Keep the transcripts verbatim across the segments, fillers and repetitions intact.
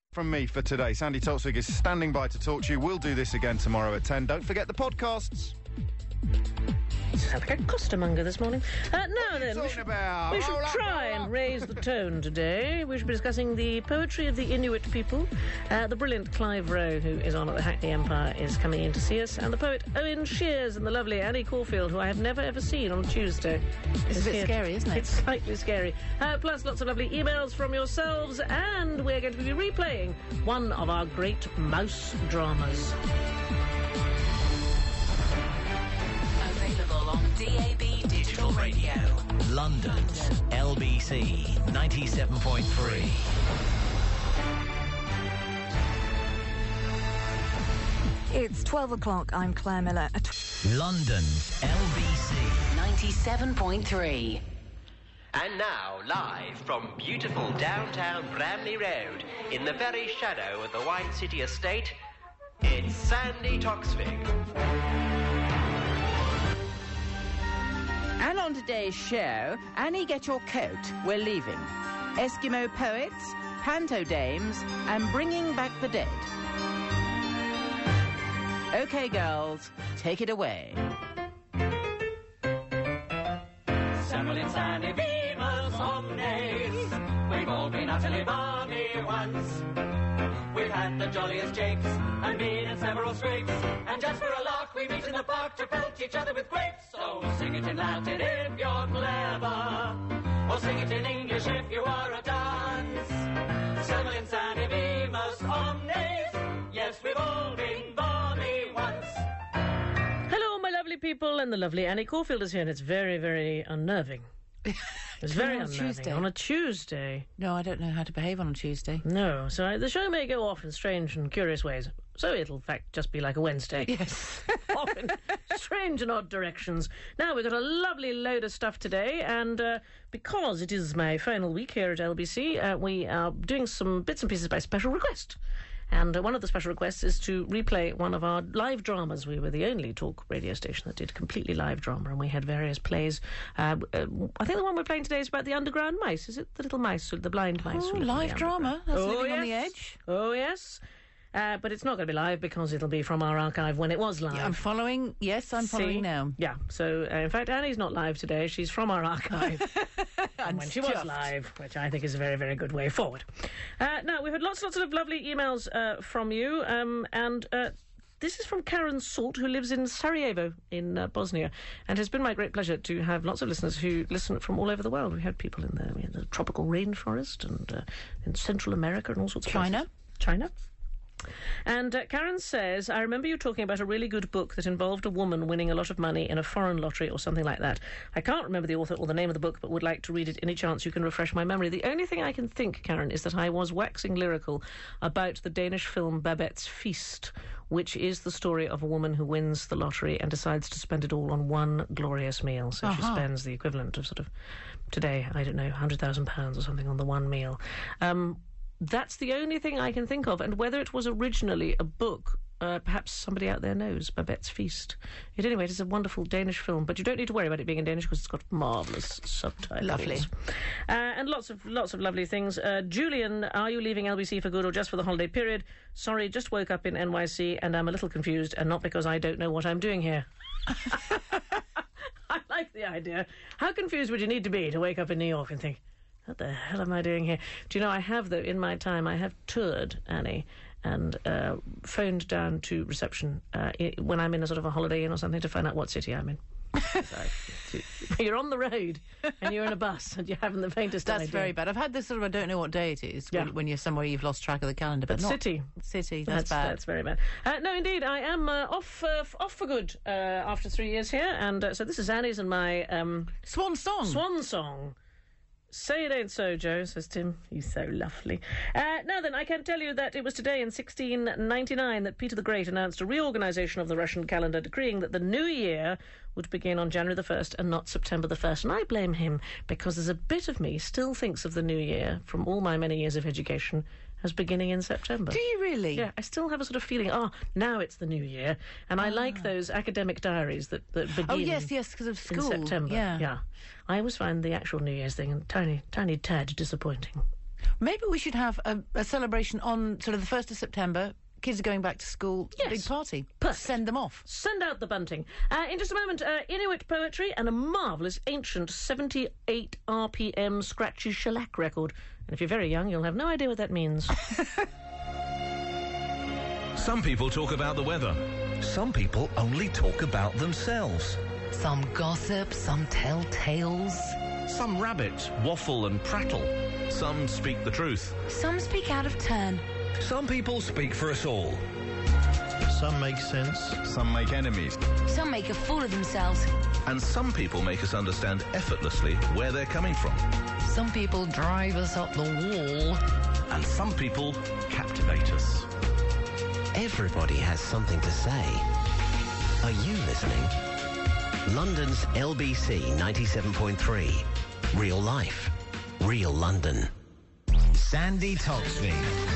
From me for today. Sandy Tolsvig is standing by to talk to you. We'll do this again tomorrow at ten. Don't forget the podcasts. Sound like a costermonger this morning. Uh, now then, talking we should, about? we should Roll up, try roll up. and raise the tone today. We should be discussing the poetry of the Inuit people. Uh, the brilliant Clive Rowe, who is on at the Hackney Empire, is coming in to see us. And the poet Owen Shears and the lovely Annie Caulfield, who I have never ever seen on Tuesday. It's a bit here. scary, isn't it? It's slightly scary. Uh, plus lots of lovely emails from yourselves, and we're going to be replaying one of our great mouse dramas. Available on D A B Digital Radio. London's L B C ninety-seven point three. It's twelve o'clock. I'm Claire Miller. London's L B C ninety-seven point three. And now, live from beautiful downtown Bramley Road, in the very shadow of the Wine City estate, it's Sandy Toksvig. And on today's show, Annie, get your coat. We're leaving. Eskimo poets, panto dames, and bringing back the dead. Okay, girls, take it away. Samuel and Sandy Beamer's omnes. We've all been utterly balmy once. We've had the jolliest jakes and been in several scrapes. And just for a lark, we meet in the park to pelt each other with grapes. So sing it in Latin if you're clever, or sing it in English if you are a dance. Samuel and Sandy Beamer's omnes. Yes, we've all been balmy once. Hello, my lovely people, and the lovely Annie Caulfield is here, and it's very, very unnerving. It's very on a unnerving. Tuesday. On a Tuesday. No, I don't know how to behave on a Tuesday. No, so I, the show may go off in strange and curious ways. So it'll, in fact, just be like a Wednesday. Yes. Off in strange and odd directions. Now, we've got a lovely load of stuff today, and uh, because it is my final week here at L B C, uh, we are doing some bits and pieces by special request. And uh, one of the special requests is to replay one of our live dramas. We were the only talk radio station that did completely live drama, and we had various plays. Uh, uh, I think the one we're playing today is about the underground mice. Is it the little mice, or the blind mice? Oh, who live in the live drama. underground? That's Oh, living yes. on the edge. Oh, yes. Uh, but it's not going to be live because it'll be from our archive when it was live. Yeah, I'm following. Yes, I'm following See? now. Yeah, so uh, in fact, Annie's not live today. She's from our archive. And when she was stuffed. live, which I think is a very, very good way forward. Uh, now, we've had lots, lots of lovely emails uh, from you, um, and uh, this is from Karen Salt, who lives in Sarajevo in uh, Bosnia, and it has been my great pleasure to have lots of listeners who listen from all over the world. We had people in the, in the tropical rainforest and uh, in Central America and all sorts of China. places. China. And uh, Karen says, I remember you talking about a really good book that involved a woman winning a lot of money in a foreign lottery or something like that. I can't remember the author or the name of the book, but would like to read it any chance you can refresh my memory. The only thing I can think, Karen, is that I was waxing lyrical about the Danish film Babette's Feast, which is the story of a woman who wins the lottery and decides to spend it all on one glorious meal. So she Uh-huh. spends the equivalent of sort of, today, I don't know, one hundred thousand pounds or something on the one meal. Um... That's the only thing I can think of, and whether it was originally a book, uh, perhaps somebody out there knows, Babette's Feast. It, anyway, it is a wonderful Danish film, but you don't need to worry about it being in Danish because it's got marvellous subtitles. Lovely. Uh, and lots of lots of lovely things. Uh, Julian, are you leaving L B C for good or just for the holiday period? Sorry, just woke up in N Y C and I'm a little confused, and not because I don't know what I'm doing here. I like the idea. How confused would you need to be to wake up in New York and think, what the hell am I doing here? Do you know, I have, though, in my time, I have toured, Annie, and uh, phoned down to reception uh, I- when I'm in a sort of a holiday inn or something to find out what city I'm in. So, you're on the road, and you're in a bus, and you haven't the faintest That's idea. very bad. I've had this sort of, I don't know what day it is, Yeah. when, when you're somewhere you've lost track of the calendar. But, But not city. City, that's, bad. That's very bad. Uh, no, indeed, I am uh, off uh, f- off for good uh, after three years here, and uh, so this is Annie's and my um, Swan song. swan song. Say it ain't so, Joe, says Tim. You're so lovely. Uh, now then, I can tell you that it was today in sixteen ninety-nine that Peter the Great announced a reorganisation of the Russian calendar, decreeing that the new year would begin on January the first and not September the first. And I blame him, because there's a bit of me still thinks of the new year, from all my many years of education, as beginning in September. Do you really? Yeah, I still have a sort of feeling, ah, oh, now it's the new year. And I like those academic diaries that, that begin Oh, yes, yes, because of in school. September. Yeah. yeah. I always find the actual New Year's thing a tiny, tiny tad disappointing. Maybe we should have a, a celebration on sort of the first of September. Kids are going back to school. Yes. Big party. Perfect. Send them off. Send out the bunting. Uh, in just a moment, uh, Inuit poetry and a marvellous ancient seventy-eight R P M scratchy shellac record. And if you're very young, you'll have no idea what that means. Some people talk about the weather. Some people only talk about themselves. Some gossip, some tell tales. Some rabbit waffle and prattle. Some speak the truth. Some speak out of turn. Some people speak for us all. Some make sense, some make enemies. Some make a fool of themselves. And some people make us understand effortlessly where they're coming from. Some people drive us up the wall. And some people captivate us. Everybody has something to say. Are you listening? London's L B C ninety-seven point three. Real life. Real London. Sandy Toksvig.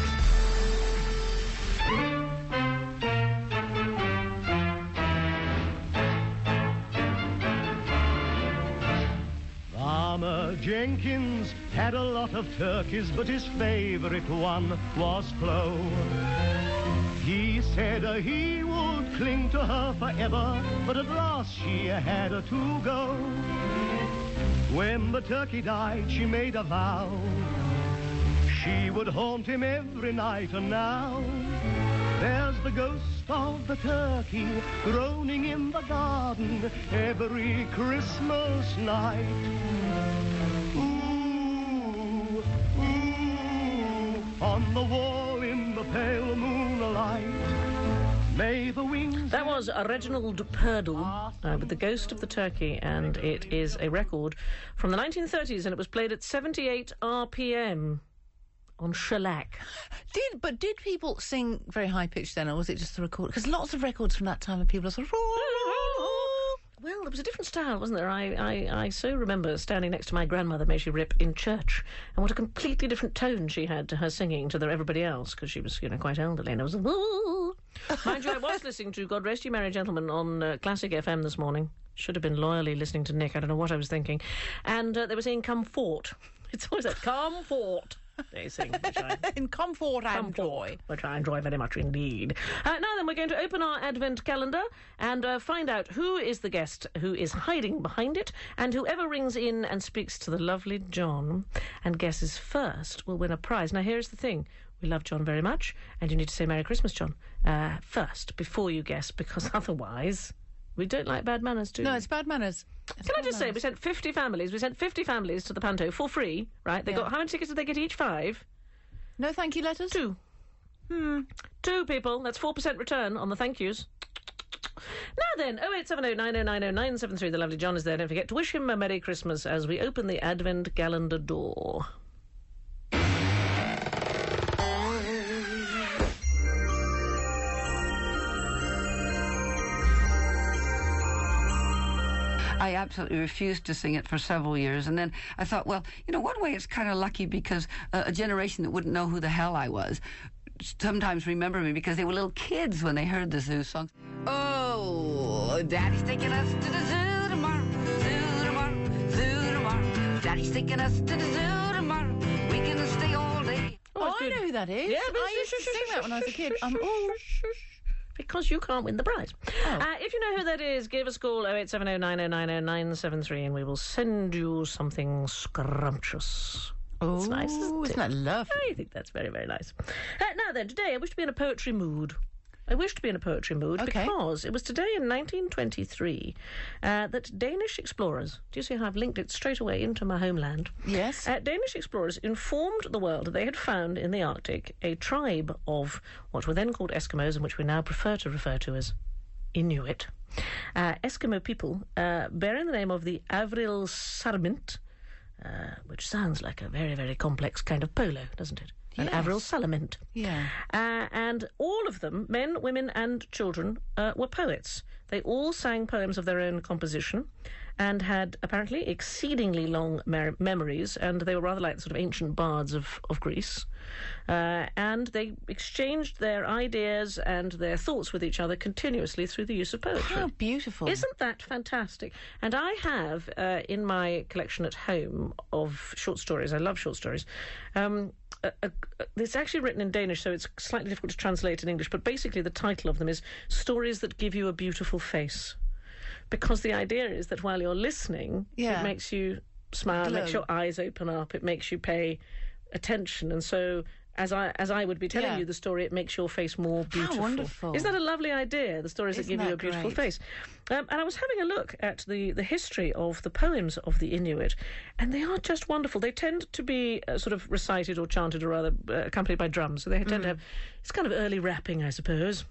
Farmer Jenkins had a lot of turkeys, but his favorite one was Flo. He said uh, he would cling to her forever, but at last she had uh, to go. When the turkey died, she made a vow. She would haunt him every night, and now there's the ghost of the turkey groaning in the garden every Christmas night. Ooh, ooh, on the wall in the pale moonlight. May the wings... That was uh, Reginald Purdle uh, with The Ghost of the Turkey, and it is a record from the nineteen thirties, and it was played at seventy-eight R P M. On shellac. Did but did people sing very high pitched then, or was it just the record? Because lots of records from that time of people are sort of. Well, there was a different style, wasn't there? I, I, I so remember standing next to my grandmother, may she rip, in church, and what a completely different tone she had to her singing to the everybody else, because she was, you know, quite elderly, and it was. Woo! Mind you, I was listening to God Rest You Merry Gentlemen on uh, Classic F M this morning. Should have been loyally listening to Nick. I don't know what I was thinking, and uh, they were saying "Comfort." It's always that "Comfort." They sing, which I, in comfort and comfort, joy. Which I enjoy very much indeed. Uh, now then, we're going to open our Advent calendar and uh, find out who is the guest who is hiding behind it, and whoever rings in and speaks to the lovely John and guesses first will win a prize. Now, here's the thing. We love John very much, and you need to say Merry Christmas, John, uh, first, before you guess, because otherwise... We don't like bad manners, do we? No, it's bad manners. It's Can bad I just manners. say, we sent fifty families. We sent fifty families to the Panto for free, right? They Yeah. got, how many tickets did they get each? Five? No thank you letters? Two. Hmm. Two people. That's four percent return on the thank yous. Now then, oh eight seven oh nine oh nine oh nine seven three. The lovely John is there. Don't forget to wish him a Merry Christmas as we open the Advent calendar door. I absolutely refused to sing it for several years, and then I thought, well, you know, one way it's kind of lucky because uh, a generation that wouldn't know who the hell I was sometimes remember me because they were little kids when they heard the Zoo songs. Oh, Daddy's taking us to the zoo tomorrow, zoo tomorrow, zoo tomorrow. Daddy's taking us to the zoo tomorrow. We can stay all day. Oh, I know who that is. Yeah, but I used to sing that when I was a kid. Um, oh. Because you can't win the prize. Oh. Uh, if you know who that is, give us a call, oh eight seven oh nine oh nine oh nine seven three, and we will send you something scrumptious. Oh, It's nice, isn't it? isn't that lovely? I think that's very, very nice. Uh, now then, today I wish to be in a poetry mood. I wish to be in a poetry mood Okay. because it was today in nineteen twenty-three uh, that Danish explorers, do you see how I've linked it straight away into my homeland? Yes. Uh, Danish explorers informed the world that they had found in the Arctic a tribe of what were then called Eskimos and which we now prefer to refer to as Inuit. Uh, Eskimo people uh, bearing the name of the Avril Sarmint, uh, which sounds like a very, very complex kind of polo, doesn't it? An Yes. Avril Salamint. Yeah. Uh, and all of them, men, women and children, uh, were poets. They all sang poems of their own composition, and had apparently exceedingly long mer- memories, and they were rather like the sort of ancient bards of, of Greece. Uh, and they exchanged their ideas and their thoughts with each other continuously through the use of poetry. How beautiful. Isn't that fantastic? And I have, uh, in my collection at home of short stories, I love short stories, um, a, a, a, it's actually written in Danish, so it's slightly difficult to translate in English, but basically the title of them is Stories That Give You a Beautiful Face. Because the idea is that while you're listening, Yeah. it makes you smile, it makes Glow. your eyes open up, it makes you pay attention, and so as I as I would be telling Yeah. you the story, it makes your face more beautiful. wonderful. Isn't that a lovely idea? The stories Isn't that give you that a beautiful great? face. Um, and I was having a look at the, the history of the poems of the Inuit, and they are just wonderful. They tend to be uh, sort of recited or chanted, or rather uh, accompanied by drums. So they tend to have, it's kind of early rapping, I suppose.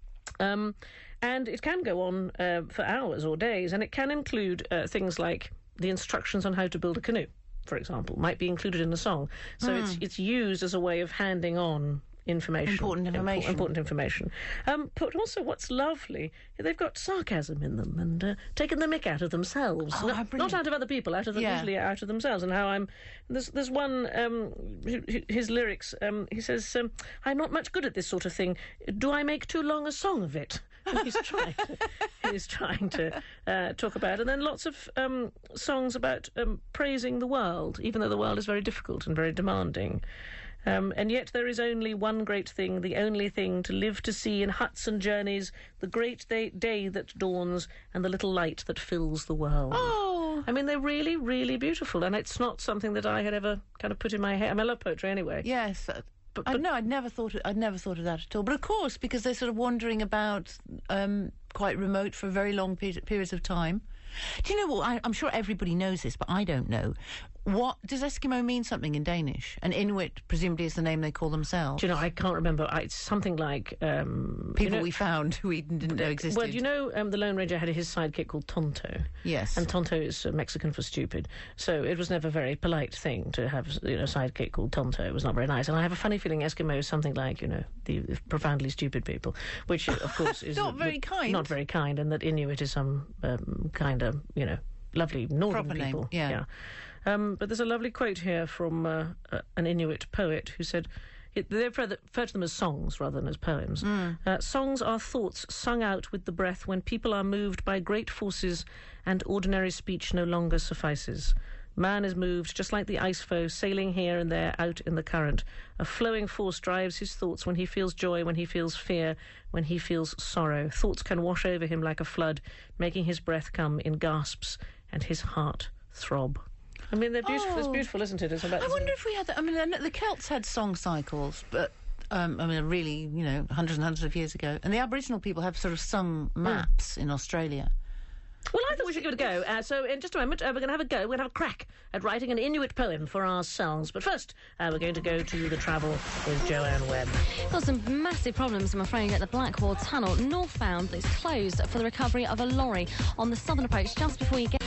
Um, and it can go on uh, for hours or days, and it can include uh, things like the instructions on how to build a canoe, for example, might be included in the song. So Mm. it's it's used as a way of handing on information. Important Impo- information. important information. Um, but also what's lovely, they've got sarcasm in them and uh, taking the mick out of themselves. Oh, No- how not brilliant. out of other people, out of them, Yeah. usually out of themselves. And how I'm... There's, there's one, um, h- his lyrics, um, he says, um, I'm not much good at this sort of thing. Do I make too long a song of it? And he's trying to, he's trying to uh, talk about. And then lots of um, songs about um, praising the world, even though the world is very difficult and very demanding. Um, and yet there is only one great thing, the only thing to live to see in huts and journeys, the great day, day that dawns and the little light that fills the world. Oh. I mean, they're really, really beautiful, and it's not something that I had ever kind of put in my head. I mean, I love poetry anyway. Yes. uh, But, I but know. I'd never thought. Of, I'd never thought of that at all. But of course, because they're sort of wandering about, um, quite remote for very long pe- periods of time. Do you know what? I, I'm sure everybody knows this, but I don't know. What does Eskimo mean? Something in Danish, and Inuit presumably is the name they call themselves. do you know, I can't remember. I- It's something like... Um, you People know- we found who we didn't know existed. Well, do you know um, the Lone Ranger had his sidekick called Tonto? Yes. And Tonto is uh, Mexican for stupid. So it was never a very polite thing to have, you know, a sidekick called Tonto. It was not very nice. And I have a funny feeling Eskimo is something like, you know, the profoundly stupid people, which, uh, of course, is... Not uh, very kind. Not very kind, and that Inuit is some um, kind of, you know, lovely northern Proper name, people. yeah. Um, but there's a lovely quote here from uh, uh, an Inuit poet who said... It, they refer, refer to them as songs rather than as poems. Mm. Uh, songs are thoughts sung out with the breath when people are moved by great forces and ordinary speech no longer suffices. Man is moved just like the ice foe sailing here and there out in the current. A flowing force drives his thoughts when he feels joy, when he feels fear, when he feels sorrow. Thoughts can wash over him like a flood, making his breath come in gasps and his heart throb. I mean, they're beautiful. It's Oh. beautiful, isn't it? It's about I wonder if we had. I mean, I know the Celts had song cycles, but um, I mean, really, you know, hundreds and hundreds of years ago. And the Aboriginal people have sort of sung maps in Australia. Well, I thought we should give it a go. Uh, so, in just a moment, uh, we're going to have a go. We're going to have a crack at writing an Inuit poem for ourselves. But first, uh, we're going to go to the travel with Joanne Webb. Got some massive problems, I'm afraid, at the Blackwall Tunnel. Northbound, it's closed for the recovery of a lorry on the southern approach just before you get...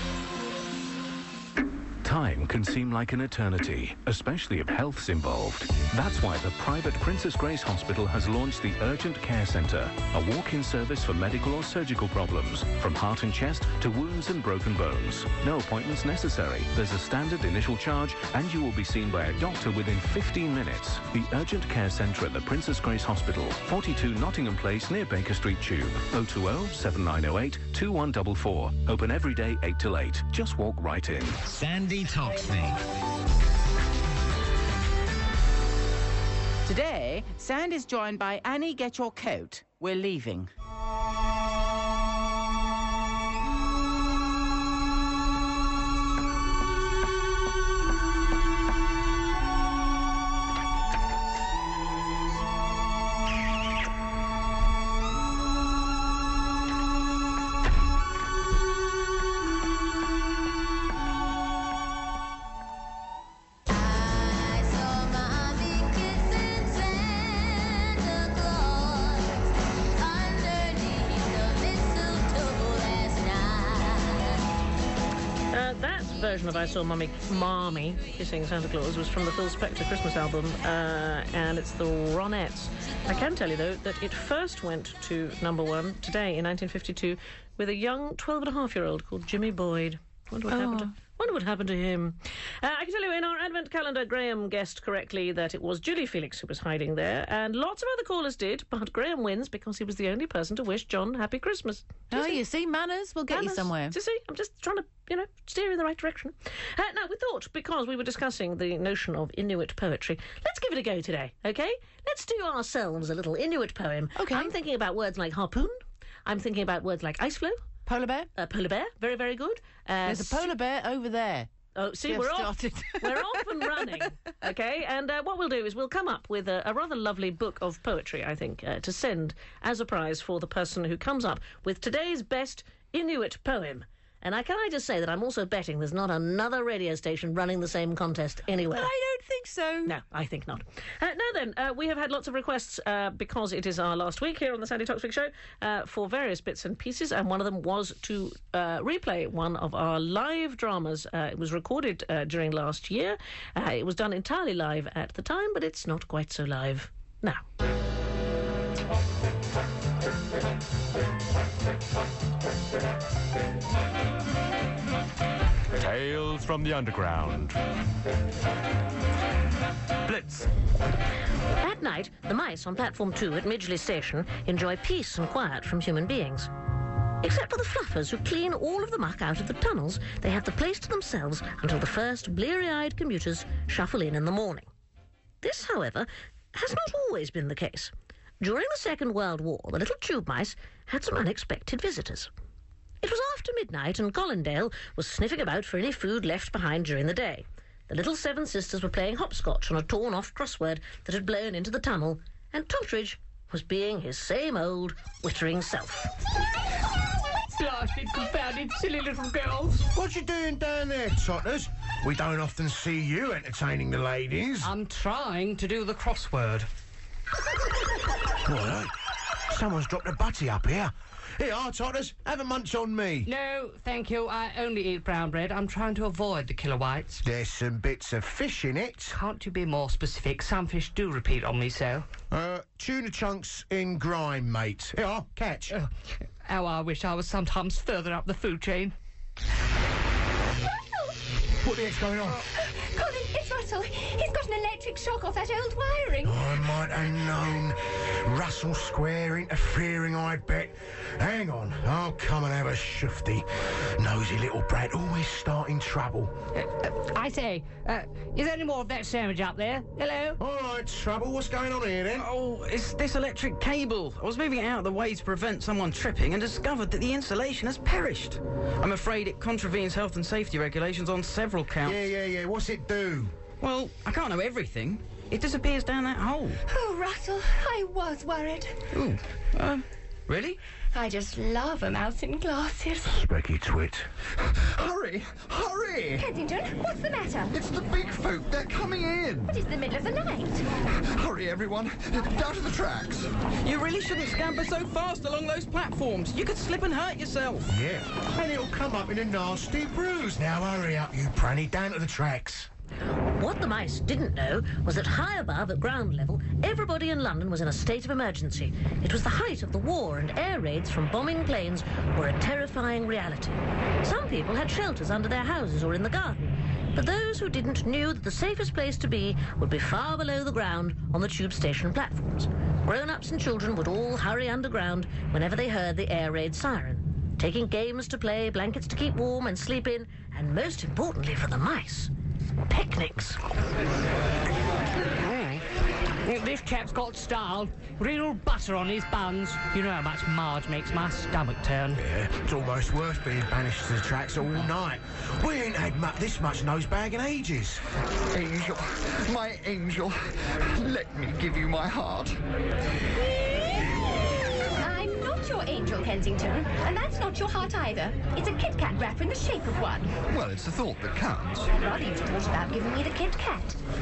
Time can seem like an eternity, especially if health's involved. That's why the private Princess Grace Hospital has launched the Urgent Care Centre, a walk-in service for medical or surgical problems, from heart and chest to wounds and broken bones. No appointments necessary. There's a standard initial charge, and you will be seen by a doctor within fifteen minutes. The Urgent Care Centre at the Princess Grace Hospital, forty-two Nottingham Place near Baker Street Tube. oh two oh, seven nine oh eight, two one four four. Open every day eight till eight. Just walk right in. Sandy Toxney. Today, Sand is joined by Annie Get Your Coat. We're leaving. Uh, that version of I Saw Mummy, Marmy Kissing Santa Claus was from the Phil Spector Christmas album, uh, and it's the Ronettes. I can tell you, though, that it first went to number one today in nineteen fifty-two with a young twelve and a half year old called Jimmy Boyd. Wonder what Oh. happened to Wonder what happened to him. Uh, I can tell you in our Advent calendar, Graham guessed correctly that it was Julie Felix who was hiding there, and lots of other callers did, but Graham wins because he was the only person to wish John happy Christmas. Oh, you see, manners will get you Manners. somewhere. Do you see? I'm just trying to, you know, steer in the right direction. Uh, now, we thought, because we were discussing the notion of Inuit poetry, let's give it a go today, OK? Let's do ourselves a little Inuit poem. OK. I'm thinking about words like harpoon. I'm thinking about words like ice floe. Polar bear? Uh, polar bear, very, very good. Uh, There's a polar bear over there. Oh, see, Just we're off, started. we're off and running, OK? And uh, what we'll do is we'll come up with a, a rather lovely book of poetry, I think, uh, to send as a prize for the person who comes up with today's best Inuit poem. And I, can I just say that I'm also betting there's not another radio station running the same contest anywhere. I don't think so. No, I think not. Uh, now then, uh, we have had lots of requests uh, because it is our last week here on the Sandy Toksvig Show uh, for various bits and pieces, and one of them was to uh, replay one of our live dramas. Uh, it was recorded uh, during last year. Uh, it was done entirely live at the time, but it's not quite so live now. Tales from the Underground. Blitz. That night, the mice on platform two at Midgley Station enjoy peace and quiet from human beings. Except for the fluffers who clean all of the muck out of the tunnels, they have the place to themselves until the first bleary-eyed commuters shuffle in in the morning. This, however, has not always been the case. During the Second World War, the little tube mice had some unexpected visitors. It was after midnight, and Colindale was sniffing about for any food left behind during the day. The little Seven Sisters were playing hopscotch on a torn-off crossword that had blown into the tunnel, and Totteridge was being his same old, wittering self. Blasted, confounded, silly little girls. What you doing down there, Totters? We don't often see you entertaining the ladies. I'm trying to do the crossword. What? Someone's dropped a butty up here. Here are, Totters. Have a munch on me. No, thank you. I only eat brown bread. I'm trying to avoid the killer whites. There's some bits of fish in it. Can't you be more specific? Some fish do repeat on me so. Uh, tuna chunks in grime, mate. Here are, catch. Oh, how I wish I was sometimes further up the food chain. What the heck's going on? Colin, it's Russell. He's got an electric shock off that old wiring. I might have known. Russell Square interfering, I bet. Hang on, I'll come and have a shufty. Nosy little brat, always starting trouble. Uh, uh, I say, uh, is there any more of that sandwich up there? Hello? All right, Trouble, what's going on here, then? Oh, it's this electric cable. I was moving it out of the way to prevent someone tripping and discovered that the insulation has perished. I'm afraid it contravenes health and safety regulations on several counts. Yeah, yeah, yeah. What's it do? Well, I can't know everything. It disappears down that hole. Oh, Russell, I was worried. Ooh, uh, really? I just love a mouse in glasses. Specky twit. Hurry! Hurry! Kensington, what's the matter? It's the big folk. They're coming in. But it's the middle of the night. Hurry, everyone. Down to the tracks. You really shouldn't scamper so fast along those platforms. You could slip and hurt yourself. Yeah, and it'll come up in a nasty bruise. Now hurry up, you pranny. Down to the tracks. What the mice didn't know was that high above at ground level, everybody in London was in a state of emergency. It was the height of the war, and air raids from bombing planes were a terrifying reality. Some people had shelters under their houses or in the garden, but those who didn't knew that the safest place to be would be far below the ground on the tube station platforms. Grown-ups and children would all hurry underground whenever they heard the air raid siren, taking games to play, blankets to keep warm and sleep in, and most importantly for the mice, picnics. This chap's got style. Real butter on his buns. You know how much Marge makes my stomach turn. Yeah, it's almost worth being banished to the tracks all night. We ain't had mu- this much nosebag in ages. Angel, my angel, let me give you my heart. I'm not your angel, Kensington, and that's not your heart either. It's a Kit Kat wrapper in the shape of one. Well, it's the thought that counts. Rather you'd thought about giving me the Kit Kat.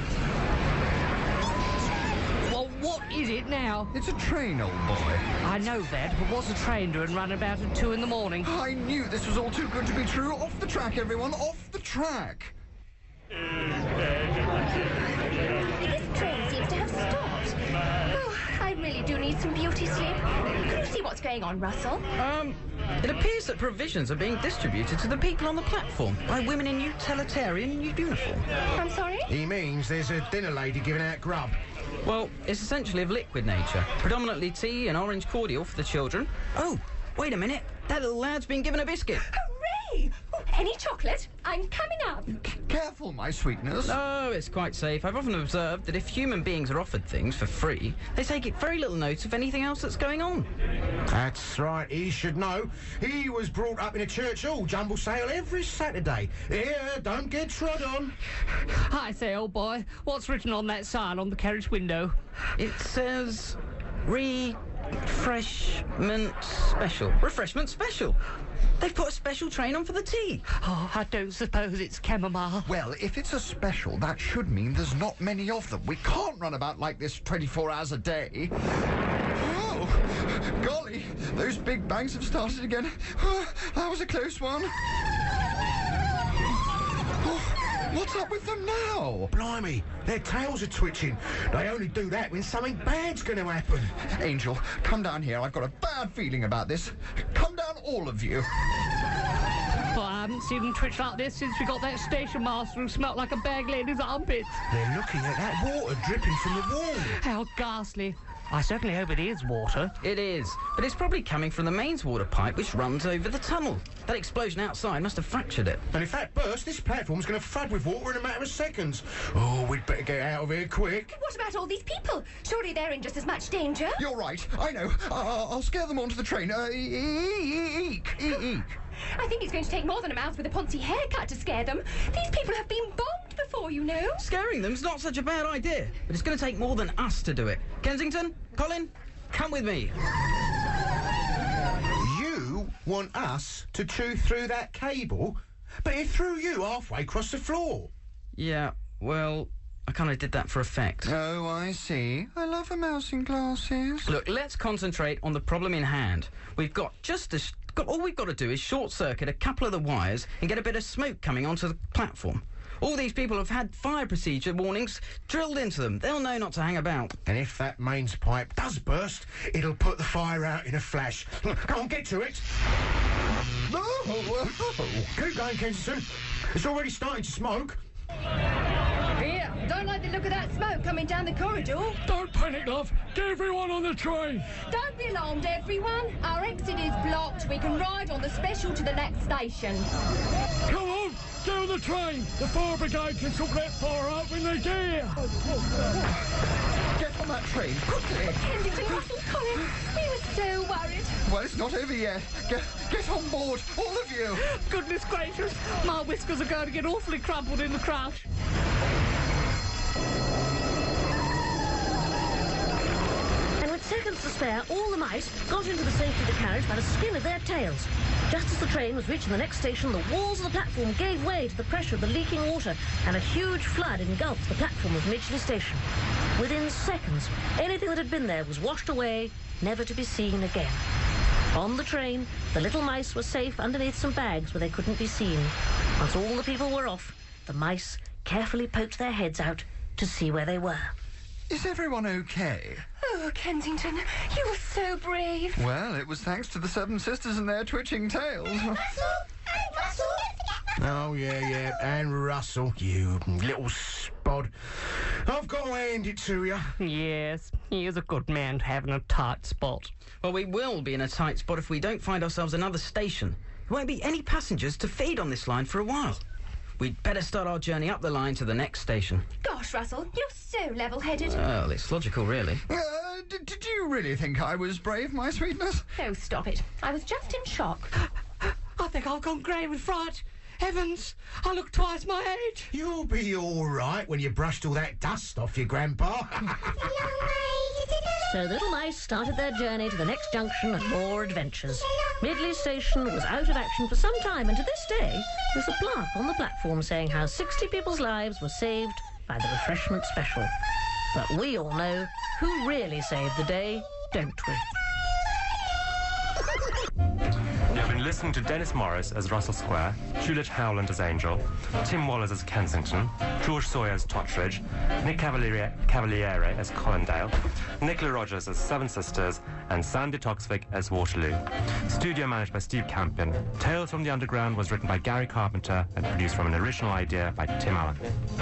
Well, what is it now? It's a train, old boy. I know that, but what's a train doing running about at two in the morning? I knew this was all too good to be true. Off the track, everyone, off the track. This train seems to have stopped. Oh, I really do need need some beauty sleep. Can you see what's going on, Russell? Um, it appears that provisions are being distributed to the people on the platform by women in utilitarian uniform. I'm sorry? He means there's a dinner lady giving out grub. Well, it's essentially of liquid nature. Predominantly tea and orange cordial for the children. Oh, wait a minute. That little lad's been given a biscuit. Hooray! Oh, any chocolate? I'm coming up. Careful, my sweetness. No, it's quite safe. I've often observed that if human beings are offered things for free, they take very little note of anything else that's going on. That's right, he should know. He was brought up in a church hall jumble sale every Saturday. Here, don't get trod on. I say, old boy, what's written on that sign on the carriage window? It says... Refreshment special. Refreshment special. They've put a special train on for the tea. Oh, I don't suppose it's chamomile. Well, if it's a special, that should mean there's not many of them. We can't run about like this twenty-four hours a day. Oh, golly, those big bangs have started again. Oh, that was a close one. Oh, what's up with them now? Blimey, their tails are twitching. They only do that when something bad's going to happen. Angel, come down here. I've got a bad feeling about this. Come down, all of you. Well, I haven't seen them twitch like this since we got that station master who smelt like a bag lady's armpits. They're looking at that water dripping from the wall. How ghastly. I certainly hope it is water. It is, but it's probably coming from the mains water pipe which runs over the tunnel. That explosion outside must have fractured it. And if that bursts, this platform's going to flood with water in a matter of seconds. Oh, we'd better get out of here quick. What about all these people? Surely they're in just as much danger. You're right. I know. Uh, I'll scare them onto the train. Uh, eek, eek, eek. I think it's going to take more than a mouse with a poncy haircut to scare them. These people have been bombed before, you know. Scaring them's not such a bad idea, but it's going to take more than us to do it. Kensington, Colin, come with me. You want us to chew through that cable? But it threw you halfway across the floor. Yeah, well, I kind of did that for effect. Oh, I see. I love a mouse in glasses. Look, let's concentrate on the problem in hand. We've got just a... Got, all we've got to do is short-circuit a couple of the wires and get a bit of smoke coming onto the platform. All these people have had fire procedure warnings drilled into them. They'll know not to hang about. And if that mains pipe does burst, it'll put the fire out in a flash. Come on, get to it. Oh, keep going, Kensington. It's already starting to smoke. Here, don't like the look of that smoke coming down the corridor. Don't panic, love. Get everyone on the train. Don't be alarmed, everyone. Our exit is blocked. We can ride on the special to the next station. Come on, get on the train. The fire brigade can sort that fire out when they get here. Get on that train, quickly. Kensington, Russell, Colin, we were so worried. Well, it's not over yet. Get, get on board, all of you. Goodness gracious, my whiskers are going to get awfully crumpled in the crash. And with seconds to spare, all the mice got into the safety of the carriage by the skin of their tails. Just as the train was reaching the next station, the walls of the platform gave way to the pressure of the leaking water, and a huge flood engulfed the platform of Midgley Station. Within seconds, anything that had been there was washed away, never to be seen again. On the train, the little mice were safe underneath some bags where they couldn't be seen. Once all the people were off, the mice carefully poked their heads out to see where they were. Is everyone okay? Oh, Kensington, you were so brave. Well, it was thanks to the Seven Sisters and their twitching tails. Oh, yeah, yeah, and Russell, you little spod. I've got to hand it to you. Yes, he is a good man to have in a tight spot. Well, we will be in a tight spot if we don't find ourselves another station. There won't be any passengers to feed on this line for a while. We'd better start our journey up the line to the next station. Gosh, Russell, you're so level-headed. Well, it's logical, really. Uh, did, did you really think I was brave, my sweetness? Oh, stop it. I was just in shock. I think I've gone grey with fright. Heavens, I look twice my age. You'll be all right when you brushed all that dust off your grandpa. So the little mice started their journey to the next junction and more adventures. Midgley Station was out of action for some time, and to this day, there's a plaque on the platform saying how sixty people's lives were saved by the refreshment special. But we all know who really saved the day, don't we? You've been listening to Dennis Morris as Russell Square, Juliet Howland as Angel, Tim Wallace as Kensington, George Sawyer as Tottridge, Nick Cavaliere, Cavaliere as Collindale, Nicola Rogers as Seven Sisters, and Sandy Toksvig as Waterloo. Studio managed by Steve Campion. Tales from the Underground was written by Gary Carpenter and produced from an original idea by Tim Allen.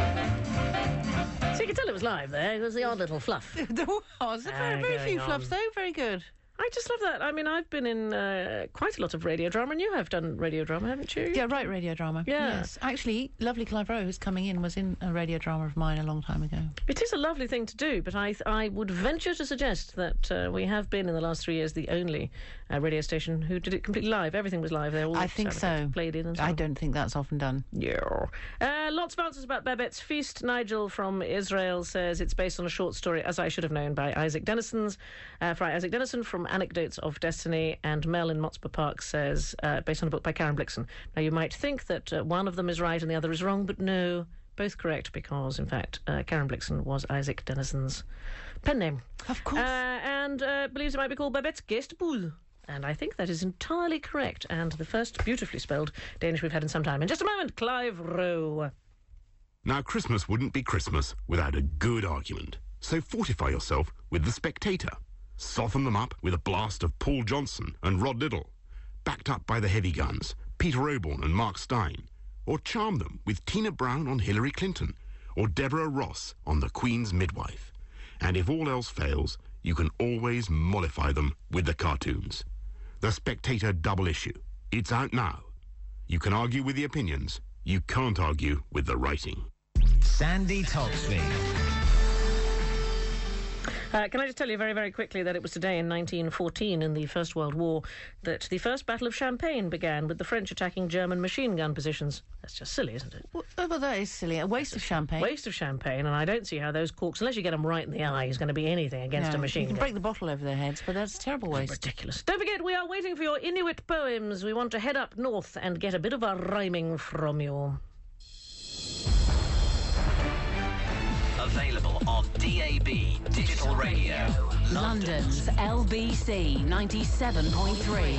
So you can tell it was live there. It was the odd little fluff. There was. Very, very few fluffs, though. Very good. I just love that. I mean, I've been in uh, quite a lot of radio drama, and you have done radio drama, haven't you? Yeah, right, radio drama. Yeah. Yes. Actually, lovely Clive Rowe, who's coming in, was in a radio drama of mine a long time ago. It is a lovely thing to do, but I I would venture to suggest that uh, we have been, in the last three years, the only uh, radio station who did it completely live. Everything was live there. All I think so. Played in and so I on. don't think that's often done. Yeah. Uh, lots of answers about Babette's Feast. Nigel from Israel says it's based on a short story, As I Should Have Known, by Isaac Dennison's, uh, by Isaac Dennison, from Anecdotes of Destiny. And Mel in Motspur Park says, uh, based on a book by Karen Blixen. Now, you might think that uh, one of them is right and the other is wrong, but no, both correct, because, in fact, uh, Karen Blixen was Isaac Dennison's pen name. Of course. Uh, and uh, believes it might be called Babette's Gästebud. And I think that is entirely correct, and the first beautifully spelled Danish we've had in some time. In just a moment, Clive Rowe. Now, Christmas wouldn't be Christmas without a good argument. So fortify yourself with The Spectator. Soften them up with a blast of Paul Johnson and Rod Liddle, backed up by the heavy guns, Peter Oborne and Mark Stein. Or charm them with Tina Brown on Hillary Clinton, or Deborah Ross on The Queen's Midwife. And if all else fails, you can always mollify them with the cartoons. The Spectator double issue. It's out now. You can argue with the opinions. You can't argue with the writing. Sandy Toksvig. Uh, can I just tell you very, very quickly that it was today in nineteen fourteen, in the First World War, that the First Battle of Champagne began, with the French attacking German machine gun positions. That's just silly, isn't it? Well, well that is silly. A waste of champagne. Waste of champagne, and I don't see how those corks, unless you get them right in the eye, is going to be anything against No, a machine you can gun. break the bottle over their heads, but that's a terrible waste. Ridiculous. Don't forget, we are waiting for your Inuit poems. We want to head up north and get a bit of a rhyming from you. Available on D A B Digital Radio. London's L B C ninety-seven point three.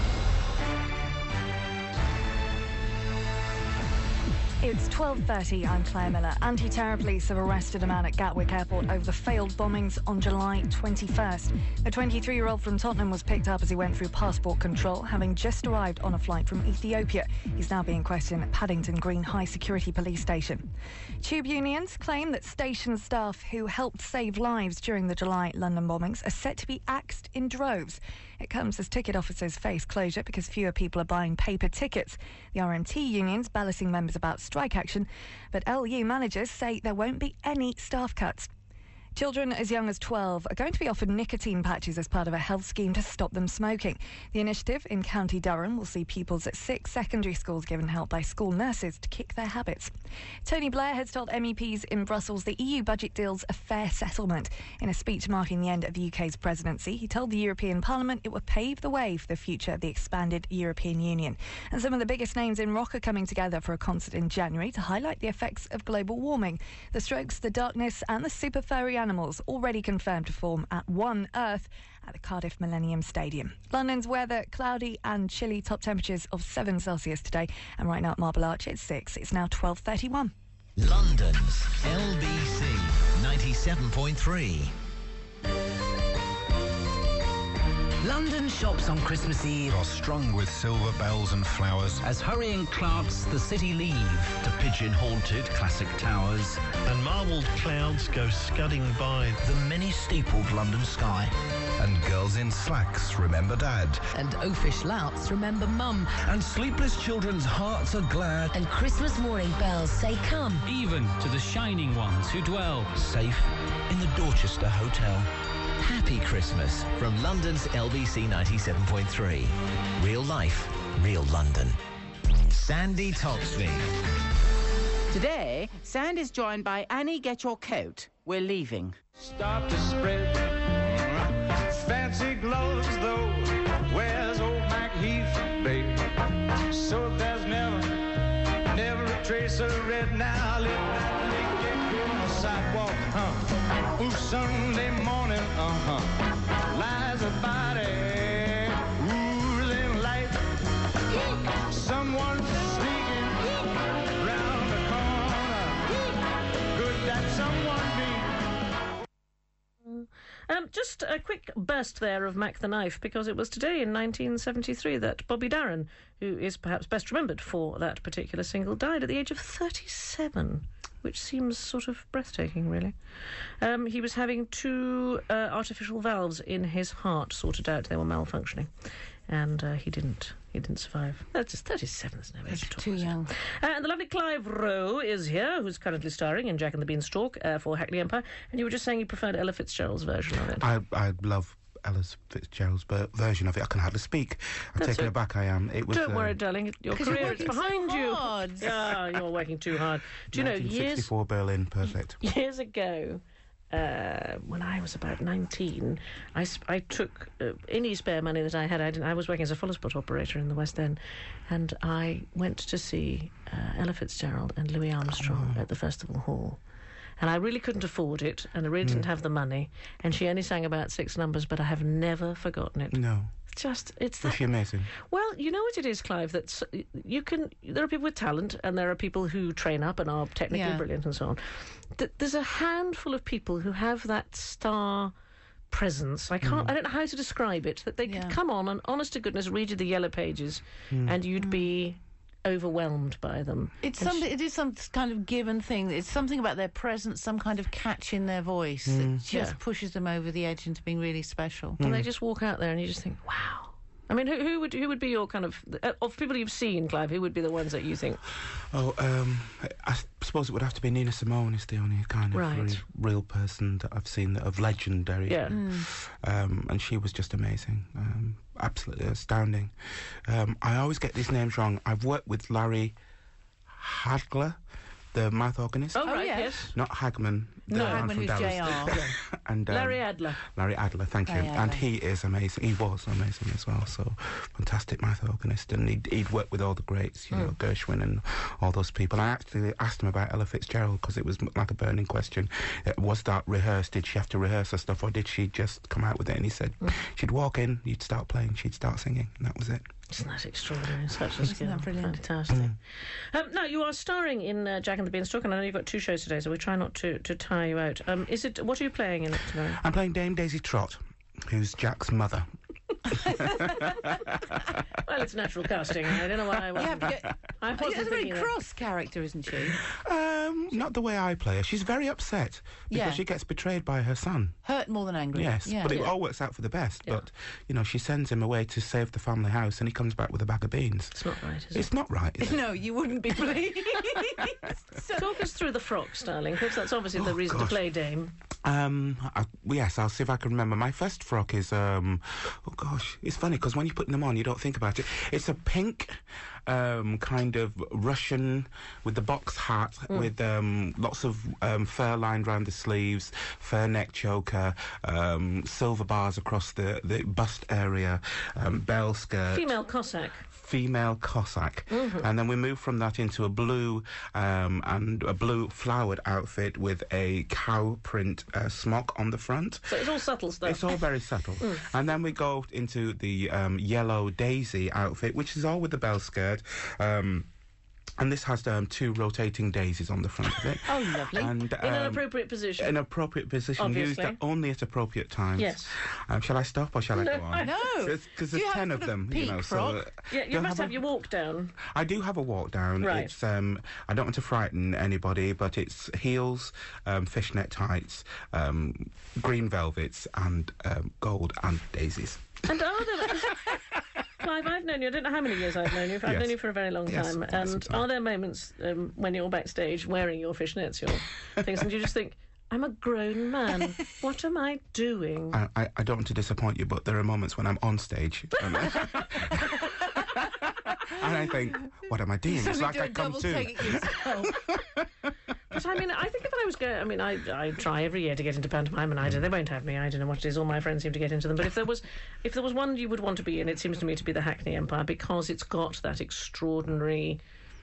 It's twelve thirty, I'm Claire Miller. Anti-terror police have arrested a man at Gatwick Airport over the failed bombings on July twenty-first. A twenty-three-year-old from Tottenham was picked up as he went through passport control, having just arrived on a flight from Ethiopia. He's now being questioned at Paddington Green High Security Police Station. Tube unions claim that station staff who helped save lives during the July London bombings are set to be axed in droves. It comes as ticket offices face closure because fewer people are buying paper tickets. The R M T unions balloting members about strike action, but L U managers say there won't be any staff cuts. Children as young as twelve are going to be offered nicotine patches as part of a health scheme to stop them smoking. The initiative in County Durham will see pupils at six secondary schools given help by school nurses to kick their habits. Tony Blair has told M E Ps in Brussels the E U budget deal's a fair settlement. In a speech marking the end of the U K's presidency, he told the European Parliament it would pave the way for the future of the expanded European Union. And some of the biggest names in rock are coming together for a concert in January to highlight the effects of global warming. The Strokes, The Darkness and the Super Furry Animals already confirmed to form at One Earth at the Cardiff Millennium Stadium. London's weather, cloudy and chilly, top temperatures of seven Celsius today, and right now at Marble Arch it's six. It's now twelve thirty-one. London's L B C ninety-seven point three. London shops on Christmas Eve are strung with silver bells and flowers. As hurrying clouds the city leave to pigeon-haunted classic towers, and marbled clouds go scudding by the many-steepled London sky. And girls in slacks remember Dad. And oafish louts remember Mum. And sleepless children's hearts are glad. And Christmas morning bells say come. Even to the shining ones who dwell safe in the Dorchester Hotel. Happy Christmas from London's L B C ninety-seven point three. Real life, real London. Sandy Toksvig. Today, Sand is joined by Annie Get Your Coat. We're leaving. Start to spread fancy gloves, though. Where's old Mac Heath, babe? So there's never, never a trace of red. Now let that lake get on the sidewalk, huh? Ooh, Sunday morning, uh-huh. Lies a body, oozing life. just a quick burst there of Mac the Knife, because it was today in nineteen seventy-three that Bobby Darin, who is perhaps best remembered for that particular single, died at the age of thirty-seven, which seems sort of breathtaking, really. Um, he was having two uh, artificial valves in his heart sorted out. They were malfunctioning, and uh, he didn't. He didn't survive. That's just thirty-seven, isn't it? That's too young. Uh, and the lovely Clive Rowe is here, who's currently starring in Jack and the Beanstalk uh, for Hackney Empire. And you were just saying you preferred Ella Fitzgerald's version of it. I I love Ella Fitzgerald's ver- version of it. I can hardly speak. I'm That's taken it. aback. I am. It was. Don't um, worry, darling. Your 'Cause you're career is working so behind you. hard. Yeah, you're working too hard. Do you know, nineteen years sixty-four Berlin, perfect. years ago, uh, when I was about nineteen, I, sp- I took uh, any spare money that I had. I, didn't, I was working as a follow spot operator in the West End, and I went to see uh, Ella Fitzgerald and Louis Armstrong Oh. at the Festival Hall. And I really couldn't afford it, and I really didn't have the money. And she only sang about six numbers, but I have never forgotten it. No. It's just, it's Was that... she amazing? Well, you know what it is, Clive, that s- you can... There are people with talent, and there are people who train up and are technically Yeah. brilliant and so on. Th- there's a handful of people who have that star presence. I can't... I don't know how to describe it. That they Yeah. could come on and, honest to goodness, read you the yellow pages, Mm. and you'd be overwhelmed by them. It's And something. It is some kind of given thing. It's something about their presence, some kind of catch in their voice that Mm. just Yeah. pushes them over the edge into being really special. And they just walk out there and you just think, wow. I mean, who, who would who would be your kind of... Uh, of people you've seen, Clive, who would be the ones that you think... Oh, um, I, I suppose it would have to be Nina Simone is the only kind of Right. really real person that I've seen that of legendary. Yeah. Um, and she was just amazing. Um, absolutely astounding. Um, I always get these names wrong. I've worked with Larry Hadler, the mouth organist. Oh, right, yeah. yes. Not Hagman. The No, man Hagman from who's Dallas. J R. and um, Larry Adler. Larry Adler, thank you. Larry And Adler. he is amazing. He was amazing as well. So fantastic mouth organist, and he'd, he'd worked with all the greats, you know, Gershwin and all those people. I actually asked him about Ella Fitzgerald because it was m- like a burning question. Uh, was that rehearsed? Did she have to rehearse her stuff, or did she just come out with it? And he said she'd walk in, you'd start playing, she'd start singing, and that was it. Isn't that extraordinary? Such a Isn't skill. that brilliant? Fantastic. Mm. Um, now, you are starring in uh, Jack and the Beanstalk, and I know you've got two shows today, so we try not to, to tire you out. Um, is it... What are you playing in it today? I'm playing Dame Daisy Trott, who's Jack's mother. Well, it's natural casting. I don't know why I wasn't... get- I She's wasn't a very thinking that. cross character, isn't she? Um, not the way I play her. She's very upset because Yeah. she gets betrayed by her son. Hurt more than angry. Yes, Yeah. but it Yeah. all works out for the best. Yeah. But, you know, she sends him away to save the family house and he comes back with a bag of beans. It's not right, is it? It's not right, is it? No, you wouldn't be pleased. Talk us through the frocks, darling, because that's obviously the Oh, reason gosh. to play Dame. Um, I, yes, I'll see if I can remember. My first frock is, um, oh gosh, it's funny because when you're putting them on, you don't think about it. It's a pink, um, kind of Russian with the box hat with um, lots of um, fur lined around the sleeves, fur neck choker, um, silver bars across the, the bust area, um, bell skirt. Female Cossack. Female Cossack, and then we move from that into a blue um, and a blue flowered outfit with a cow print uh, smock on the front. So it's all subtle stuff. It's all very subtle. And then we go into the um, yellow daisy outfit, which is all with the bell skirt. Um, and this has um, two rotating daisies on the front of it. Oh, lovely. And, In an um, appropriate position. An appropriate position, used Obviously. at, only at appropriate times. Yes. Um, shall I stop or shall I No. go on? No. Because Do you there's have ten a of sort of them, you peak know. frock? So, uh, Yeah, you don't must a- have your walk down. I do have a walk down. Right. It's um, I don't want to frighten anybody, but it's heels, um, fishnet tights, um, green velvets, and um, gold and daisies. And are there... Clive, I've known you, I don't know how many years I've known you, I've Yes. known you for a very long Yes, time, quite some and time. are there moments um, when you're backstage wearing your fishnets, your things, and you just think, I'm a grown man, what am I doing? I, I, I don't want to disappoint you, but there are moments when I'm on stage. And, and I think, what am I doing? It's like I come to. But I mean, I think if I was going, I mean, I I try every year to get into pantomime, and I do. They won't have me. I don't know what it is. All my friends seem to get into them. But if there was, if there was one you would want to be in, it seems to me to be the Hackney Empire, because it's got that extraordinary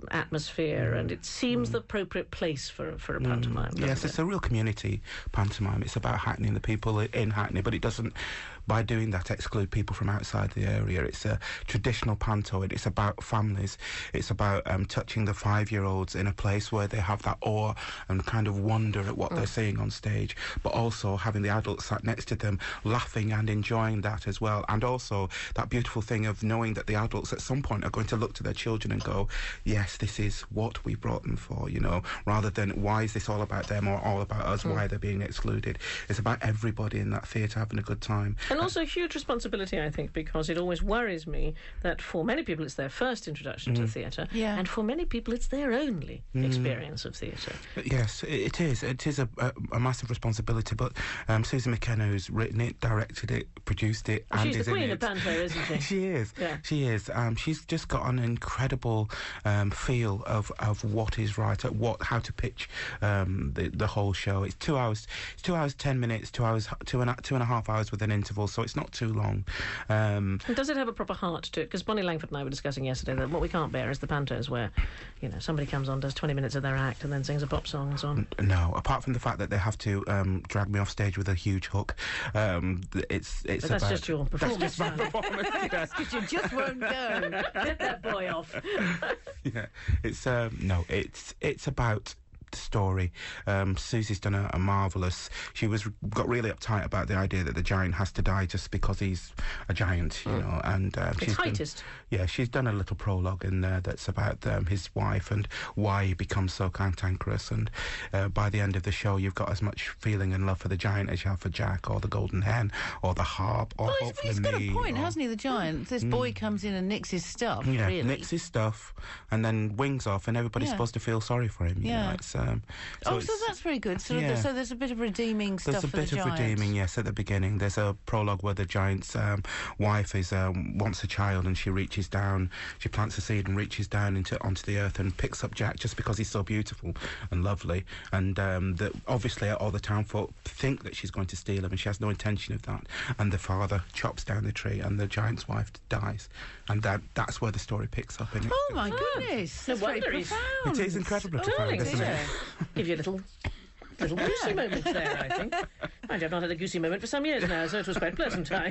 atmosphere, and it seems the appropriate place for for a pantomime. Mm. Yes, doesn't it's a real community pantomime. It's about Hackney and the people in Hackney, but it doesn't, by doing that, exclude people from outside the area. It's a traditional panto, and it's about families. It's about um, touching the five-year-olds in a place where they have that awe and kind of wonder at what Mm. they're seeing on stage, but also having the adults sat next to them, laughing and enjoying that as well. And also that beautiful thing of knowing that the adults at some point are going to look to their children and go, yes, this is what we brought them for, you know, rather than why is this all about them or all about us, Mm. why they're being excluded. It's about everybody in that theatre having a good time. And also a huge responsibility, I think, because it always worries me that for many people it's their first introduction to Mm. theatre, Yeah. and for many people it's their only Mm. experience of theatre. Yes, it, it is. It is a, a, a massive responsibility, but um, Susan McKenna, who's written it, directed it, produced it, Well, and she's is the queen in of it. panto, isn't she? She is. Yeah. She is. Um, she's just got an incredible um, feel of, of what is right, at what how to pitch um, the the whole show. It's two hours. It's two hours ten minutes. Two hours two and a, two and a half hours with an interval, so it's not too long. Um, And does it have a proper heart to it? Because Bonnie Langford and I were discussing yesterday that what we can't bear is the pantos where, you know, somebody comes on, does twenty minutes of their act, and then sings a pop song and so on. No, apart from the fact that they have to um, drag me off stage with a huge hook. Um, th- it's it's But that's about, just your That's just my performance. performance. yeah. Because you just won't go. Get that boy off. yeah, it's um, no, it's it's about the story. Um, Susie's done a, a marvellous. She was got really uptight about the idea that the giant has to die just because he's a giant, you Mm. know. And uh, It's she's done, heightist. yeah, she's done a little prologue in there that's about um, his wife and why he becomes so cantankerous. And uh, by the end of the show, you've got as much feeling and love for the giant as you have for Jack or the golden hen or the harp or Well, he's, hopefully he's got me. a point, or- hasn't he, the giant? This Mm. boy comes in and nicks his stuff, Yeah, really. nicks his stuff and then wings off, and everybody's Yeah. supposed to feel sorry for him. You Yeah. know, it's, um, oh, it's- so that's very good. So, yeah. so there's a bit of redeeming stuff There's a for bit the of giant. redeeming, yes, at the beginning. There's a prologue where the giant's um, wife is um, wants a child, and she reaches down, she plants a seed and reaches down into onto the earth and picks up Jack just because he's so beautiful and lovely. And um, the, obviously all the townfolk think that she's going to steal him, and she has no intention of that. And the father chops down the tree, and the giant's wife dies. And that that's where the story picks up. In it. Oh, my goodness. No That's very wonder he's- profound. It is incredibly profound, Darling, isn't it? yeah. Give you a little little goosey Yeah. moment there, I think. Mind you, I've not had a goosey moment for some years now, so it was quite pleasant. I,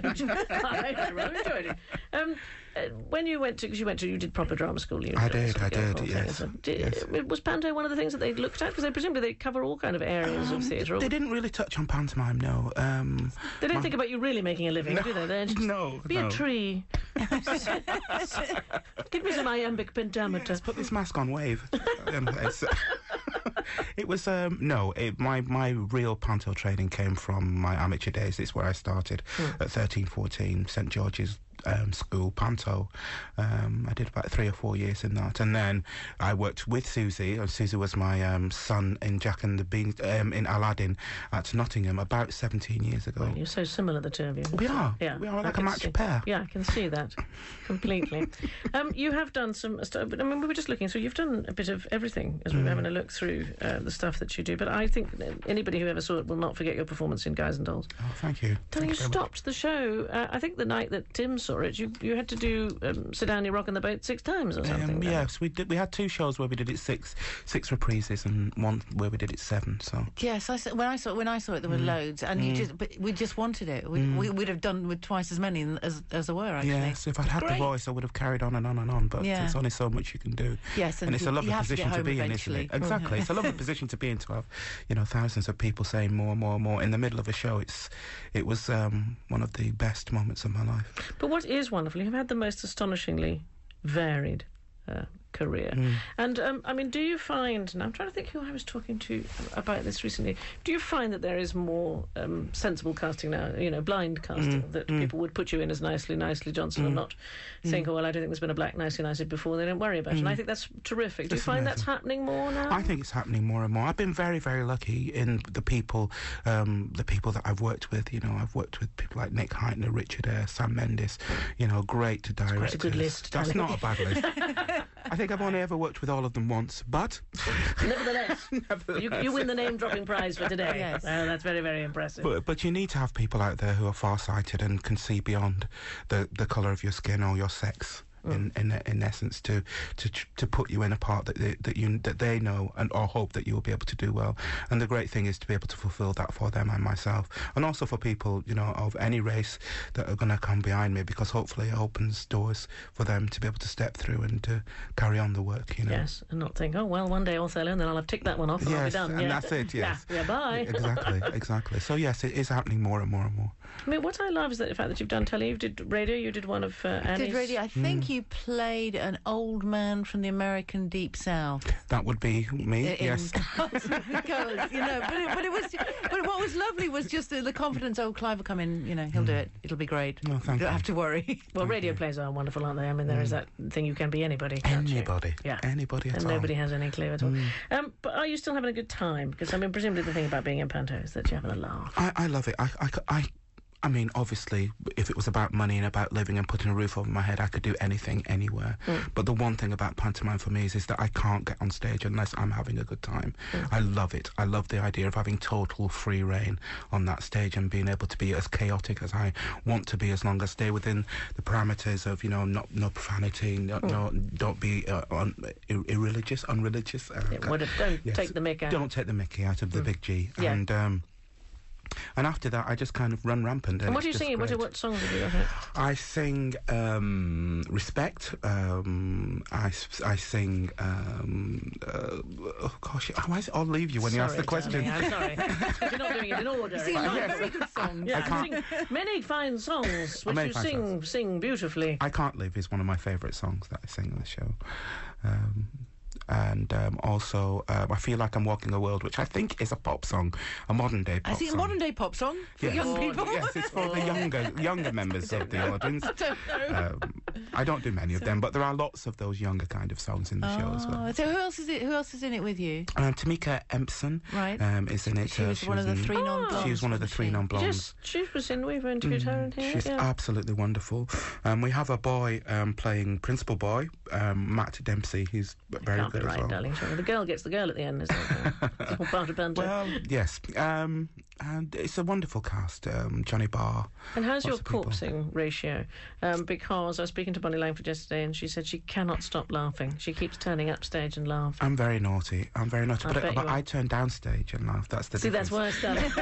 I, I rather enjoyed it. Um, uh, when you went to, because you went to, you did proper drama school. You I did, did, sort I of did, Guildhall yes, Theatre. Did, yes. Was panto one of the things that they looked at? Because they presumably they cover all kind of areas of theatre. They didn't really touch on pantomime, no. Um, They don't my- think about you really making a living, No, do they? They're just, no, Be no. a tree. Give me some iambic pentameter. Put this mask on, wave. um, it's, it was um, no. It, my my real panto training came from my amateur days. It's where I started Hmm. at thirteen, fourteen, St George's um, School panto. Um, I did about three or four years in that, and then I worked with Susie. And Susie was my um, son in Jack and the Bean um, in Aladdin at Nottingham about seventeen years ago. You're so similar, the two of you. We are. Yeah, We are I like a can matched see- pair. Yeah, I can see that completely. um, you have done some stuff. I mean, we were just looking, so you've done a bit of everything as we were Mm. having a look through uh, the stuff that you do. But I think that anybody who ever saw it will not forget your performance in Guys and Dolls. Oh, thank you. Telling you Thank very much. stopped the show. Uh, I think the night that Tim saw it, you you had to do um, Sit Down, You Rock in the Boat six times or something. Um, yes, we did. We had two shows where we did it six, six reprises, and one where we did it seven. So Yes, I saw, when I saw when I saw it, there were Mm. loads, and you Mm. just but we just wanted it. We, Mm. we would have done with twice as many as as there were actually. yes, if I'd had the Great. voice, I would have carried on and on and on. But Yeah. there's only so much you can do. Yes, and it's you- a lovely you have to get position to, home be eventually. in, isn't it? Exactly, it's a lovely position to be in to have, you know, thousands of people saying more, more, more in the middle of a show. It's, it was um, one of the best moments of my life. But what is wonderful, you've had the most astonishingly varied uh, career. Mm. And, um, I mean, do you find, and I'm trying to think who I was talking to about this recently, do you find that there is more um, sensible casting now, you know, blind casting, Mm, that mm. people would put you in as Nicely, Nicely Johnson and Mm. not think, Mm. oh, well, I don't think there's been a black Nicely, Nicely before, they don't worry about it. And I Mm. think that's terrific. Do you That's find that's amazing. happening more now? I think it's happening more and more. I've been very, very lucky in the people, um, the people that I've worked with. You know, I've worked with people like Nick Heitner, Richard Eyre, Sam Mendes. You know, great directors. quite a good list, That's darling. not a bad list. I think I've only ever worked with all of them once, but Nevertheless, You, you win the name-dropping prize for today. Yes. Uh, that's very, very impressive. But, but you need to have people out there who are far-sighted and can see beyond the, the colour of your skin or your sex. mm. in, in in essence, to to to put you in a part that they, that you that they know and or hope that you will be able to do well. And the great thing is to be able to fulfil that for them and myself, and also for people, you know, of any race that are going to come behind me, because hopefully it opens doors for them to be able to step through and to carry on the work, you know. Yes, and not think, oh, well, one day Othello, and then I'll have ticked that one off and yes, I'll be done. and yeah. that's it, yes. Yeah, yeah bye. Exactly, exactly. So, yes, it is happening more and more and more. I mean, what I love is that the fact that you've done telly, you did radio, you did one of uh, Annie's... I did radio. I think Mm. you played an old man from the American Deep South. That would be me, in yes. Girls with Girls, you know, but it, but it was, but what was lovely was just the, the confidence. Oh, Clive will come in, you know, he'll do it. It'll be great. Oh, thank you don't you. have to worry. Well, radio plays are wonderful, aren't they? I mean, there is that thing you can be anybody, can't you? Anybody. Yeah. Anybody at and all. nobody has any clue at all. Mm. Um, but are you still having a good time? Because, I mean, presumably the thing about being in Panto is that you're having a laugh. I, I love it. I, I, I, I mean, obviously, if it was about money and about living and putting a roof over my head, I could do anything, anywhere. Mm. But the one thing about pantomime for me is, is that I can't get on stage unless I'm having a good time. Mm. I love it. I love the idea of having total free reign on that stage and being able to be as chaotic as I want to be, as long as I stay within the parameters of, you know, not no profanity, no, Mm. no don't be uh, un, ir- irreligious, unreligious. Uh, Yeah, what if- don't yes. take the mick out. Don't take the mickey out of the Mm. big G. Yeah. And um, and after that, I just kind of run rampant. And, And what it's are you just singing? What, great. what songs have you got? I sing um, Respect. Um, I, s- I sing. Um, uh, oh gosh, oh, I, I'll leave you when you ask the Sorry, question. darling, I'm sorry. Because you're not doing it in order. You sing It's not not- very good songs. Yeah, I you can't- sing many fine songs, which Many you fine sing songs. sing beautifully. I Can't Live is one of my favourite songs that I sing on the show. Um, and um, also, um, I Feel Like I'm Walking a World, which I think is a pop song, a modern day pop I think song. a modern day pop song for Yes. young people. Yes, it's for the younger younger members of the audience. I don't know. Um, I don't do many of them, but there are lots of those younger kind of songs in the show as well. Oh, so who else is it? Who else is in it with you? Um, Tamika Empson Right. um, is in it. She uh, was one of the in- three non-blondes, She was one of the wasn't three she? non-blondes. Just, she was in, we've interviewed her in here. She's yeah. absolutely wonderful. Um, we have a boy um, playing Principal Boy, um, Matt Dempsey. He's very Can't be good right, as well. darling. Sure. The girl gets the girl at the end, isn't it? It's all part of banter. Well, yes. Um, and it's a wonderful cast. Um, Johnny Barr. And how's your lots of people. corpsing ratio? Um, because I was speaking to Bonnie Langford yesterday, and she said she cannot stop laughing. She keeps turning upstage and laughing. I'm very naughty. I'm very naughty. I but bet but you are. I turn downstage and laugh. That's the See, difference. that's worse, darling.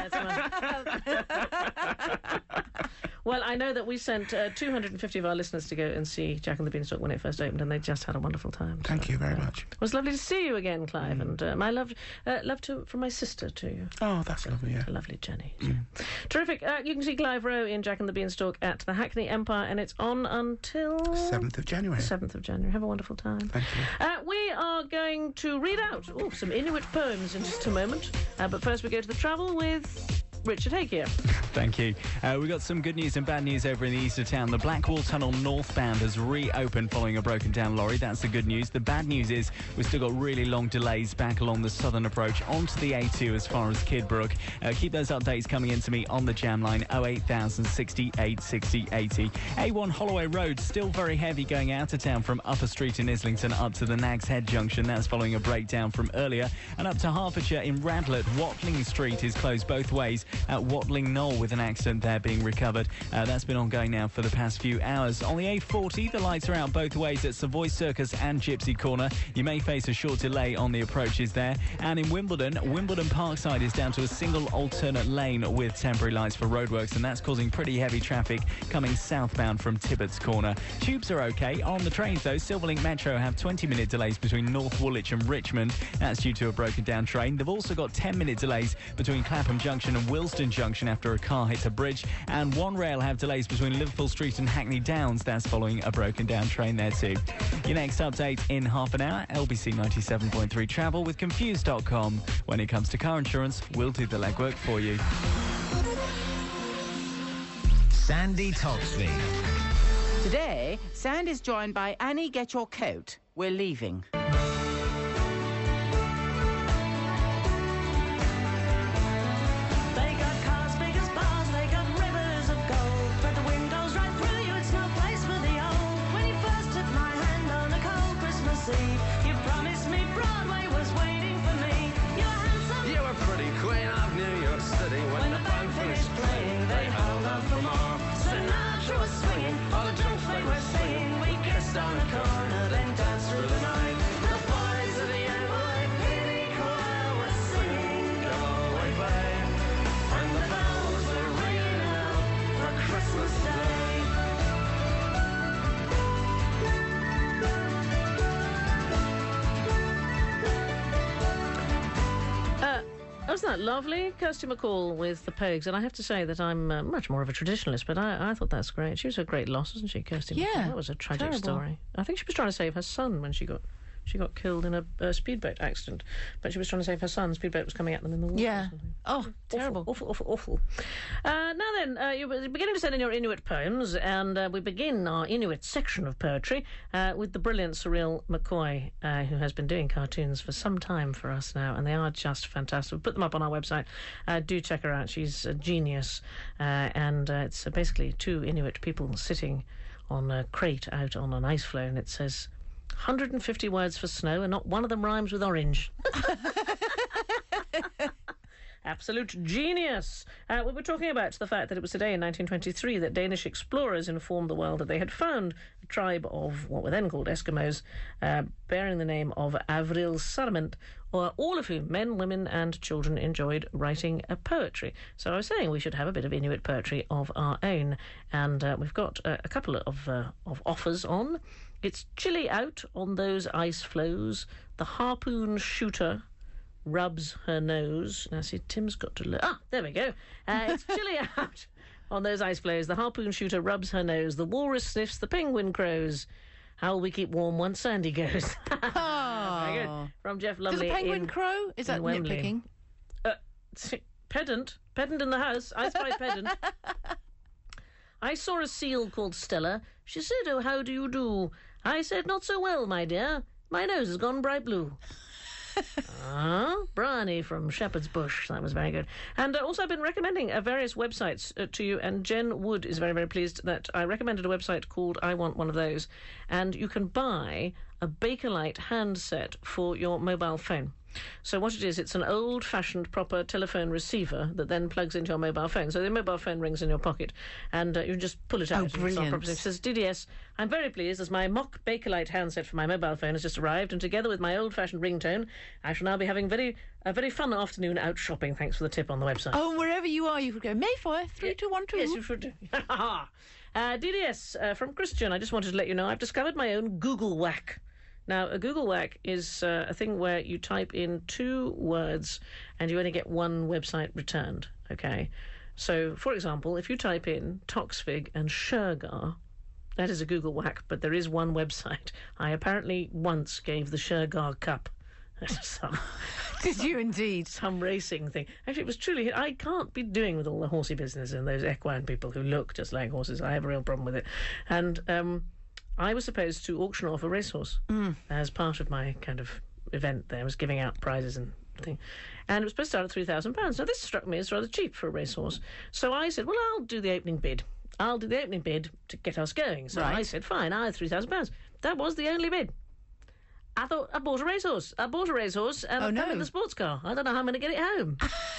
That's worse. Well, I know that we sent uh, two hundred fifty of our listeners to go and see Jack and the Beanstalk when it first opened, and they just had a wonderful time. Thank So, you very uh, much. It was lovely to see you again, Clive, Mm. and uh, my love, uh, love to from my sister to you. Oh, that's lovely, yeah. Lovely Jenny. So. Terrific. Uh, you can see Clive Rowe in Jack and the Beanstalk at the Hackney Empire, and it's on until... seventh of January. seventh of January. Have a wonderful time. Thank you. Uh, we are going to read out ooh, some Inuit poems in just a moment, uh, but first we go to the travel with Richard Hakier. Thank you. Uh, we've got some good news and bad news over in the east of town. The Blackwall Tunnel northbound has reopened following a broken down lorry. That's the good news. The bad news is we've still got really long delays back along the southern approach onto the A two as far as Kidbrooke. Uh, keep those updates coming in to me on the jam line oh eight thousand sixty-eight sixty eighty. A one Holloway Road still very heavy going out of town from Upper Street in Islington up to the Nags Head junction. That's following a breakdown from earlier. And up to Hertfordshire in Radlett, Watling Street is closed both ways at Watling Knoll with an accident there being recovered. Uh, that's been ongoing now for the past few hours. On the A forty, the lights are out both ways at Savoy Circus and Gypsy Corner. You may face a short delay on the approaches there. And in Wimbledon, Wimbledon Parkside is down to a single alternate lane with temporary lights for roadworks, and that's causing pretty heavy traffic coming southbound from Tibbetts Corner. Tubes are okay. On the trains, though, Silverlink Metro have twenty-minute delays between North Woolwich and Richmond. That's due to a broken down train. They've also got ten-minute delays between Clapham Junction and Willesden Junction after a car hits a bridge. And One Rail have delays between Liverpool Street and Hackney Downs. That's following a broken down train there too. Your next update in half an hour, L B C ninety-seven point three travel with Confused dot com. When it comes to car insurance, we'll do the legwork for you. Sandy Toxvie. Today, Sand is joined by Annie Get Your Coat. We're leaving. They got cars big as bars, they got rivers of gold. But the wind goes right through you, it's no place for the old. When you first took my hand on a cold Christmas Eve, you promised me Broadway was waiting for me. You were handsome. You were pretty queen of New York City. When, When the the band band finished finished playing, playing, they they held held on on for for more. more. Sinatra was swinging, all the junk they were singing. We kissed dressed on a corner, then danced through the night. The boys of the Amway Pity Choir were singing Go Away Babe, and the bells were ringing out for Christmas Day. Uh, wasn't that lovely? Kirsty MacColl with the Pogues. And I have to say that I'm uh, much more of a traditionalist, but I, I thought that's great. She was a great loss, wasn't she, Kirsty Yeah, MacColl? That was a tragic terrible. story. I think she was trying to save her son when she got she got killed in a, a speedboat accident. But she was trying to save her son. Speedboat was coming at them in the water. Yeah. Or something. Oh, terrible. Awful, awful, awful. Uh, now then, uh, you're beginning to send in your Inuit poems, and uh, we begin our Inuit section of poetry uh, with the brilliant Cyril McCoy, uh, who has been doing cartoons for some time for us now, and they are just fantastic. We'll put them up on our website. Uh, do check her out. She's a genius, uh, and uh, it's uh, basically two Inuit people sitting on a crate out on an ice floe, and it says one hundred fifty words for snow, and not one of them rhymes with orange. Absolute genius. Uh, we were talking about the fact that it was today in nineteen twenty-three that Danish explorers informed the world that they had found a tribe of what were then called Eskimos, uh, bearing the name of Avril Sarment, or all of whom, men, women and children, enjoyed writing a poetry. So I was saying we should have a bit of Inuit poetry of our own, and uh, we've got uh, a couple of, uh, of offers on. It's chilly out on those ice floes. The harpoon shooter rubs her nose. Now, see, Tim's got to... Lo- ah, there we go. Uh, it's chilly out on those ice floes. The harpoon shooter rubs her nose. The walrus sniffs. The penguin crows. How will we keep warm once Sandy goes? Oh. Very good. From Jeff Lumley. Does a penguin in, crow? Is that in Wembley. nitpicking? Uh, pedant. Pedant in the house. I spy pedant. I saw a seal called Stella. She said, "Oh, how do you do?" I said, "Not so well, my dear. My nose has gone bright blue." Ah, Bryony from Shepherd's Bush. That was very good. And uh, also I've been recommending uh, various websites uh, to you, and Jen Wood is very, very pleased that I recommended a website called I Want One of Those, and you can buy a Bakelite handset for your mobile phone. So what it is, it's an old-fashioned proper telephone receiver that then plugs into your mobile phone. So the mobile phone rings in your pocket, and uh, you can just pull it out. Oh, and brilliant. start proper- It says, D D S, I'm very pleased as my mock Bakelite handset for my mobile phone has just arrived, and together with my old-fashioned ringtone, I shall now be having very a very fun afternoon out shopping. Thanks for the tip on the website. Oh, wherever you are, you could go, Mayfair, three two one two. Yes, you should do. uh, D D S uh, from Christian, I just wanted to let you know I've discovered my own Google Whack. Now, a Google Whack is uh, a thing where you type in two words and you only get one website returned, okay? So, for example, if you type in Toxfig and Shergar, that is a Google Whack, but there is one website. I apparently once gave the Shergar Cup. some, Did you indeed? Some racing thing. Actually, it was truly... I can't be doing with all the horsey business and those equine people who look just like horses. I have a real problem with it. And... um I was supposed to auction off a racehorse mm. as part of my kind of event there. I was giving out prizes and thing. And it was supposed to start at three thousand pounds. Now, this struck me as rather cheap for a racehorse. So I said, well, I'll do the opening bid. I'll do the opening bid to get us going. So right. I said, fine, I had three thousand pounds. That was the only bid. I thought, I bought a racehorse. I bought a racehorse and oh, I've no. come in the sports car. I don't know how I'm going to get it home.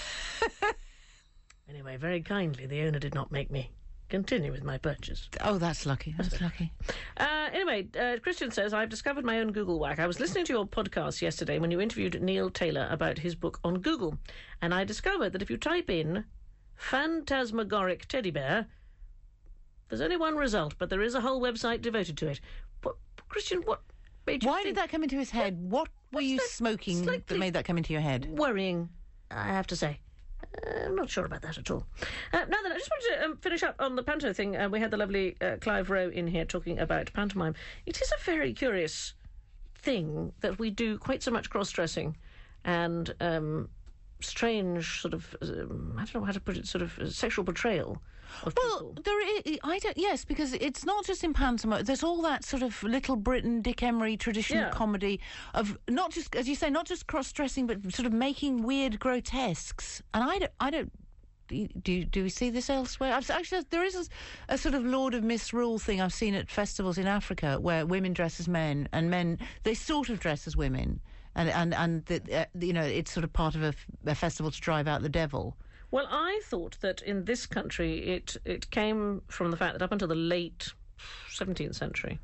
Anyway, very kindly, the owner did not make me continue with my purchase. Oh, that's lucky. That's lucky. Uh, anyway, uh, Christian says, I've discovered my own Google Whack. I was listening to your podcast yesterday when you interviewed Neil Taylor about his book on Google, and I discovered that if you type in phantasmagoric teddy bear, there's only one result, but there is a whole website devoted to it. But, Christian, what made you Why think... did that come into his head? What were you that smoking that made that come into your head? Worrying, I have to say. Uh, I'm not sure about that at all. Uh, now then, I just wanted to um, finish up on the panto thing. Uh, we had the lovely uh, Clive Rowe in here talking about pantomime. It is a very curious thing that we do quite so much cross-dressing and um, strange sort of, um, I don't know how to put it, sort of uh, sexual portrayal of well, people. there is, I don't, yes, because it's not just in pantomime. There's all that sort of Little Britain, Dick Emery traditional Yeah. comedy of not just, as you say, not just cross-dressing, but sort of making weird grotesques. And I don't, I don't. Do you, do we see this elsewhere? I've, actually, there is a, a sort of Lord of Misrule thing I've seen at festivals in Africa where women dress as men and men they sort of dress as women, and and and the, uh, you know it's sort of part of a, a festival to drive out the devil. Well, I thought that in this country it, it came from the fact that up until the late seventeenth century,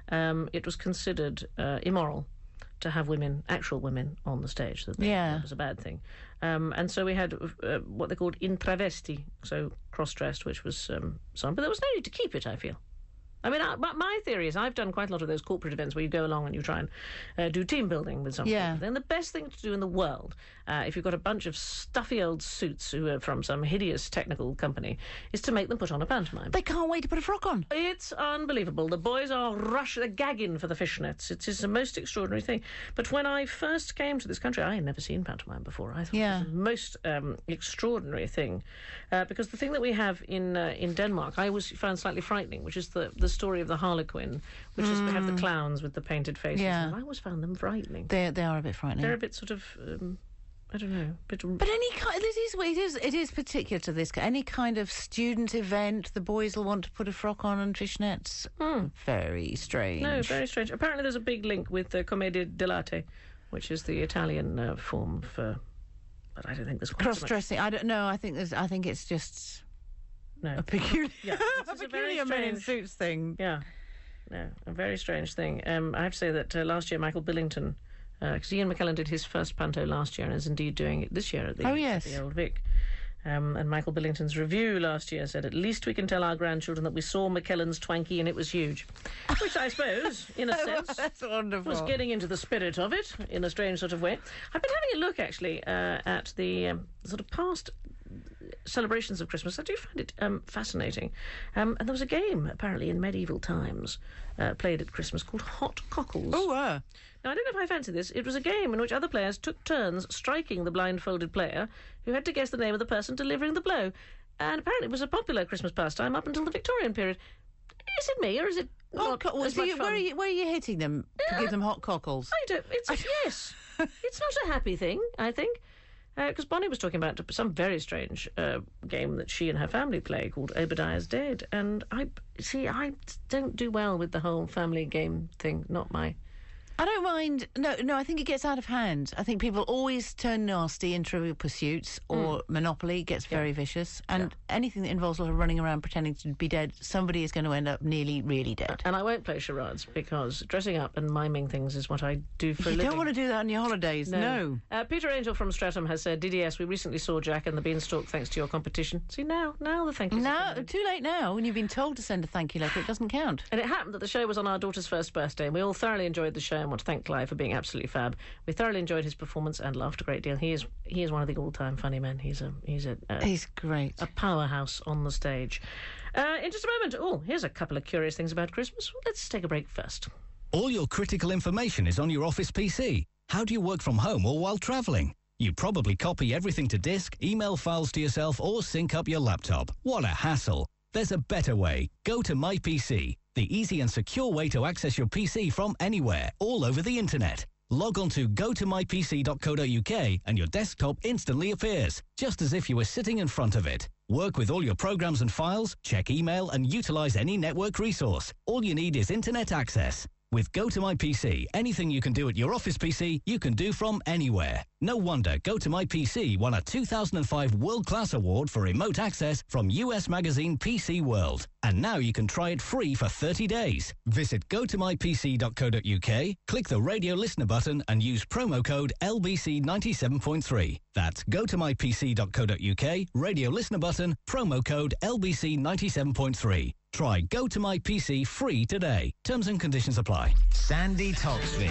um, it was considered uh, immoral to have women, actual women, on the stage. That, they, Yeah. that was a bad thing. Um, and so we had uh, what they called in travesti, so cross-dressed, which was um, some. But there was no need to keep it, I feel. I mean, I, my, my theory is I've done quite a lot of those corporate events where you go along and you try and uh, do team building with something. Yeah. Then the best thing to do in the world, uh, if you've got a bunch of stuffy old suits who are from some hideous technical company, is to make them put on a pantomime. They can't wait to put a frock on. It's unbelievable. The boys are rush, they're gagging for the fishnets. It is the most extraordinary thing. But when I first came to this country, I had never seen pantomime before. I thought Yeah. it was the most um, extraordinary thing. Uh, because the thing that we have in uh, in Denmark, I always found slightly frightening, which is the, the story of the Harlequin, which is we have the clowns with the painted faces. Yeah. And I always found them frightening. They they are a bit frightening. They're a bit sort of, um, I don't know, a bit... But any kind, it is, it is, it is particular to this. Any kind of student event, the boys will want to put a frock on and fishnets. Very strange. No, very strange. Apparently there's a big link with the Commedia dell'arte, which is the Italian uh, form for... But I don't think there's quite so much- Cross-dressing. I don't know. I think there's. I think it's just No. a peculiar, Yeah, a it's a very peculiar men in strange- suits thing. Yeah, no, a very strange thing. Um, I have to say that uh, last year Michael Billington, because Ian McKellen did his first panto last year and is indeed doing it this year at the, Oh, yes. at the Old Vic. Um, and Michael Billington's review last year said, at least we can tell our grandchildren that we saw McKellen's Twanky and it was huge. Which I suppose, in a sense, That's wonderful. was getting into the spirit of it in a strange sort of way. I've been having a look, actually, uh, at the um, sort of past celebrations of Christmas. I do find it um, fascinating. Um, and there was a game, apparently, in medieval times uh, played at Christmas called Hot Cockles. Oh, uh. Now, I don't know if I fancy this. It was a game in which other players took turns striking the blindfolded player who had to guess the name of the person delivering the blow. And apparently it was a popular Christmas pastime up until the Victorian period. Is it me, or is it Hot not co- as so much you, fun? where, are you, where are you hitting them to Uh, give them hot cockles? I don't... It's, yes. It's not a happy thing, I think. Because Bonnie was talking about some very strange uh, game that she and her family play called Obadiah's Dead. And I... See, I don't do well with the whole family game thing. Not my... I don't mind. No, no, I think it gets out of hand. I think people always turn nasty in Trivial Pursuits or Monopoly gets very vicious. And anything that involves a lot of running around pretending to be dead, somebody is going to end up nearly, really dead. And I won't play charades because dressing up and miming things is what I do for a You living. don't want to do that on your holidays, no. Uh, Peter Angel from Streatham has said, D D S, we recently saw Jack and the Beanstalk thanks to your competition. See, now, now the thank yous. Now, too late now. When you've been told to send a thank you letter, it doesn't count. And it happened that the show was on our daughter's first birthday, and we all thoroughly enjoyed the show and want to thank Clive for being absolutely fab. We thoroughly enjoyed his performance and laughed a great deal. He is he is one of the all-time funny men. He's a he's a uh, He's great. a powerhouse on the stage. Uh, in just a moment, oh, here's a couple of curious things about Christmas. Let's take a break first. All your critical information is on your Office P C. How do you work from home or while travelling? You probably copy everything to disk, email files to yourself, or sync up your laptop. What a hassle. There's a better way. Go to My P C, the easy and secure way to access your P C from anywhere, all over the internet. Log on to go to my p c dot co dot u k and your desktop instantly appears, just as if you were sitting in front of it. Work with all your programs and files, check email, and utilize any network resource. All you need is internet access. With Go to My P C, anything you can do at your Office P C, you can do from anywhere. No wonder Go to My P C won a two thousand five World Class Award for remote access from U S magazine P C World. And now you can try it free for thirty days. Visit go to my p c dot co dot u k, click the radio listener button and use promo code L B C ninety-seven point three. That's go to my p c dot co dot u k, radio listener button, promo code L B C ninety-seven point three. Try Go to My P C free today. Terms and conditions apply. Sandy Toxvie.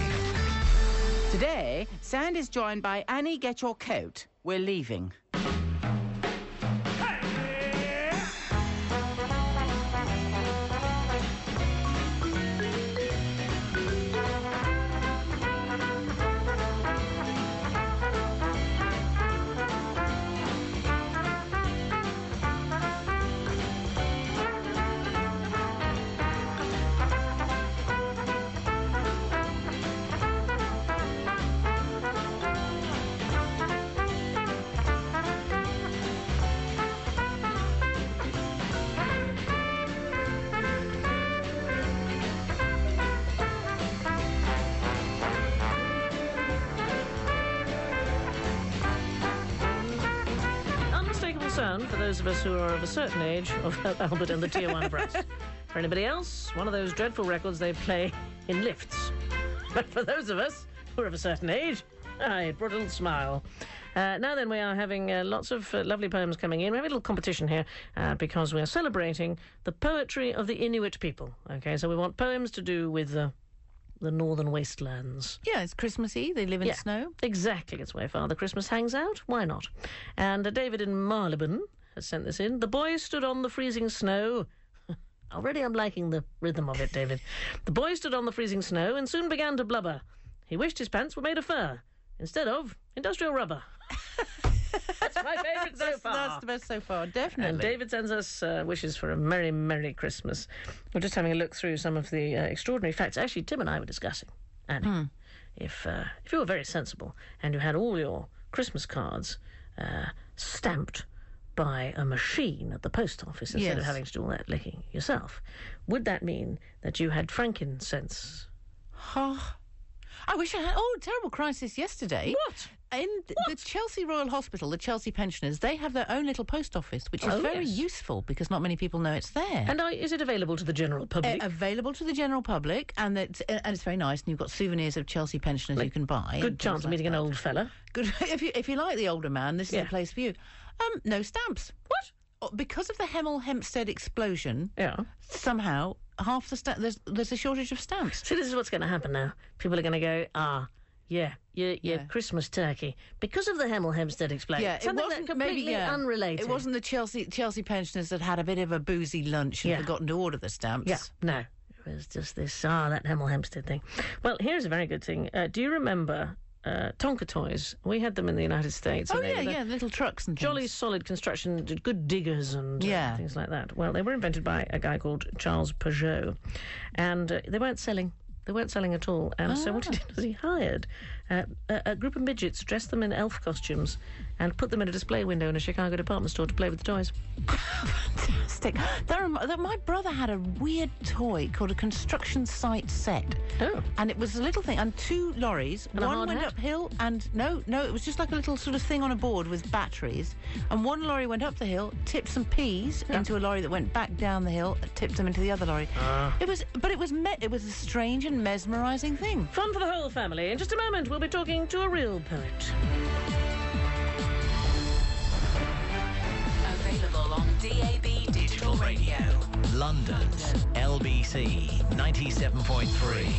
Today, Sand is joined by Annie Get Your Coat. We're leaving. Unmistakable sound for those of us who are of a certain age of Albert and the Tier one Brass. For anybody else, one of those dreadful records they play in lifts. But for those of us who are of a certain age, ah, it brought a little smile. Uh, now then, we are having uh, lots of uh, lovely poems coming in. We have a little competition here uh, because we are celebrating the poetry of the Inuit people. Okay, so we want poems to do with uh, the northern wastelands. Yeah, it's Christmassy. They live in Yeah, snow. Exactly. It's where Father Christmas hangs out. Why not? And uh, David in Marylebone has sent this in. The boy stood on the freezing snow. Already I'm liking the rhythm of it, David. The boy stood on the freezing snow and soon began to blubber. He wished his pants were made of fur instead of industrial rubber. That's my favourite so That's, far. that's the best so far, definitely. And David sends us uh, wishes for a merry, merry Christmas. We're just having a look through some of the uh, extraordinary facts. Actually, Tim and I were discussing, Annie, Hmm. if uh, if you were very sensible and you had all your Christmas cards uh, stamped by a machine at the post office instead of Yes. having to do all that licking yourself, would that mean that you had frankincense? Oh, I wish I had. Oh, terrible crisis yesterday. What? In th- the Chelsea Royal Hospital, the Chelsea pensioners, they have their own little post office, which is Oh, very yes. useful because not many people know it's there. And are, is it available to the general public? Uh, available to the general public, and it's, and it's very nice. And you've got souvenirs of Chelsea pensioners you can buy. Good and chance things of meeting like an that. old fella. Good if you if you like the older man, this is Yeah. the place for you. Um, no stamps. What? Oh, because of the Hemel Hempstead explosion, Yeah. somehow half the sta- there's there's a shortage of stamps. See, this is what's going to happen now. People are going to go, ah, yeah, your, your Yeah. Christmas turkey. Because of the Hemel Hempstead explosion. Yeah, it Something wasn't that completely maybe yeah, unrelated. It wasn't the Chelsea Chelsea pensioners that had a bit of a boozy lunch and Yeah. forgotten to order the stamps. Yeah, no. It was just this, ah, that Hemel Hempstead thing. Well, here's a very good thing. Uh, do you remember uh, Tonka toys? We had them in the United States. Oh and they yeah, were the yeah, little trucks and things. Jolly solid construction, good diggers and uh, Yeah. things like that. Well, they were invented by a guy called Charles Peugeot, and uh, they weren't selling. They weren't selling at all. And so what he did was he hired uh, a, a group of midgets, dressed them in elf costumes, and put them in a display window in a Chicago department store to play with the toys. Fantastic. That rem- that my brother had a weird toy called a construction site set. Oh. And it was a little thing, and two lorries. And a one hard went hat? uphill, and no, no, it was just like a little sort of thing on a board with batteries. And one lorry went up the hill, tipped some peas into a lorry that went back down the hill, tipped them into the other lorry. Ah. It was, but it was me- it was a strange and mesmerising thing. Fun for the whole family. In just a moment, we'll be talking to a real poet. Available on D A B Digital Radio. London's L B C ninety-seven point three.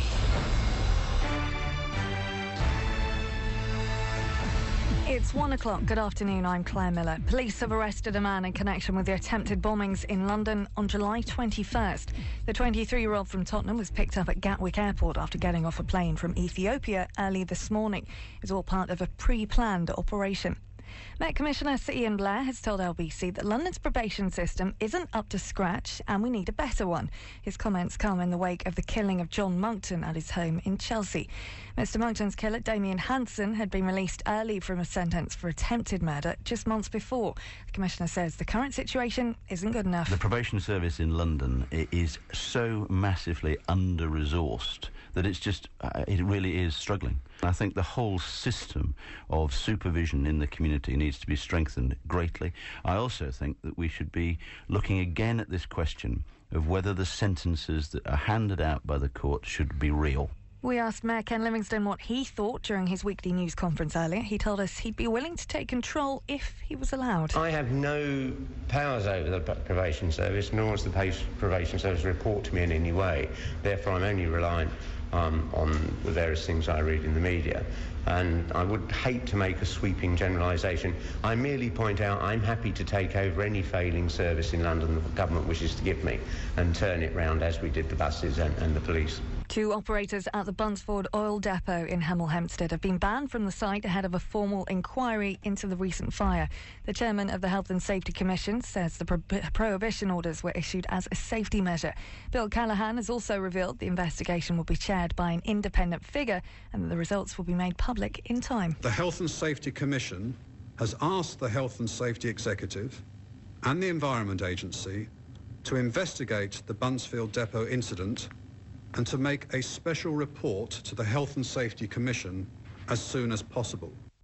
It's one o'clock. Good afternoon, I'm Claire Miller. Police have arrested a man in connection with the attempted bombings in London on July twenty-first. The twenty-three-year-old from Tottenham was picked up at Gatwick Airport after getting off a plane from Ethiopia early this morning. It's all part of a pre-planned operation. Met Commissioner Sir Ian Blair has told L B C that London's probation system isn't up to scratch and we need a better one. His comments come in the wake of the killing of John Monckton at his home in Chelsea. Mister Monckton's killer, Damien Hanson, had been released early from a sentence for attempted murder just months before. The Commissioner says the current situation isn't good enough. The probation service in London i- is so massively under-resourced that it's just, uh, it really is struggling. I think the whole system of supervision in the community needs to be strengthened greatly. I also think that we should be looking again at this question of whether the sentences that are handed out by the court should be real. We asked Mayor Ken Livingstone what he thought during his weekly news conference earlier. He told us he'd be willing to take control if he was allowed. I have no powers over the probation service, nor does the pace- probation service report to me in any way. Therefore, I'm only reliant um, on the various things I read in the media. And I would hate to make a sweeping generalisation. I merely point out I'm happy to take over any failing service in London the government wishes to give me and turn it round as we did the buses and, and the police. Two operators at the Bunsford oil depot in Hemel Hempstead have been banned from the site ahead of a formal inquiry into the recent fire. The chairman of the Health and Safety Commission says the pro- prohibition orders were issued as a safety measure. Bill Callaghan has also revealed the investigation will be chaired by an independent figure and that the results will be made public in time. The Health and Safety Commission has asked the Health and Safety Executive and the Environment Agency to investigate the Buncefield Depot incident and to make a special report to the Health and Safety Commission as soon as possible.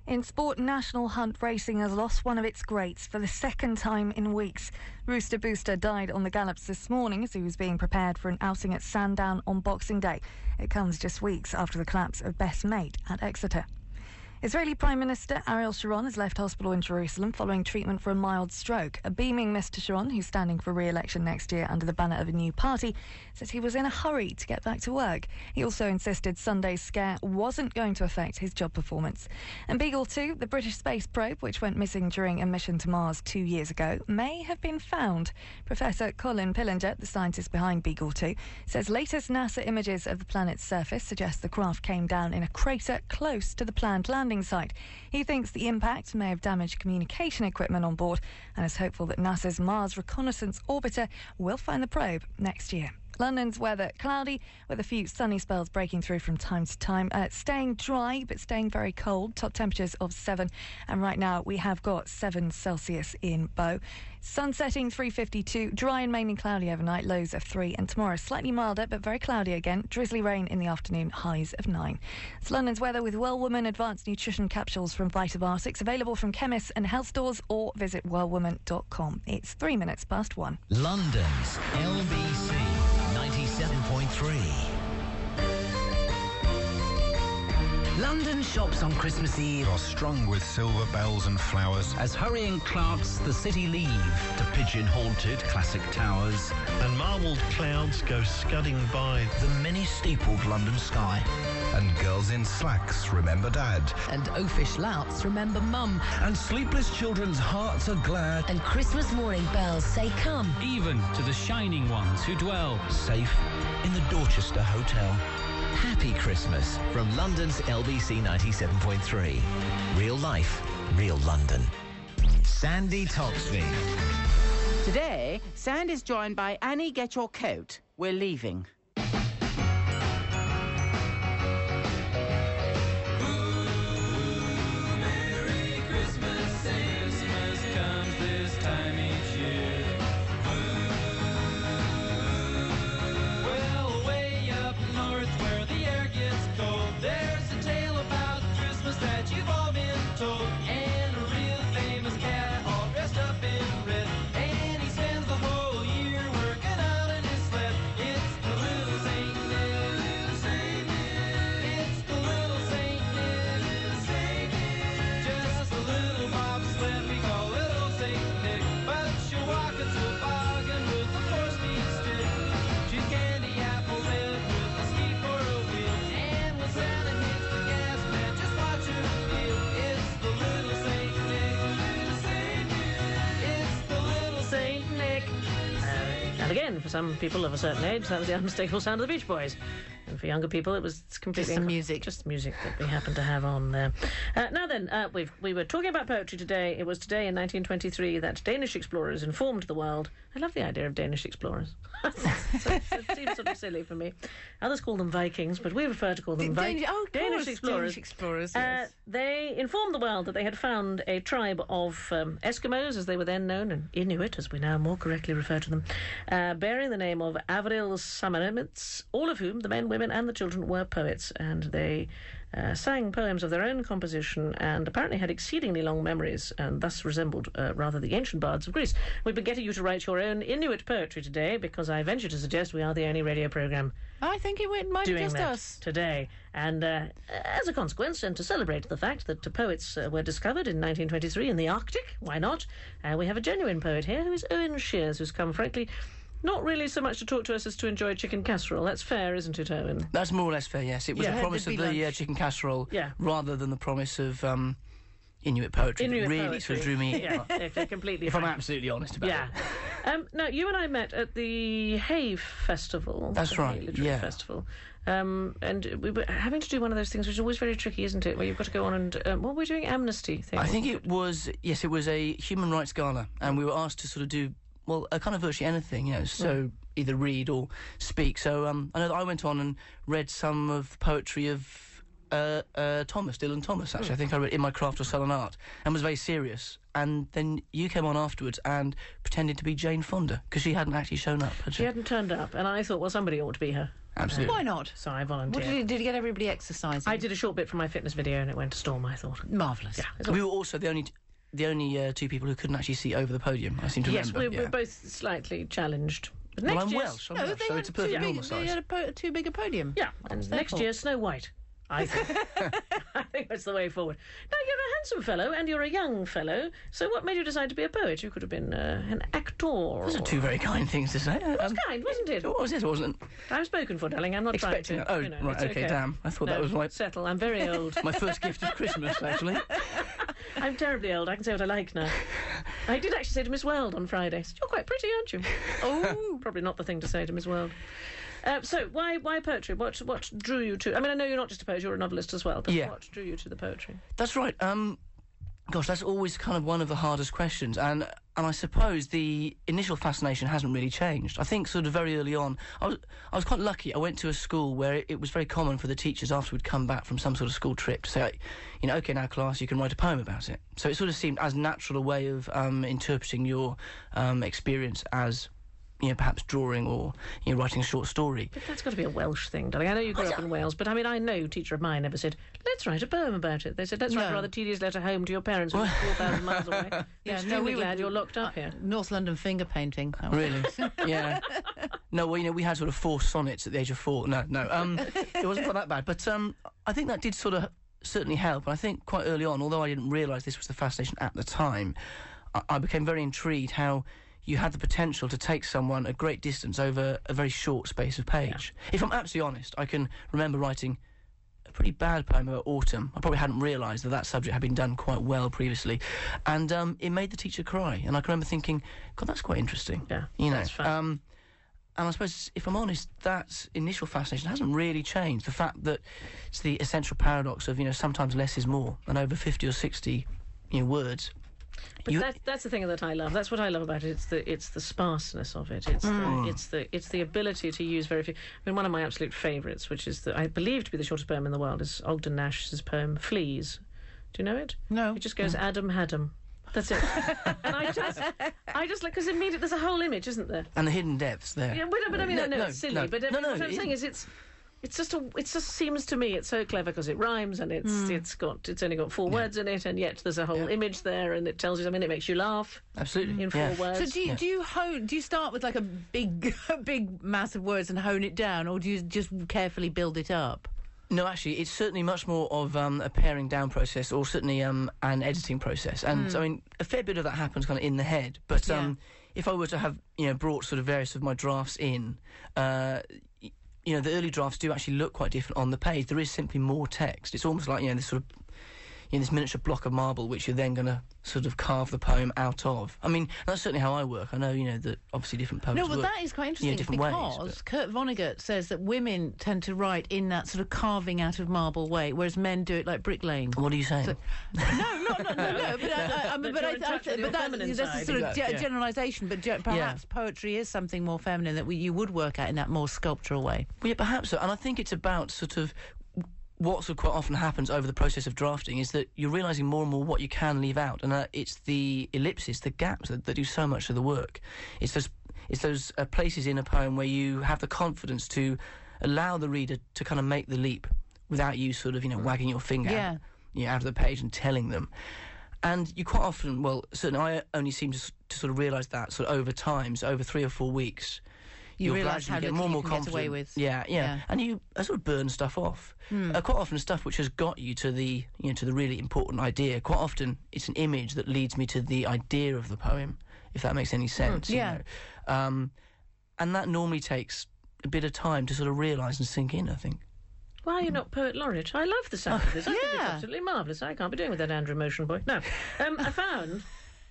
In sport, National Hunt Racing has lost one of its greats for the second time in weeks. Rooster Booster died on the gallops this morning as he was being prepared for an outing at Sandown on Boxing Day. It comes just weeks after the collapse of Best Mate at Exeter. Israeli Prime Minister Ariel Sharon has left hospital in Jerusalem following treatment for a mild stroke. A beaming Mister Sharon, who's standing for re-election next year under the banner of a new party, says he was in a hurry to get back to work. He also insisted Sunday's scare wasn't going to affect his job performance. And Beagle two, the British space probe, which went missing during a mission to Mars two years ago, may have been found. Professor Colin Pillinger, the scientist behind Beagle two, says latest NASA images of the planet's surface suggest the craft came down in a crater close to the planned landing site. He thinks the impact may have damaged communication equipment on board and is hopeful that NASA's Mars Reconnaissance Orbiter will find the probe next year. London's weather cloudy with a few sunny spells breaking through from time to time. Uh, staying dry but staying very cold. Top temperatures of seven. And right now we have got seven Celsius in Bow. Sun setting three fifty-two. Dry and mainly cloudy overnight. Lows of three. And tomorrow slightly milder but very cloudy again. Drizzly rain in the afternoon. Highs of nine. It's London's weather with Well Woman Advanced Nutrition Capsules from Vitabiotics. Available from chemists and health stores or visit well woman dot com. It's three minutes past one. London's L B C ninety-seven point three. London shops on Christmas Eve are strung with silver bells and flowers as hurrying clerks the city leave to pigeon-haunted classic towers and marbled clouds go scudding by the many-steepled London sky. And girls in slacks remember Dad. And oafish louts remember Mum. And sleepless children's hearts are glad. And Christmas morning bells say come. Even to the shining ones who dwell safe in the Dorchester Hotel. Happy Christmas from London's L B C ninety-seven point three. Real life, real London. Sandy Toxvie. Today, Sandy's joined by Annie Get Your Coat. We're leaving. Again, for some people of a certain age, that was the unmistakable sound of the Beach Boys. And for younger people, it was completely... Just some music. Just music that we happen to have on there. Uh, now then, uh, we've, we were talking about poetry today. It was today in nineteen twenty-three that Danish explorers informed the world. I love the idea of Danish explorers. It seems sort of silly for me. Others call them Vikings, but we prefer to call them Vi- Danish, oh, Danish course, explorers. Danish explorers, Uh, yes. they informed the world that they had found a tribe of um, Eskimos, as they were then known, and Inuit, as we now more correctly refer to them, uh, bearing the name of Avril Samanimits, all of whom, the men, women and the children, were poets, and they uh, sang poems of their own composition and apparently had exceedingly long memories and thus resembled uh, rather the ancient bards of Greece. We've been getting you to write your own Inuit poetry today because I venture to suggest we are the only radio programme I think it went, might be doing just that us. today. And uh, as a consequence, and to celebrate the fact that uh, poets uh, were discovered in nineteen twenty-three in the Arctic, why not? Uh, we have a genuine poet here who is Owen Shears, who's come, frankly, not really so much to talk to us as to enjoy chicken casserole. That's fair, isn't it, Owen? That's more or less fair, yes. It was Yeah. the promise of the uh, chicken casserole Yeah. rather than the promise of um, Inuit poetry Inuit that really poetry. sort of drew me in. Yeah, if they're completely If I'm frank. absolutely honest about Yeah. it. Um, now, you and I met at the Hay Festival. That's the Hay right, Literary yeah. Festival. Um, and we were having to do one of those things which is always very tricky, isn't it? Where you've got to go on and... Um, what were we doing? Amnesty thing? I think it was, yes, it was a human rights gala, and we were asked to sort of do, well, a kind of virtually anything, you know, so Right. either read or speak. So um, I know that I went on and read some of the poetry of uh, uh, Thomas, Dylan Thomas, actually. I think I read In My Craft of Southern Art, and was very serious. And then you came on afterwards and pretended to be Jane Fonda, because she hadn't actually shown up, had she? She hadn't turned up, and I thought, well, somebody ought to be her. Absolutely. Why not? So I volunteered. What did, you, did you get everybody exercising? I did a short bit from my fitness video, and it went to storm, I thought. Marvellous. Yeah. We were also the only... The only uh, two people who couldn't actually see over the podium, I seem to yes, remember. Yes, we yeah. were both slightly challenged. But well, next I'm year, Welsh, I'm no, Welsh, they so had it's a perfect too normal big, size. They had a po- too big a podium. Yeah, and next fault? year, Snow White. I think. I think that's the way forward. Now, you're a handsome fellow, and you're a young fellow, so what made you decide to be a poet? You could have been uh, an actor. Those are two very kind things to say. It was um, kind, wasn't it? What was it? It wasn't... I've spoken for, darling. I'm not Expecting trying to... Oh, you know, right, it's okay, damn. I thought no, that was like... Settle, I'm very old. My first gift of Christmas, actually. I'm terribly old. I can say what I like now. I did actually say to Miss World on Friday, I said, you're quite pretty, aren't you? Oh, probably not the thing to say to Miss World. Uh, so, why why poetry? What what drew you to... I mean, I know you're not just a poet, you're a novelist as well, but yeah. what drew you to the poetry? That's right. Um, gosh, that's always kind of one of the hardest questions, and and I suppose the initial fascination hasn't really changed. I think sort of very early on, I was I was quite lucky. I went to a school where it, it was very common for the teachers after we'd come back from some sort of school trip to say, you know, OK, now class, you can write a poem about it. So it sort of seemed as natural a way of um, interpreting your um, experience as... you know, perhaps drawing or, you know, writing a short story. But that's got to be a Welsh thing, darling. I know you grew up in Wales, but I mean, I know a teacher of mine never said, let's write a poem about it. They said, let's No. write a rather tedious letter home to your parents who are four thousand miles away. Yeah, Yeah, no, extremely we were- glad you're locked up here. North London finger painting. That was- Really? Yeah. No, well, you know, we had sort of four sonnets at the age of four. No, no, um, it wasn't quite that bad. But um, I think that did sort of certainly help. And I think quite early on, although I didn't realise this was the fascination at the time, I, I became very intrigued how you had the potential to take someone a great distance over a very short space of page. Yeah. If I'm absolutely honest, I can remember writing a pretty bad poem about autumn. I probably hadn't realised that that subject had been done quite well previously. And um, it made the teacher cry. And I can remember thinking, God, that's quite interesting. Yeah, you know, that's fun. Um, and I suppose, if I'm honest, that initial fascination hasn't really changed. The fact that it's the essential paradox of, you know, sometimes less is more, and over fifty or sixty, you know, words... But You- that, that's the thing that I love. That's what I love about it. It's the it's the sparseness of it. It's Mm. the it's the it's the ability to use very few. I mean, one of my absolute favourites, which is the I believe to be the shortest poem in the world, is Ogden Nash's poem "Fleas." Do you know it? No. It just goes Adam Hadam. That's it. And I just I just like because immediately there's a whole image, isn't there? And the hidden depths there. Yeah, but, but I mean, No, no, no, no, it's silly. no. But I No, mean, no, what I'm it saying is, it's it's just a it just seems to me it's so clever because it rhymes and it's Mm. it's got it's only got four words in it, and yet there's a whole image there, and it tells you something. It makes you laugh. Absolutely. In four yeah. words. So do you, do you hone? Do you start with like a big, a big mass of words and hone it down, or do you just carefully build it up? No, actually, it's certainly much more of um, a paring down process, or certainly um, an editing process. And Mm. I mean, a fair bit of that happens kind of in the head. But um, if I were to have, you know, brought sort of various of my drafts in, uh, y- you know, the early drafts do actually look quite different on the page. There is simply more text. It's almost like, you know, this sort of, you know, this miniature block of marble which you're then going to sort of carve the poem out of. I mean, that's certainly how I work. I know, you know, that obviously different poets No, well, work, that is quite you know, interesting different because ways. but- Kurt Vonnegut says that women tend to write in that sort of carving out of marble way, whereas men do it like bricklaying. What are you saying? So, no, no, no, no, no. But I, I, I mean, That but you're I, in I, touch with your but that, feminine that's a side. sort of Exactly, ge- yeah. generalisation. But ge- perhaps poetry is something more feminine that we, you would work at in that more sculptural way. Well, yeah, perhaps so. And I think it's about sort of what sort of quite often happens over the process of drafting is that you're realising more and more what you can leave out, and uh, it's the ellipses, the gaps that, that do so much of the work. It's those, it's those uh, places in a poem where you have the confidence to allow the reader to kind of make the leap without you sort of, you know, wagging your finger Yeah. out, you know, out of the page and telling them. And you quite often, well, certainly I only seem to, s- to sort of realise that sort of over time, so over three or four weeks, You you'll realise gradually how get little more and you more can get confident. away with. Yeah, yeah, Yeah. and you uh, sort of burn stuff off. Hmm. Uh, quite often, stuff which has got you to the, you know, to the really important idea. Quite often, it's an image that leads me to the idea of the poem, if that makes any sense. you yeah. know. Um, and that normally takes a bit of time to sort of realise and sink in, I think. Why are you not poet laureate? I love the sound of this. I think it's yeah. absolutely marvellous. I can't be doing with that Andrew Motion boy. No, um, I found.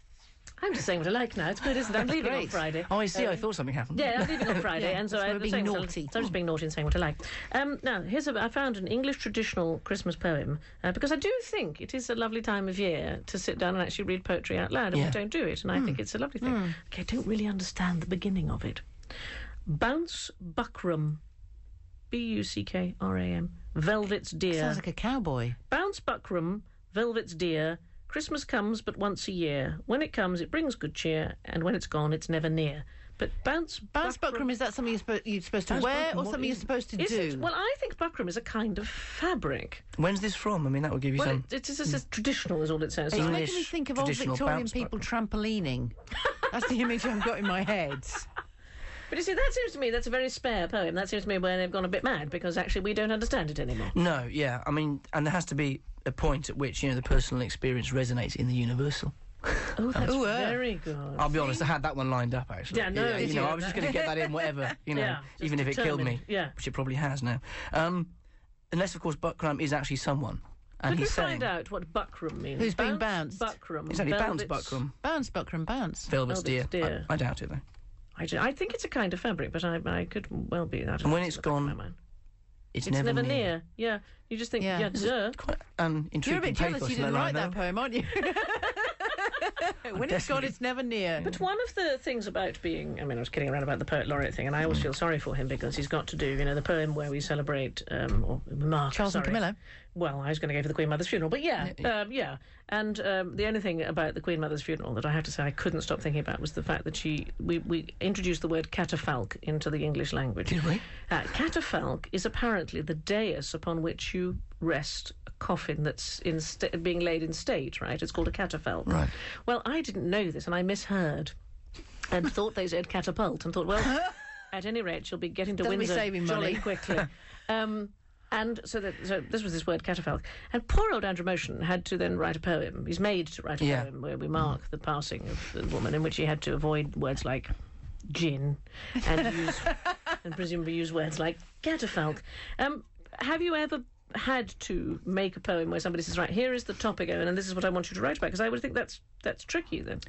I'm just saying what I like now. It's good, isn't it? I'm leaving on Great. Friday. Oh, I see. I Um, thought something happened. Yeah, I'm leaving on Friday, Yeah, and so that's why I'm we're being saying naughty. So I'm just being naughty and saying what I like. Um, now, here's a, I found an English traditional Christmas poem uh, because I do think it is a lovely time of year to sit down and actually read poetry out loud, and Yeah. we don't do it, and I think it's a lovely thing. Okay, I don't really understand the beginning of it. Bounce Buckram. B U C K R A M. Velvet's Deer. Sounds like a cowboy. Bounce Buckram, Velvet's Deer. Christmas comes but once a year. When it comes, it brings good cheer, and when it's gone, it's never near. But bounce Bounce buckram, is that something you're, spo- you're supposed to Bounce wear buckram, or what something is- you're supposed to is do? it? Well, I think buckram is a kind of fabric. When's this from? I mean, that would give you Well, some... it, it's just as traditional is all it says. It's English making me think of old traditional Victorian bounce people trampolining. That's the image I've got in my head. But you see, that seems to me that's a very spare poem. That seems to me where they've gone a bit mad, because actually we don't understand it anymore. No, yeah. I mean, and there has to be a point at which, you know, the personal experience resonates in the universal. Oh, that's Ooh, uh. very good. I'll be honest, I had that one lined up, actually. Yeah, no, you you know, did. I was just going to get that in, whatever, you know, Yeah, just even if it killed me. determined, yeah. Which it probably has now. Um, unless, of course, Buckram is actually someone. And Could we he's saying... find out what buckram means? Who's being Bounce bounced? Buckram. Exactly, bounce Velvet's- Buckram. Bounce buckram, bounce. Velvet's Velvet's deer. deer. I, I doubt it, though. I, do- I think it's a kind of fabric, but I, I could well be that. And when it's gone, it's, It's never, never near. Yeah, you just think, Yeah. yeah, This duh. Quite an You're a intriguing bit jealous pathos you in didn't line, write that though. poem, aren't you? When it's gone, definitely. it's never near. But one of the things about being, I mean, I was kidding around about the poet laureate thing, and I always Mm. feel sorry for him because he's got to do, you know, the poem where we celebrate, um, or mark, Charles and sorry. Camilla. Well, I was going to go for the Queen Mother's funeral, but yeah, yeah. Um, yeah. And um, the only thing about the Queen Mother's funeral that I have to say I couldn't stop thinking about was the fact that she, we, we introduced the word catafalque into the English language. Did we? Uh, catafalque is apparently the dais upon which you rest a coffin that's in sta- being laid in state, right? It's called a catafalque. Right. Well, I didn't know this, and I misheard, and thought they said catapult, and thought, well, at any rate, she'll be getting to Doesn't be Windsor saving jolly money. quickly. um, and so, that, so this was this word catafalque, and poor old Andrew Motion had to then write a poem. He's made to write a Yeah. poem where we mark the passing of the woman, in which he had to avoid words like gin, and use, and presumably use words like catafalque. Um, have you ever had to make a poem where somebody says, right, here is the topic, Owen, and this is what I want you to write about? Because I would think that's that's tricky then.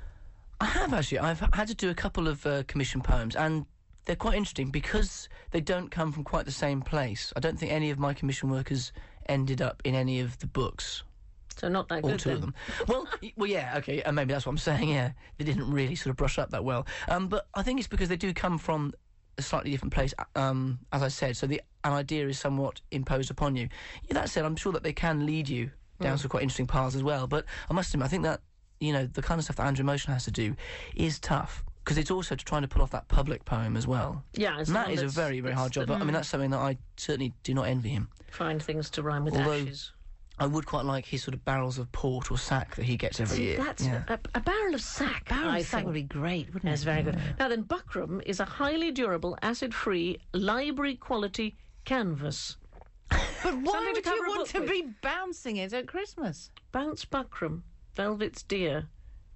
I have, actually. I've had to do a couple of uh, commission poems, and they're quite interesting because they don't come from quite the same place. I don't think any of my commission work has ended up in any of the books. So not that All good two then. of them. Well, y- well, yeah, okay, and maybe that's what I'm saying, yeah. They didn't really sort of brush up that well. Um, but I think it's because they do come from a slightly different place, um, as I said, so the an idea is somewhat imposed upon you. Yeah, that said, I'm sure that they can lead you down Mm. some quite interesting paths as well, but I must admit, I think that, you know, the kind of stuff that Andrew Motion has to do is tough, because it's also trying to pull off that public poem as well. Yeah, it's and the that one is a that's- very, very that's hard job. the- but, I mean, Mm. that's something that I certainly do not envy him. Find things to rhyme with Although, ashes. I would quite like his sort of barrels of port or sack that he gets every See, year. that's yeah. a, a barrel of sack. Barrel I of sack think. would be great, wouldn't That's it? very good. Now then, buckram is a highly durable, acid-free, library-quality canvas. But why Something to would cover you a want book to with. be bouncing it at Christmas? Bounce buckram, velvet's dear.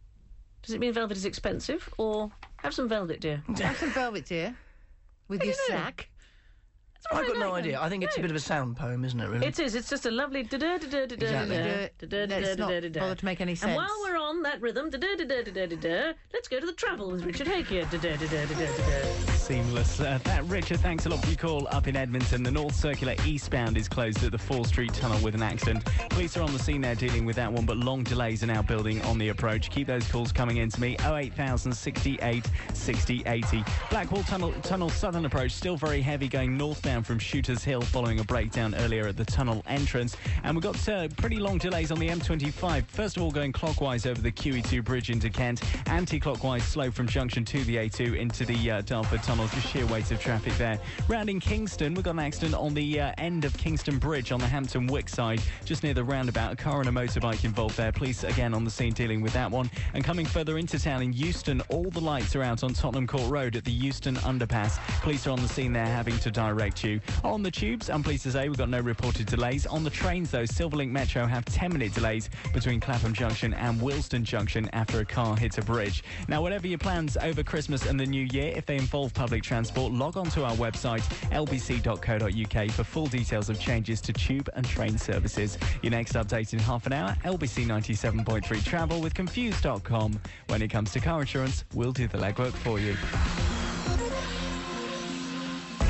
Does it mean velvet is expensive, or have some velvet, dear? Have some velvet, dear, with your sack. I've got no idea. I think it's a bit of a sound poem, isn't it, really? It is. It's just a lovely da da da da da da Exactly. da da Let's da not da da da. bother to make any And sense. while we're on that rhythm, da da da da da da da, let's go to the travel with Richard Hake here. Da da da da da da da. Seamless. Uh, that, Richard, thanks a lot for your call. Up in Edmonton, the North Circular eastbound is closed at the fourth Street Tunnel with an accident. Police are on the scene there dealing with that one, but long delays are now building on the approach. Keep those calls coming in to me. oh eight thousand sixty-eight sixty eighty. Blackwall Tunnel, Tunnel Southern approach still very heavy going northbound from Shooters Hill following a breakdown earlier at the tunnel entrance. And we've got uh, pretty long delays on the M twenty-five. First of all, going clockwise over the Q E two bridge into Kent. Anti-clockwise slow from junction to the A two into the uh, Dartford Tunnel. Just sheer weight of traffic there. Rounding Kingston, we've got an accident on the uh, end of Kingston Bridge on the Hampton Wick side, just near the roundabout. A car and a motorbike involved there. Police again on the scene dealing with that one. And coming further into town in Euston, all the lights are out on Tottenham Court Road at the Euston Underpass. Police are on the scene there having to direct you. On the tubes, I'm pleased to say we've got no reported delays. On the trains, though, Silverlink Metro have ten-minute delays between Clapham Junction and Wilston Junction after a car hits a bridge. Now, whatever your plans over Christmas and the New Year, if they involve public transport, log on to our website, l b c dot co dot u k, for full details of changes to tube and train services. Your next update in half an hour, L B C ninety-seven point three Travel with Confused dot com. When it comes to car insurance, we'll do the legwork for you.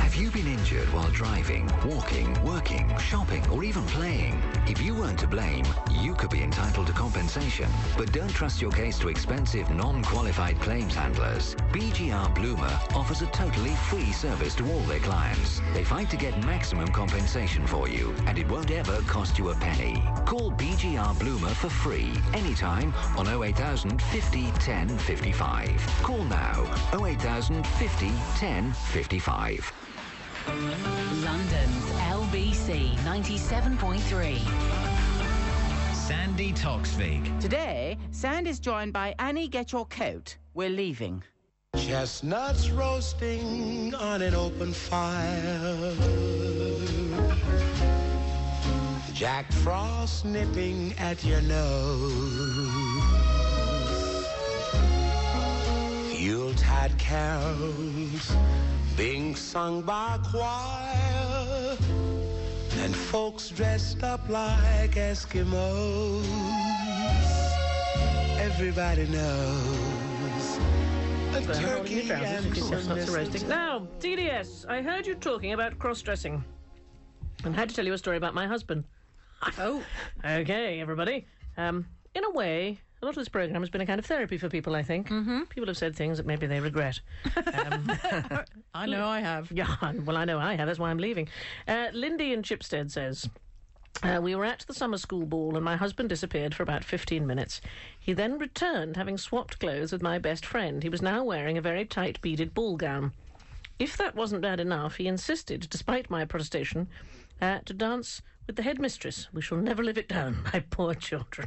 Have you been injured while driving, walking, working, shopping, or even playing? If you weren't to blame, you could be entitled to compensation. But don't trust your case to expensive, non-qualified claims handlers. B G R Bloomer offers a totally free service to all their clients. They fight to get maximum compensation for you, and it won't ever cost you a penny. Call B G R Bloomer for free, anytime, on oh eight thousand fifty ten fifty-five. Call now, oh eight thousand fifty ten fifty-five. London's L B C ninety-seven point three. Sandy Toksvig. Today, Sandy's joined by Annie Get Your Coat. We're leaving. Chestnuts roasting on an open fire. Jack Frost nipping at your nose. Yuletide carols being sung by a choir, and folks dressed up like Eskimos. Everybody knows a turkey and some roasting. Now, D D S, I heard you talking about cross-dressing, and had to tell you a story about my husband. Oh, okay, everybody. Um, in a way, a lot of this programme has been a kind of therapy for people, I think. Mm-hmm. People have said things that maybe they regret. Um, I know I have. Yeah, well, I know I have. That's why I'm leaving. Uh, Lindy in Chipstead says, uh, we were at the summer school ball and my husband disappeared for about fifteen minutes. He then returned, having swapped clothes with my best friend. He was now wearing a very tight beaded ball gown. If that wasn't bad enough, he insisted, despite my protestation, uh, to dance with the headmistress. We shall never live it down, my poor children.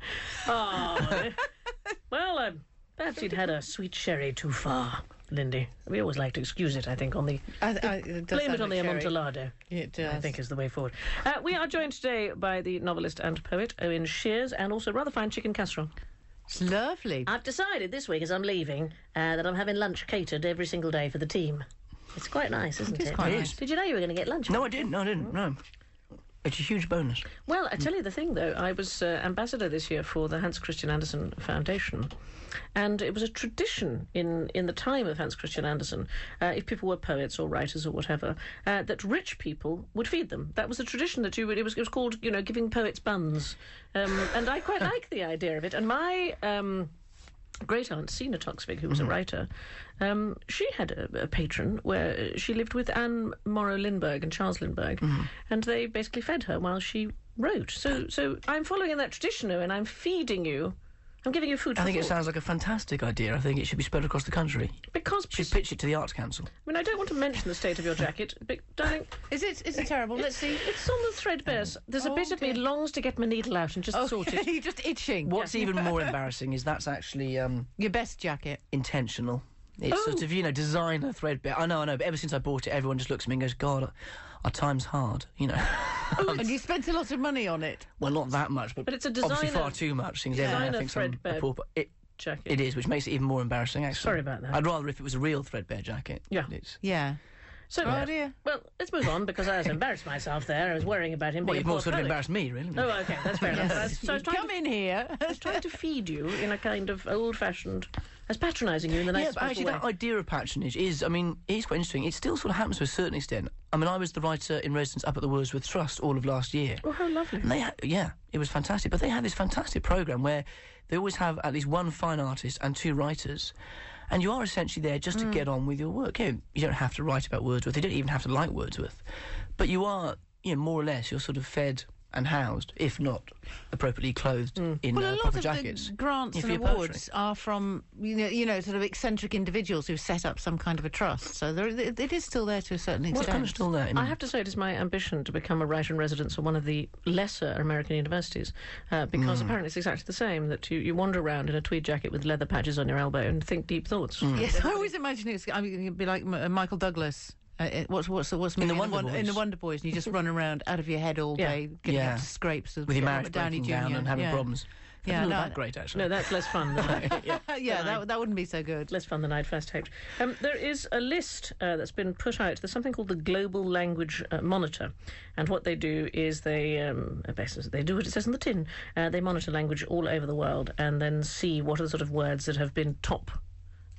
Oh, well, uh, perhaps he'd had a sweet sherry too far, Lindy. We always like to excuse it, I think, on the... I, I, it does blame it on the sherry. Amontillado. It does. I think is the way forward. Uh, we are joined today by the novelist and poet Owen Shears, and also rather fine chicken casserole. It's lovely. I've decided this week, as I'm leaving, uh, that I'm having lunch catered every single day for the team. It's quite nice, isn't it? It is quite nice. Did you know you were going to get lunch? No, I didn't. No, I didn't. No. It's a huge bonus. Well, I tell you the thing, though. I was uh, ambassador this year for the Hans Christian Andersen Foundation, and it was a tradition in, in the time of Hans Christian Andersen, uh, if people were poets or writers or whatever, uh, that rich people would feed them. That was a tradition that you would... It was, it was called, you know, giving poets buns. Um, and I quite like the idea of it. And my... Um, great aunt, Sina Toksvig, who was mm-hmm. a writer, um, she had a, a patron where she lived with Anne Morrow Lindbergh and Charles Lindbergh, mm-hmm. and they basically fed her while she wrote. So so I'm following in that tradition, and I'm feeding you. I'm giving you food for I think thought. It sounds like a fantastic idea. I think it should be spread across the country. Because... You should pitch it to the Arts Council. I mean, I don't want to mention the state of your jacket, but, darling... Is it Is it terrible? Let's see. It's on the threadbare. There's a Oh, bit of me dear. longs to get my needle out and just Oh, sort it. you're just itching. What's even more embarrassing is that's actually... Um, Your best jacket. intentional. It's Oh. sort of, you know, designer threadbare. I know, I know, but ever since I bought it, everyone just looks at me and goes, God, our time's hard, you know. And you spent a lot of money on it. Well, not that much, but, But it's a obviously designer- far too much. Things everyone designer thinks I'm a threadbare pauper. It, jacket. it is, which makes it even more embarrassing, actually. Sorry about that. I'd rather if it was a real threadbare jacket. Yeah. It's, Yeah. So, Oh, dear. Well, let's move on, because I was embarrassed myself there. I was worrying about him well, being you've a more poor sort of poet. embarrassed me, really. Oh, OK, that's fair enough. I was- So I was trying Come to, in here. I was trying to feed you in a kind of old-fashioned... I was patronising you in the Yeah, nicest but actually, possible that way. idea of patronage is, I mean, it is quite interesting. It still sort of happens to a certain extent. I mean, I was the writer in residence up at the Wordsworth Trust all of last year. Oh, how lovely. And they ha- yeah, it was fantastic. But they had this fantastic programme where they always have at least one fine artist and two writers. And you are essentially there just to Hmm. get on with your work. You know, you don't have to write about Wordsworth. You don't even have to like Wordsworth. But you are, you know, more or less, you're sort of fed and housed, if not appropriately clothed in Well, uh, a lot proper of jackets. the grants Yeah, for and your awards poetry. are from, you know, you know, sort of eccentric individuals who've set up some kind of a trust. So there, it, it is still there to a certain Well, it's extent. kind of still there. I have to say it is my ambition to become a writer in residence at one of the lesser American universities, uh, because Mm. apparently it's exactly the same, that you, you wander around in a tweed jacket with leather patches on your elbow and think deep thoughts. Yes, I always imagine it's. I mean, it'd be like M- uh, Michael Douglas. Uh, it- what's what's what's In the moving Wonder Won- in the Boys. Wonder Boys, and you just run around out of your head all Yeah. day, getting Yeah. up to scrapes with, With your Robert marriage Downey breaking down Junior and having yeah. problems. That Yeah, doesn't no, look that great, actually. No, that's less fun than I... Yeah, yeah, than I- that that wouldn't be so good. less fun than I'd first hoped. Um, there is a list uh, that's been put out. There's something called the Global Language uh, Monitor, and what they do is they um, basically they do what it says on the tin. Uh, they monitor language all over the world and then see what are the sort of words that have been top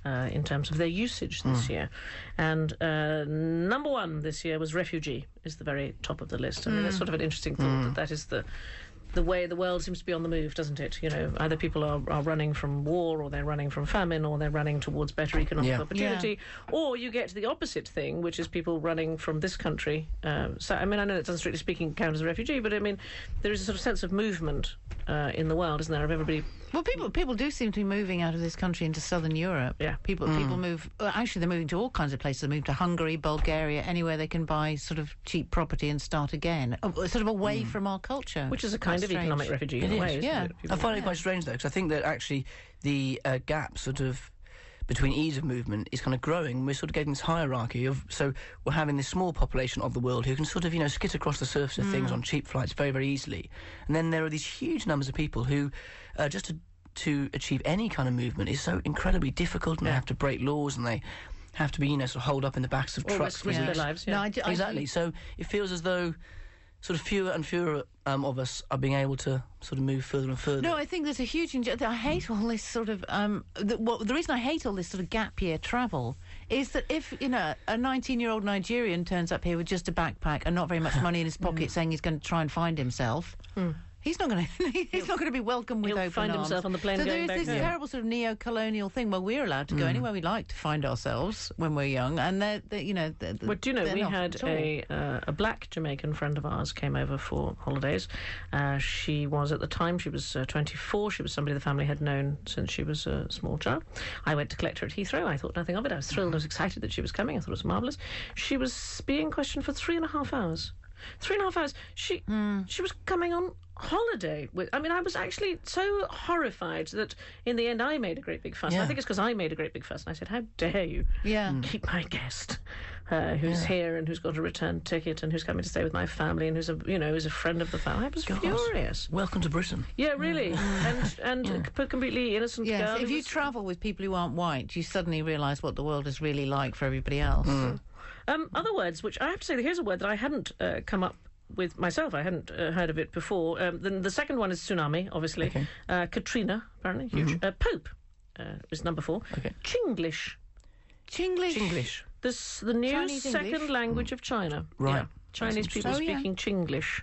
uh, in terms of their usage this Mm. year. And uh, number one this year was refugee, is the very top of the list. I mean, Mm. that's sort of an interesting thought, Mm. that that is the the way the world seems to be on the move, doesn't it? You know, either people are, are running from war, or they're running from famine, or they're running towards better economic Yeah. opportunity, or you get the opposite thing, which is people running from this country. Um, so, I mean, I know that doesn't strictly speaking count as a refugee, but I mean, there is a sort of sense of movement uh, in the world, isn't there, of everybody. Well, people people do seem to be moving out of this country into southern Europe. Yeah, people Mm. people move. Well, actually, they're moving to all kinds of places. They move to Hungary, Bulgaria, anywhere they can buy sort of cheap property and start again, uh, sort of away from our culture, Which is a kind Quite of strange. economic refugee It in a is. way, isn't Yeah. it? I find it quite strange, though, because I think that actually the uh, gap sort of between ease of movement is kind of growing. We're sort of getting this hierarchy of, so we're having this small population of the world who can sort of, you know, skit across the surface of things Mm. on cheap flights very, very easily. And then there are these huge numbers of people who, uh, just to, to achieve any kind of movement is so incredibly difficult, and they have to break laws, and they have to be, you know, sort of holed up in the backs of Or trucks risk- for risk their weeks. lives, yeah. No, I do- I exactly. do- So it feels as though sort of fewer and fewer um, of us are being able to sort of move further and further. No, I think there's a huge. Inj- I hate all this sort of. Um, the, well, the reason I hate all this sort of gap year travel is that if you know a nineteen-year-old Nigerian turns up here with just a backpack and not very much money in his pocket, saying he's going to try and find himself. Mm. He's not going to. He's not going to be welcome with he'll open find arms. himself on the plane So going there back is this home. terrible sort of neo-colonial thing. Well, we're allowed to go Mm. anywhere we like to find ourselves when we're young, and they're, they're you know. They're, Well, do you know, they're we not had at all. a uh, a black Jamaican friend of ours came over for holidays. Uh, she was, at the time, she was uh, twenty-four. She was somebody the family had known since she was a small child. I went to collect her at Heathrow. I thought nothing of it. I was thrilled. I was excited that she was coming. I thought it was marvellous. She was being questioned for three and a half hours. Three and a half hours. She she was coming on holiday with. I mean, I was actually so horrified that in the end I made a great big fuss. And I Yeah. think it's because I made a great big fuss. And I said, "How dare you Yeah. keep my guest, uh, who's Yeah. here and who's got a return ticket and who's coming to stay with my family and who's a you know who's a friend of the family." I was God. furious. Welcome to Britain. Yeah, really, and and Yeah. a completely innocent Yes, girl. if who you was- travel with people who aren't white, you suddenly realise what the world is really like for everybody else. Um, other words, which I have to say, here's a word that I hadn't uh, come up with myself. I hadn't uh, heard of it before. Um, the, the second one is tsunami, obviously. Okay. Uh, Katrina, apparently, huge. Mhm. Uh, Pope uh, is number four. Okay. Chinglish. Chinglish. Chinglish. This the new Chinese second English? language of China. Right. Yeah. Chinese people interesting. Oh, yeah. speaking Chinglish.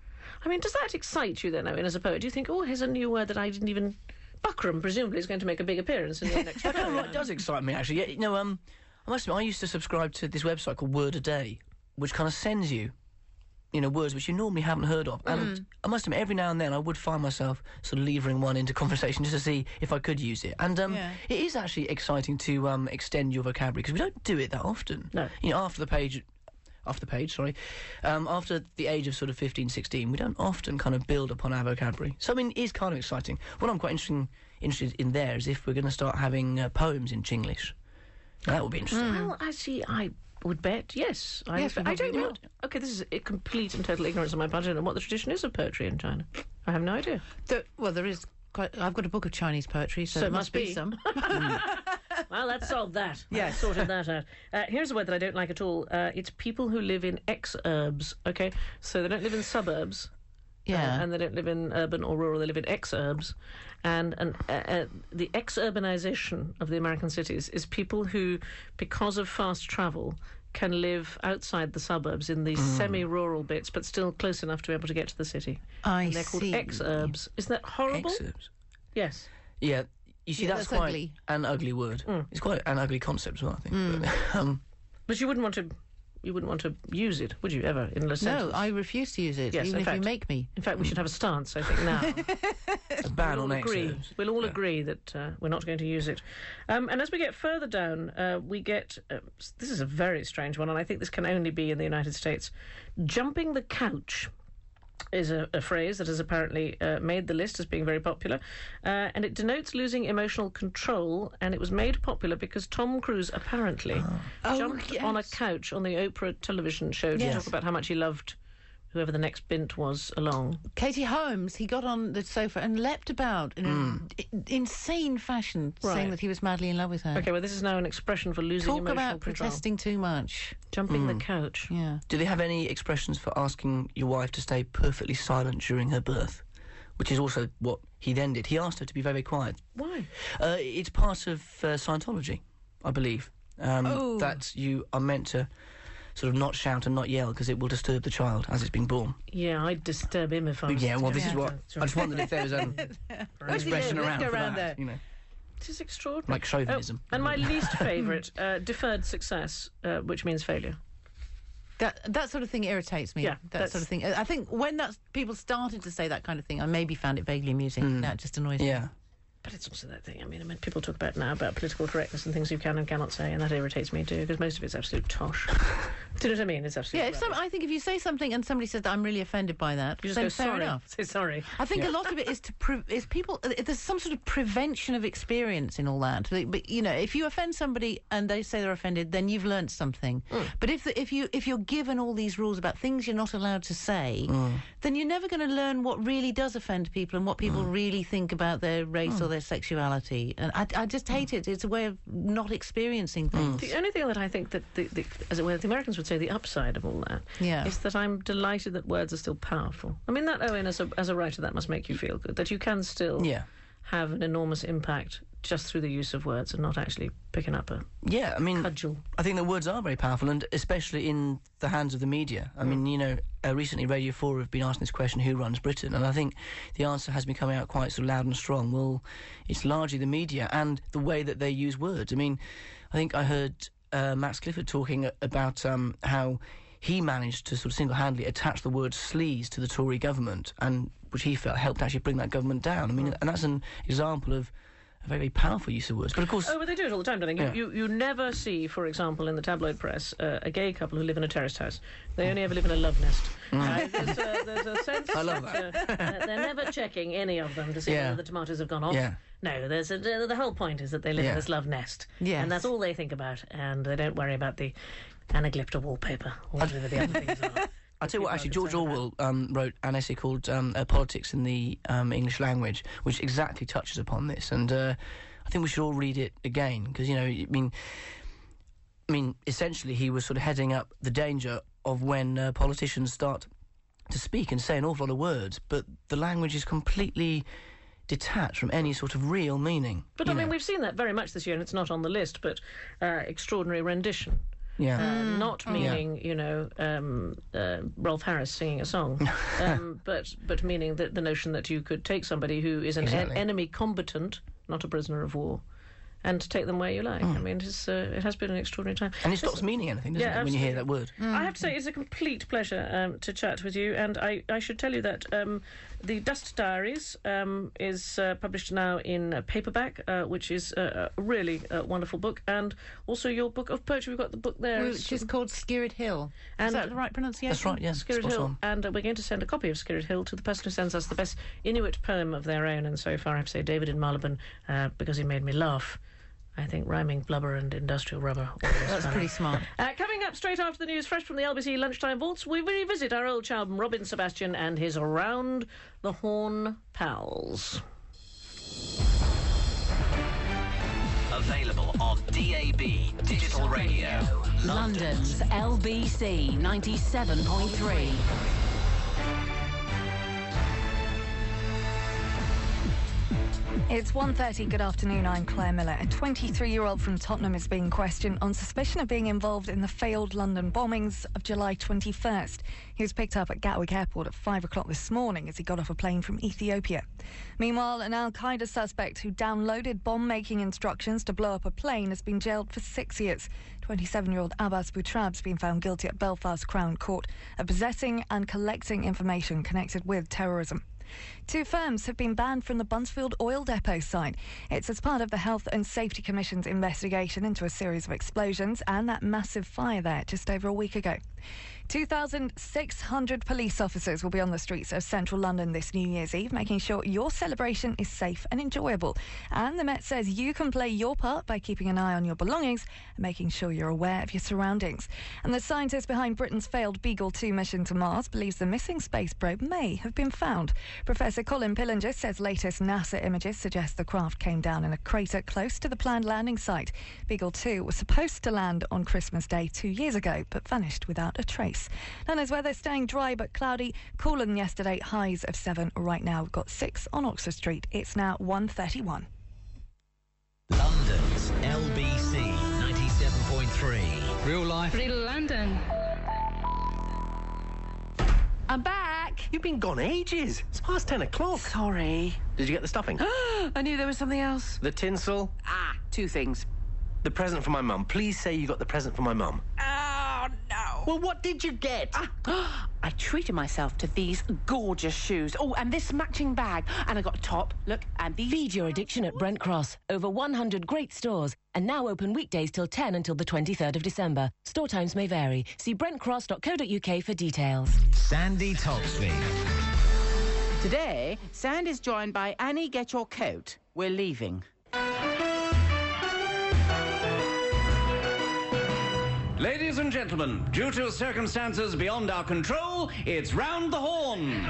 I mean, does that excite you then, Owen, as a poet? Do you think, oh, here's a new word that I didn't even... Buckram, presumably, is going to make a big appearance in the next I don't know poem. what it does excite me, actually. Yeah, you know, um, I must admit, I used to subscribe to this website called Word a Day, which kind of sends you, you know, words which you normally haven't heard of. And I must admit, every now and then I would find myself sort of levering one into conversation just to see if I could use it. And um, Yeah. it is actually exciting to um, extend your vocabulary, because we don't do it that often. No. You know, after the page... After the page, sorry. Um, after the age of sort of fifteen, sixteen, we don't often kind of build upon our vocabulary. So, I mean, it is kind of exciting. What I'm quite interesting, interested in there is if we're going to start having uh, poems in Chinglish. Now, that would be interesting. Well, actually, I would bet, yes. I, Yes, we I don't probably know. would. Okay, this is a complete and total ignorance on my part. I don't know what the tradition is of poetry in China. I have no idea. The- well, there is quite. I've got a book of Chinese poetry, so, So it it must must be, be. some. Well, let's solve that. Yeah. I've sorted that out. Uh, here's a word that I don't like at all. Uh, it's people who live in exurbs, okay? So they don't live in suburbs. Yeah. Uh, and they don't live in urban or rural, they live in exurbs. And, and uh, uh, the ex-urbanization of the American cities is people who, because of fast travel, can live outside the suburbs in these Mm. semi-rural bits, but still close enough to be able to get to the city. I and they're called see. exurbs. Isn't that horrible? Exurbs. Yes. Yeah, you see, Yeah, that's, that's quite ugly. an ugly word. Mm. It's quite an ugly concept as well, I think. Mm. But, um, But you wouldn't want to... You wouldn't want to use it, would you, ever, in a sentence? No, I refuse to use it, Yes, even in if fact, you make me. In fact, we should have a stance, I think, now. a ban we'll on all agree. exurbs. We'll all agree that uh, we're not going to use it. Um, and as we get further down, uh, we get... Uh, this is a very strange one, and I think this can only be in the United States. Jumping the couch is a, a phrase that has apparently uh, made the list as being very popular, uh, and it denotes losing emotional control, and it was made popular because Tom Cruise apparently Oh, jumped yes. on a couch on the Oprah television show to Yes. talk about how much he loved whoever the next bint was along. Katie Holmes, he got on the sofa and leapt about in an i- insane fashion, Right. saying that he was madly in love with her. Okay, well, this is now an expression for losing Talk emotional about control. protesting too much. Jumping the Mm. couch. Yeah. Do they have any expressions for asking your wife to stay perfectly silent during her birth? Which is also what he then did. He asked her to be very quiet. Why? Uh, it's part of uh, Scientology. I believe. Um, Oh. That you are meant to sort of not shout and not yell because it will disturb the child as it's being born. Yeah, I'd disturb him if I was... Yeah, well, this is Yeah. what... I just wondered if there was an expression Let's around go for around that, there. you know. This is extraordinary. Like chauvinism. Oh, and my least favourite, uh, deferred success, uh, which means failure. That that sort of thing irritates me. Yeah, that that's- sort of thing. I think when that's people started to say that kind of thing, I maybe found it vaguely amusing. Now it just annoys me. Yeah. But it's also that thing. I mean, I mean, people talk about now about political correctness and things you can and cannot say, and that irritates me too, because most of it's absolute tosh. Do you know what I mean? It's absolute. Yeah, if some, I think if you say something and somebody says that I'm really offended by that, You just then go, fair sorry. enough. Say sorry. I think Yeah. a lot of it is to pre- is people. uh, There's some sort of prevention of experience in all that. But, but, you know, if you offend somebody and they say they're offended, then you've learnt something. But if the, if you if you're given all these rules about things you're not allowed to say, then you're never going to learn what really does offend people and what people really think about their race or their sexuality. And I, I just hate it. It's a way of not experiencing things. The only thing that I think that, the, the, as it were, the Americans would say the upside of all that Yeah. is that I'm delighted that words are still powerful. I mean, that, Owen, as a, as a writer, that must make you feel good, that you can still Yeah. have an enormous impact just through the use of words and not actually picking up a Yeah, I mean, cudgel. I think the words are very powerful, and especially in the hands of the media. I mean, you know, uh, recently Radio four have been asking this question, who runs Britain? And I think the answer has been coming out quite sort of loud and strong. Well, it's largely the media and the way that they use words. I mean, I think I heard uh, Max Clifford talking a- about um, how he managed to sort of single-handedly attach the word sleaze to the Tory government, and which he felt helped actually bring that government down. I mean, and that's an example of a very, very powerful use of words. But of course... Oh, but they do it all the time, don't they? You, Yeah. you, you never see, for example, in the tabloid press, uh, a gay couple who live in a terraced house. They only ever live in a love nest. Uh, there's, a, there's a sense I love that uh, they're never checking any of them to see Yeah. whether the tomatoes have gone off. Yeah. No, there's a, the the whole point is that they live Yeah. in this love nest. Yes. And that's all they think about, and they don't worry about the anaglypta wallpaper or whatever the other things are. I'll tell you what, People are actually, George concerned about. Orwell um, wrote an essay called um, uh, Politics in the um, English Language, which exactly touches upon this, and uh, I think we should all read it again, because, you know, I mean, I mean, essentially he was sort of heading up the danger of when uh, politicians start to speak and say an awful lot of words, but the language is completely detached from any sort of real meaning. But you I mean, know. we've seen that very much this year, and it's not on the list, but uh, extraordinary rendition. Yeah. Uh, not Oh. meaning, you know, um, uh, Rolf Harris singing a song, um, but but meaning that the notion that you could take somebody who is an en- Exactly. enemy combatant, not a prisoner of war, and take them where you like. I mean, it's, uh, it has been an extraordinary time. And it stops meaning anything, doesn't Yeah, it, when you hear that word? I have to say, it's a complete pleasure um, to chat with you, and I, I should tell you that um, the Dust Diaries um, is uh, published now in uh, paperback, uh, which is uh, a really uh, wonderful book, and also your book of poetry. We've got the book there. Which is called Skirrid Hill. And Is that the right pronunciation? That's right, yeah. Skirrid spot Hill, on. and uh, we're going to send a copy of Skirrid Hill to the person who sends us the best Inuit poem of their own, and so far I have to say David in Marylebone, uh, because he made me laugh. I think rhyming blubber and industrial rubber. That's pretty smart. Uh, coming up straight after the news, fresh from the L B C Lunchtime Vaults, we revisit our old chum Robin Sebastian and his Around the Horn pals. Available on D A B Digital Radio. London's L B C ninety-seven point three. It's one thirty. Good afternoon. I'm Claire Miller. A twenty-three-year-old from Tottenham is being questioned on suspicion of being involved in the failed London bombings of July twenty-first. He was picked up at Gatwick Airport at five o'clock this morning as he got off a plane from Ethiopia. Meanwhile, an Al-Qaeda suspect who downloaded bomb-making instructions to blow up a plane has been jailed for six years. twenty-seven-year-old Abbas Boutrab's been found guilty at Belfast Crown Court of possessing and collecting information connected with terrorism. Two firms have been banned from the Buncefield oil depot site. It's as part of the Health and Safety Commission's investigation into a series of explosions and that massive fire there just over a week ago. two thousand six hundred police officers will be on the streets of central London this New Year's Eve, making sure your celebration is safe and enjoyable. And the Met says you can play your part by keeping an eye on your belongings and making sure you're aware of your surroundings. And the scientist behind Britain's failed Beagle two mission to Mars believes the missing space probe may have been found. Professor Colin Pillinger says latest NASA images suggest the craft came down in a crater close to the planned landing site. Beagle two was supposed to land on Christmas Day two years ago, but vanished without a trace. London's weather staying dry but cloudy, cooler than yesterday, highs of seven. Right now we've got six on Oxford Street. It's now one thirty-one. London's L B C point three. Real life. Real London. I'm back. You've been gone ages. It's past ten o'clock. Sorry. Did you get the stuffing? I knew there was something else. The tinsel? Ah, two things. The present for my mum. Please say you got the present for my mum. Oh, no. Well, what did you get? Ah, I treated myself to these gorgeous shoes. Oh, and this matching bag. And I got a top, look, and these... Feed your addiction at Brent Cross. Over one hundred great stores. And now open weekdays till ten until the twenty-third of December. Store times may vary. See brent cross dot co dot uk for details. Sandy Toksvig. Today, Sand is joined by Annie Get Your Coat. We're leaving. Ladies and gentlemen, due to circumstances beyond our control, it's Round the Horn.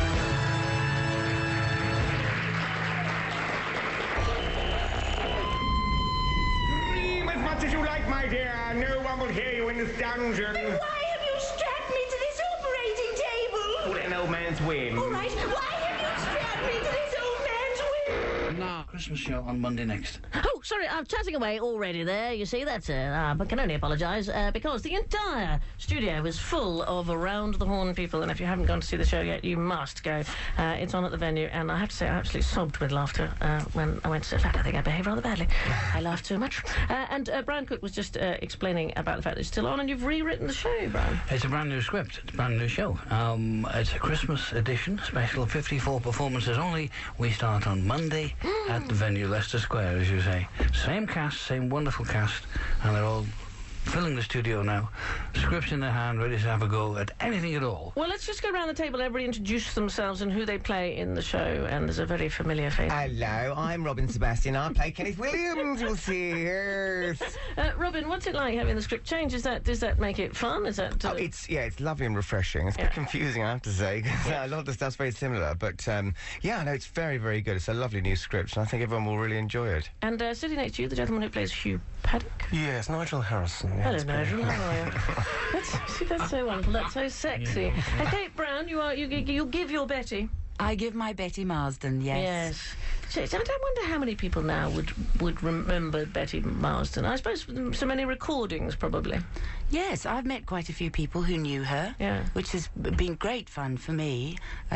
Scream as much as you like, my dear. No one will hear you in this dungeon. Then why have you strapped me to this operating table? Put an old man's whim. All right, why have you strapped me to this old man's whim? Now, Christmas show on Monday next. Oh, sorry, I'm chatting away already there. You see, that's, uh, I can only apologise, uh, because the entire studio is full of Around the Horn people, and if you haven't gone to see the show yet, you must go. Uh, it's on at the venue, and I have to say, I absolutely sobbed with laughter uh, when I went to see it. In fact, I think I behaved rather badly. I laughed too much. Uh, and uh, Brian Cook was just uh, explaining about the fact that it's still on, and you've rewritten the show, Brian. It's a brand new script. It's a brand new show. Um, it's a Christmas edition, special, fifty-four performances only. We start on Monday at the venue, Leicester Square, as you say. Same cast, same wonderful cast, and they're all filling the studio now, scripts in their hand, ready to have a go at anything at all. Well, let's just go around the table and everybody introduce themselves and who they play in the show, and there's a very familiar face. Hello, I'm Robin Sebastian. I play Kenneth Williams. You'll see here. Uh, Robin, what's it like having the script change? Is that, does that make it fun? Is that... Uh... Oh, it's, yeah, it's lovely and refreshing. It's a yeah. bit confusing, I have to say, because uh, a lot of the stuff's very similar, but, um, yeah, no, it's very, very good. It's a lovely new script, and I think everyone will really enjoy it. And uh, sitting next to you, the gentleman who plays Hugh Paddock. Yes, Nigel Harrison. Yeah, Hello, Nigel. How are you? That's, see, that's so wonderful. That's so sexy. Yeah. And Kate Brown, you are you you give your Betty. I give my Betty Marsden. Yes. Yes. So, so I wonder how many people now would would remember Betty Marsden. I suppose so many recordings, probably. Yes, I've met quite a few people who knew her, yeah. which has been great fun for me,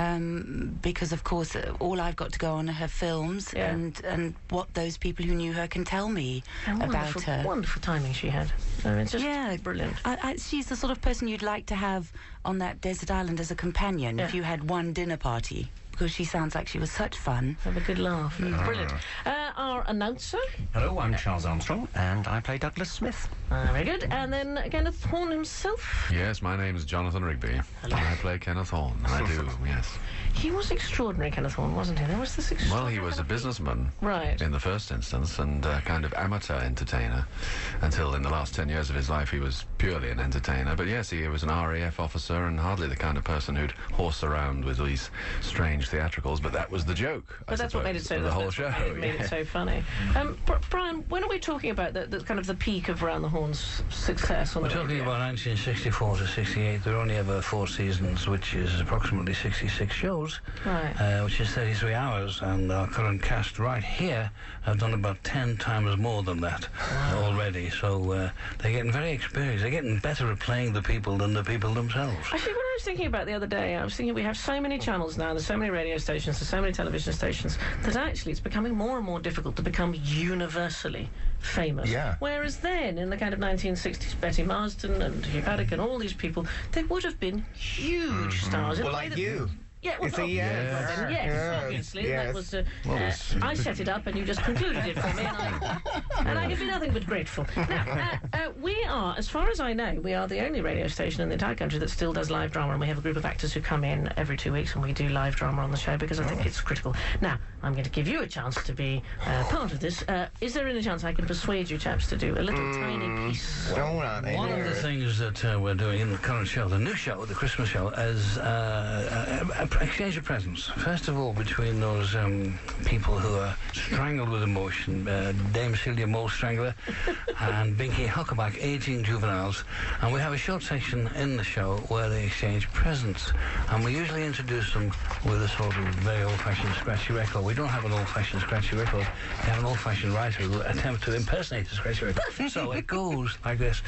um, because, of course, uh, all I've got to go on are her films yeah. and, and what those people who knew her can tell me and about her. Wonderful timing she had. I mean, it's just yeah, brilliant. I, I, she's the sort of person you'd like to have on that desert island as a companion yeah. if you had one dinner party. Because she sounds like she was such fun. Have a good laugh. Mm. Brilliant. Uh, our announcer. Hello, I'm Charles Armstrong, and I play Douglas Smith. Uh, very good. And then Kenneth Horne himself. Yes, my name is Jonathan Rigby. Hello. I play Kenneth Horne. I do, yes. He was extraordinary, Kenneth Horne, wasn't he? There was this extraordinary... Well, he was a businessman. Right. In the first instance, and a kind of amateur entertainer, until in the last ten years of his life he was purely an entertainer. But yes, he was an R A F officer and hardly the kind of person who'd horse around with these strange theatricals, but that was the joke. But I that's suppose, what made it so... the whole that's show. What made yeah. it so funny. Um, Br- Brian, when are we talking about the, the kind of the peak of Round the Horn's success on We're the talking radio? about nineteen sixty-four to sixty-eight. There were only ever four seasons, which is approximately sixty-six shows. Right. Uh, which is thirty-three hours, and our current cast right here have done about ten times more than that wow. already. So uh, they're getting very experienced. They're getting better at playing the people than the people themselves. Actually, what I was thinking about the other day, I was thinking we have so many channels now, there's so many radio stations, there's so many television stations, that actually it's becoming more and more difficult to become universally famous. Yeah. Whereas then, in the kind of nineteen sixties, Betty Marsden and Hugh Paddock and all these people, they would have been huge mm-hmm. stars. Well, like you. Yeah, well, it's a oh, yes. Yes, yes, yes, obviously. Yes. That was. Uh, well, uh, I set it up, and you just concluded it for me, and I, and I can be nothing but grateful. Now, uh, uh, we are, as far as I know, we are the only radio station in the entire country that still does live drama, and we have a group of actors who come in every two weeks, and we do live drama on the show because I think it's critical. Now, I'm going to give you a chance to be uh, part of this. Uh, is there any chance I can persuade you chaps to do a little mm, tiny piece? One of the things that uh, we're doing in the current show, the new show, the Christmas show, is uh, a, a exchange of presents. First of all, between those um, people who are strangled with emotion, uh, Dame Celia Mole Strangler and Binky Huckaback, aging juveniles. And we have a short section in the show where they exchange presents. And we usually introduce them with a sort of very old-fashioned scratchy record. We don't have an old-fashioned scratchy record. We have an old-fashioned writer who will attempt to impersonate a scratchy record. So it goes like this.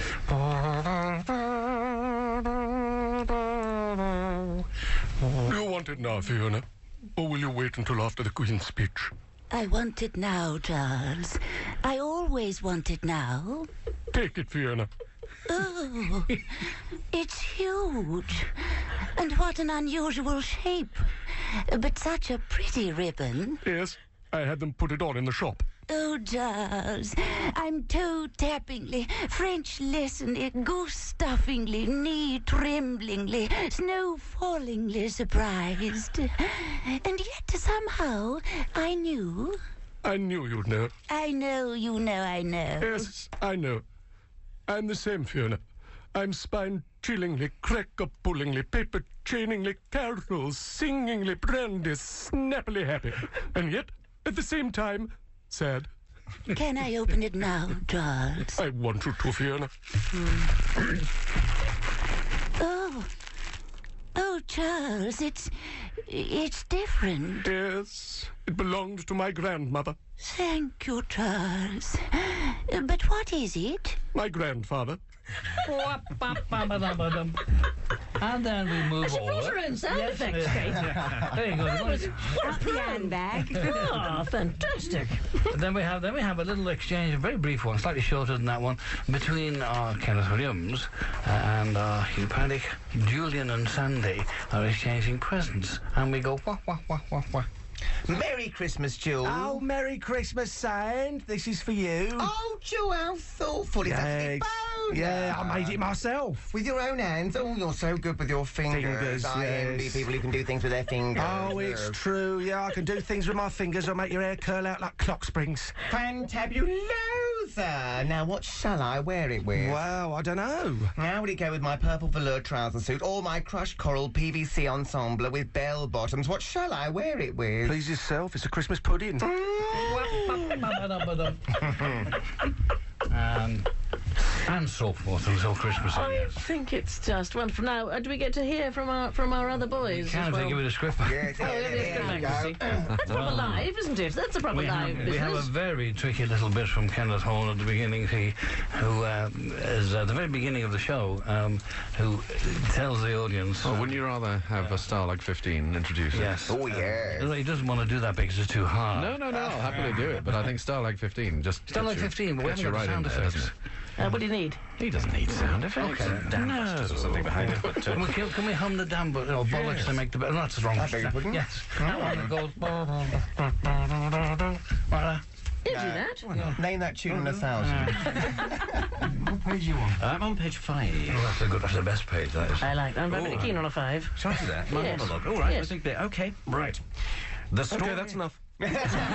Do you want it now, Fiona? Or will you wait until after the Queen's speech? I want it now, Charles. I always want it now. Take it, Fiona. Oh, it's huge. And what an unusual shape. But such a pretty ribbon. Yes, I had them put it on in the shop. Oh, Charles, I'm toe-tappingly, French-lessonly, goose-stuffingly, knee-tremblingly, snow-fallingly surprised. And yet, somehow, I knew. I knew you'd know. I know you know I know. Yes, I know. I'm the same, Fiona. I'm spine-chillingly, cracker-pullingly, paper-chainingly, carol-singingly, brandy, snappily happy. And yet, at the same time, sad. Can I open it now, Charles? I want you to, Fiona. Mm. Oh. Oh, Charles, it's... it's different. Yes, it belonged to my grandmother. Thank you, Charles. Uh, but what is it? My grandfather. And then we move She brought over. her own sound Yes, effects, yes. Kate. Very good. That was what a Up the pro. handbag. Oh, fantastic. then we have then we have a little exchange, a very brief one, slightly shorter than that one, between our Kenneth Williams uh, and our Hugh Paddock. Julian and Sandy are exchanging presents, and we go wah wah wah wah wah. Merry Christmas, Jules. Oh, Merry Christmas, Sand. This is for you. Oh, Jules, how thoughtful. It's actually bonus. Yeah, I made it myself. With your own hands. Oh, you're so good with your fingers. Fingers, I envy yes. people who can do things with their fingers. Oh, it's true. Yeah, I can do things with my fingers. I'll make your hair curl out like clock springs. Fantabulosa. Now, what shall I wear it with? Well, I don't know. How would it go with my purple velour trouser suit or my crushed coral P V C ensemble with bell bottoms? What shall I wear it with? Please yourself. It's a Christmas pudding. um, and so forth until Christmas. I I guess. think it's just wonderful. Now, uh, do we get to hear from our from our other boys? Can as well? I give it a script back? Yes, Oh, yeah, yeah, there yeah, you yeah, go. That's proper Well, live, isn't it? That's a proper We live have, business. we have a very tricky little bit from Kenneth Horn at the beginning, he, who uh, is at the very beginning of the show, um, who tells the audience... Oh, wouldn't you rather have a star like fifteen introduce it? Yes. Oh, yeah. Uh, he doesn't want to do that because it's too hard. No, no, no, I'll happily do it, but I think Star like fifteen just... Star gets like you- fifteen, but we gets haven't you got the right sound in there, effects. doesn't it? Uh, what do you need? He doesn't need sound effects. Okay. Damn No. busters or something behind it, but... Uh, Can we, can, can we hum the damn bu- oh, bollocks Yes. to make the... Oh, that's the wrong... I beg your pardon? Yes. That one that goes... Right, Did you that? Name that tune in a thousand. what page you on? I'm on page five. Oh, that's, a good, that's the best page, that is. I like that. I'm very Oh, keen on a five. Shall I do that? My Yes. monologue. All right, Yes. I think that... Okay, right. The story... Okay, that's enough. You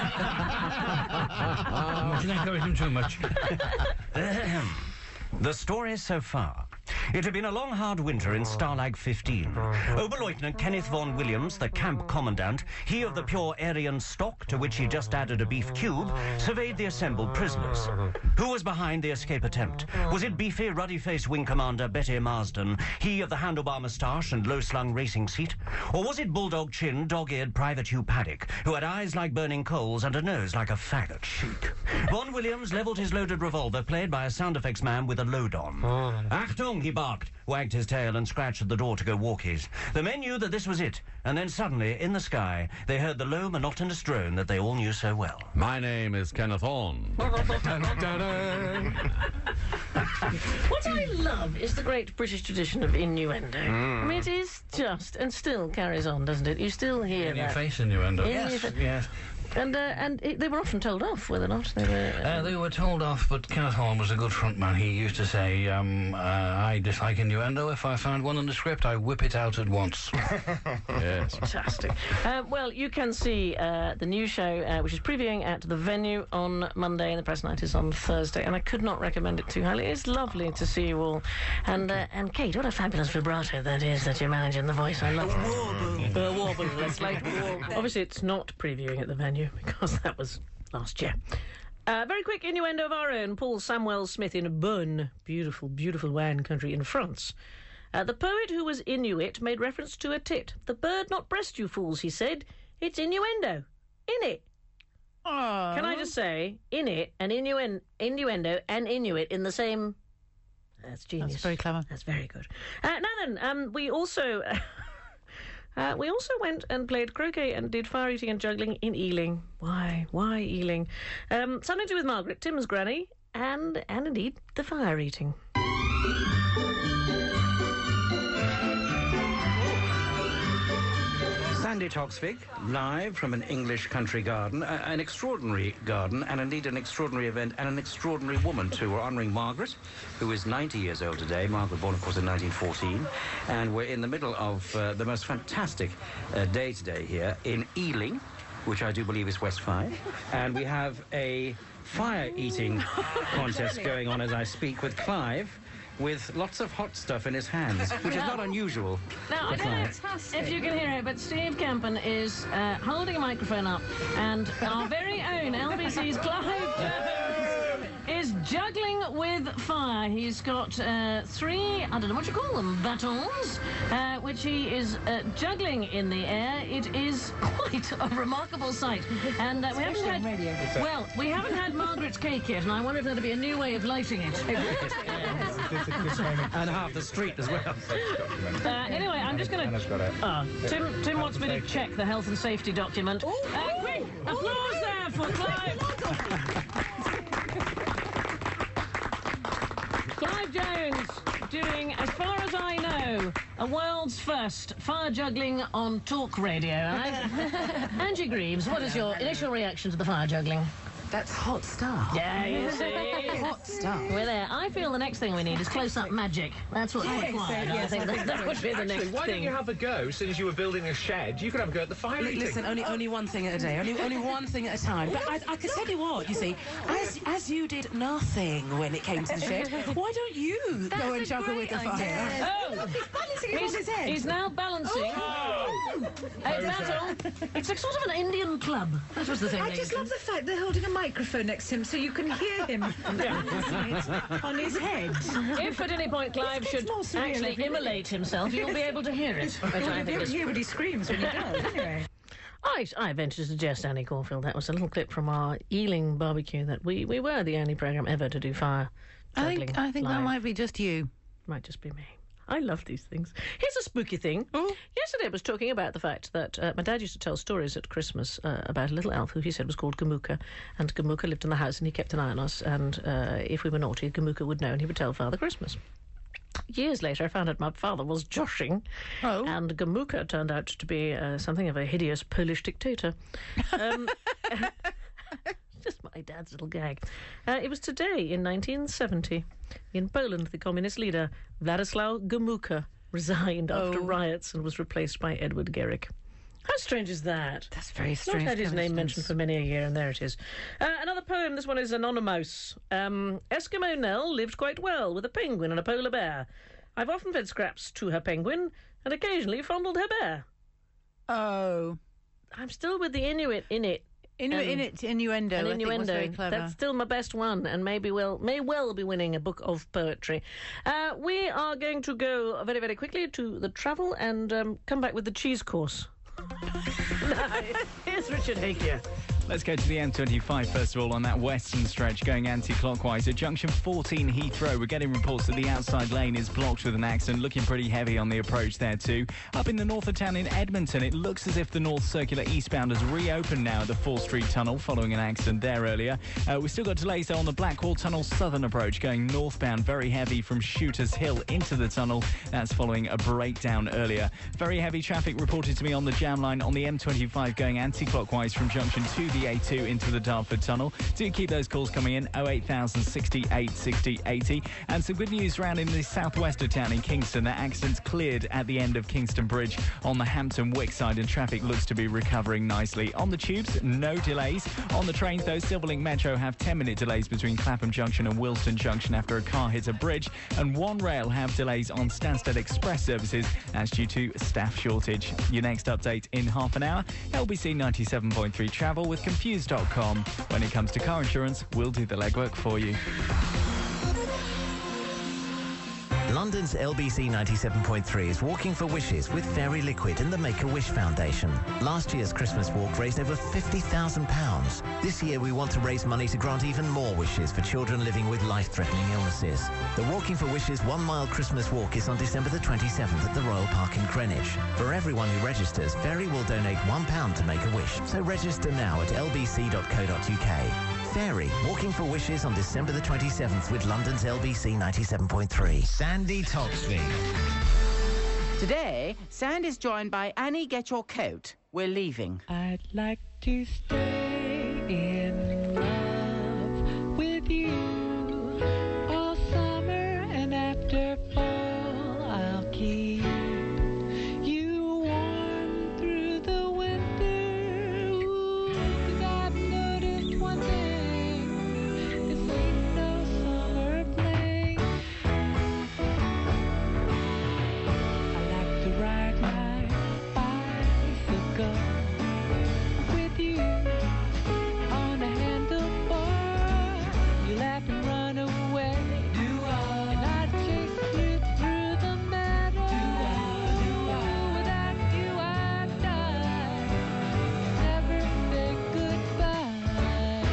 shouldn't encourage him too much. The story so far. It had been a long, hard winter in Stalag fifteen. Oberleutnant Kenneth Von Williams, the camp commandant, he of the pure Aryan stock, to which he just added a beef cube, surveyed the assembled prisoners. Who was behind the escape attempt? Was it beefy, ruddy-faced Wing Commander Betty Marsden, he of the handlebar moustache and low-slung racing seat? Or was it bulldog-chinned, dog-eared Private Hugh Paddock, who had eyes like burning coals and a nose like a faggot? Chic. Von Williams levelled his loaded revolver, played by a sound effects man with a load on. Achtung, he barked, wagged his tail and scratched at the door to go walkies. The men knew that this was it, and then suddenly, in the sky, they heard the low, monotonous drone that they all knew so well. My name is Kenneth Horn. What I love is the great British tradition of innuendo. Mm. I mean, it is just, and still carries on, doesn't it? You still hear In your that. face innuendo. In Yes, your fa- yes. And uh, and it, they were often told off, were they not? They were. Uh, they were told off, but Kenneth Horne was a good frontman. He used to say, um, uh, "I dislike innuendo. If I find one in the script, I whip it out at once." Yes. Fantastic. Uh, well, you can see uh, the new show, uh, which is previewing at the Venue on Monday, and the press night is on Thursday. And I could not recommend it too highly. It's lovely to see you all. And uh, and Kate, what a fabulous vibrato that is that you're managing the voice. I love it. Warble. Uh, warble. It's like warble. Obviously, it's not previewing at the Venue, because that was last year. Uh, very quick innuendo of our own. Paul Samuel Smith in Beaune, beautiful, beautiful wine country in France. Uh, the poet who was Inuit made reference to a tit. The bird not breast, you fools, he said. It's innuendo. In it. Oh. Can I just say, in it, and innuen- innuendo and Inuit in the same... That's genius. That's very clever. That's very good. Uh, now then, um, we also... Uh, we also went and played croquet and did fire eating and juggling in Ealing. Why? Why Ealing? Um, something to do with Margaret, Tim's granny, and, and indeed, the fire eating. Sandy Toksvig, live from an English country garden, uh, an extraordinary garden, and indeed an extraordinary event, and an extraordinary woman too. We're honouring Margaret, who is ninety years old today. Margaret born, of course, in nineteen fourteen, and we're in the middle of uh, the most fantastic uh, day today here in Ealing, which I do believe is West Five, and we have a fire-eating contest going on as I speak with Clive, with lots of hot stuff in his hands, which is not unusual. Now, I don't know if you can hear it, but Steve Campen is uh, holding a microphone up, and our very own L B C's Clive Jones is juggling with fire. He's got uh, three, I don't know what you call them, batons, uh, which he is uh, juggling in the air. It is quite a remarkable sight. And uh, we haven't had... Radio. Well, we haven't had Margaret's cake yet, and I wonder if there'd be a new way of lighting it. And half the street as well. Uh, anyway, I'm just going to... Oh, Tim, Tim wants me to check the health and safety document. Uh, quick, applause there for Clive. Clive Jones doing, as far as I know, a world's first fire juggling on talk radio. Angie Greaves, what is your initial reaction to the fire juggling? That's hot stuff. Yeah, you see. Hot stuff. We're there. I feel the next thing we need is close-up magic. That's what's I required. think so, I yes, think I that, think that so. would be the Actually, next why thing. don't you have a go? As soon as you were building a shed, you could have a go at the fire L- eating. Listen, only only one thing at a day. Only only one thing at a time. But I, I could tell you what, you see, as as you did nothing when it came to the shed, why don't you That's go and a juggle with the great fire? idea. Oh, He's balancing it he's, on his head. he's now balancing. Oh. A battle. It's a sort of an Indian club. That was the thing. I they just used love the fact they're holding a microphone next to him so you can hear him on his head. If at any point Clive should actually immolate himself, you'll be able to hear it. Which I You'll think is... hear what he screams when he does, anyway. I, I venture to suggest, Annie Caulfield, that was a little clip from our Ealing barbecue, that we, we were the only programme ever to do fire I juggling think I think live. that might be just you. Might just be me. I love these things. Here's a spooky thing. Oh. Yesterday I was talking about the fact that uh, my dad used to tell stories at Christmas uh, about a little elf who he said was called Gamuka, and Gamuka lived in the house and he kept an eye on us, and uh, if we were naughty, Gamuka would know and he would tell Father Christmas. Years later, I found out my father was joshing, oh. and Gamuka turned out to be uh, something of a hideous Polish dictator. Um, just my dad's little gag. Uh, it was today, in nineteen seventy, in Poland, the communist leader, Władysław Gomułka, resigned oh. after riots and was replaced by Edward Gierek. How strange is that? That's very strange. Not had his name mentioned for many a year, and there it is. Uh, another poem, this one is anonymous. Um, Eskimo Nell lived quite well with a penguin and a polar bear. I've often fed scraps to her penguin and occasionally fondled her bear. Oh. I'm still with the Inuit in it. Inuit in it, innuendo. An I think was innuendo. very clever. That's still my best one, and maybe will may well be winning a book of poetry. Uh, we are going to go very, very quickly to the travel and um, come back with the cheese course. Here's Richard Hakier. Let's go to the M twenty-five first of all on that western stretch going anti-clockwise. At junction fourteen Heathrow, we're getting reports that the outside lane is blocked with an accident, looking pretty heavy on the approach there too. Up in the north of town in Edmonton, it looks as if the North Circular eastbound has reopened now at the fourth Street Tunnel following an accident there earlier. Uh, we've still got delays though on the Blackwall Tunnel southern approach going northbound, very heavy from Shooters Hill into the tunnel. That's following a breakdown earlier. Very heavy traffic reported to me on the jam line on the M twenty-five going anti-clockwise from junction two the A two into the Dartford Tunnel. Do keep those calls coming in, oh eight thousand sixty-eight sixty eighty. And some good news around in the southwest of town in Kingston. That accident's cleared at the end of Kingston Bridge on the Hampton Wick side, and traffic looks to be recovering nicely. On the tubes, no delays. On the trains, though, Silverlink Metro have ten-minute delays between Clapham Junction and Wilston Junction after a car hit a bridge, and One Rail have delays on Stansted Express services as due to staff shortage. Your next update in half an hour, L B C ninety-seven point three travel with Confused dot com. When it comes to car insurance, we'll do the legwork for you. London's L B C ninety-seven point three is walking for wishes with Fairy Liquid and the Make-A-Wish Foundation. Last year's Christmas walk raised over fifty thousand pounds. This year we want to raise money to grant even more wishes for children living with life-threatening illnesses. The Walking for Wishes One Mile Christmas Walk is on December the twenty-seventh at the Royal Park in Greenwich. For everyone who registers, Fairy will donate one pound to make a wish. So register now at l b c dot co dot u k. Fairy, Walking for Wishes on December the twenty-seventh with London's L B C ninety-seven point three. Sandy Toxvig. Today, Sand is joined by Annie Get Your Coat. We're leaving. I'd like to stay in love with you all summer, and after fall I'll keep you warm through the winter. Ooh, 'cause I've noticed one thing, this ain't no summer place. I like to ride my bicycle with you on a handlebar. You laugh and run away. Do I? And I chase you through the meadow. Do I? Do I? Without you I'd die. Never say goodbye.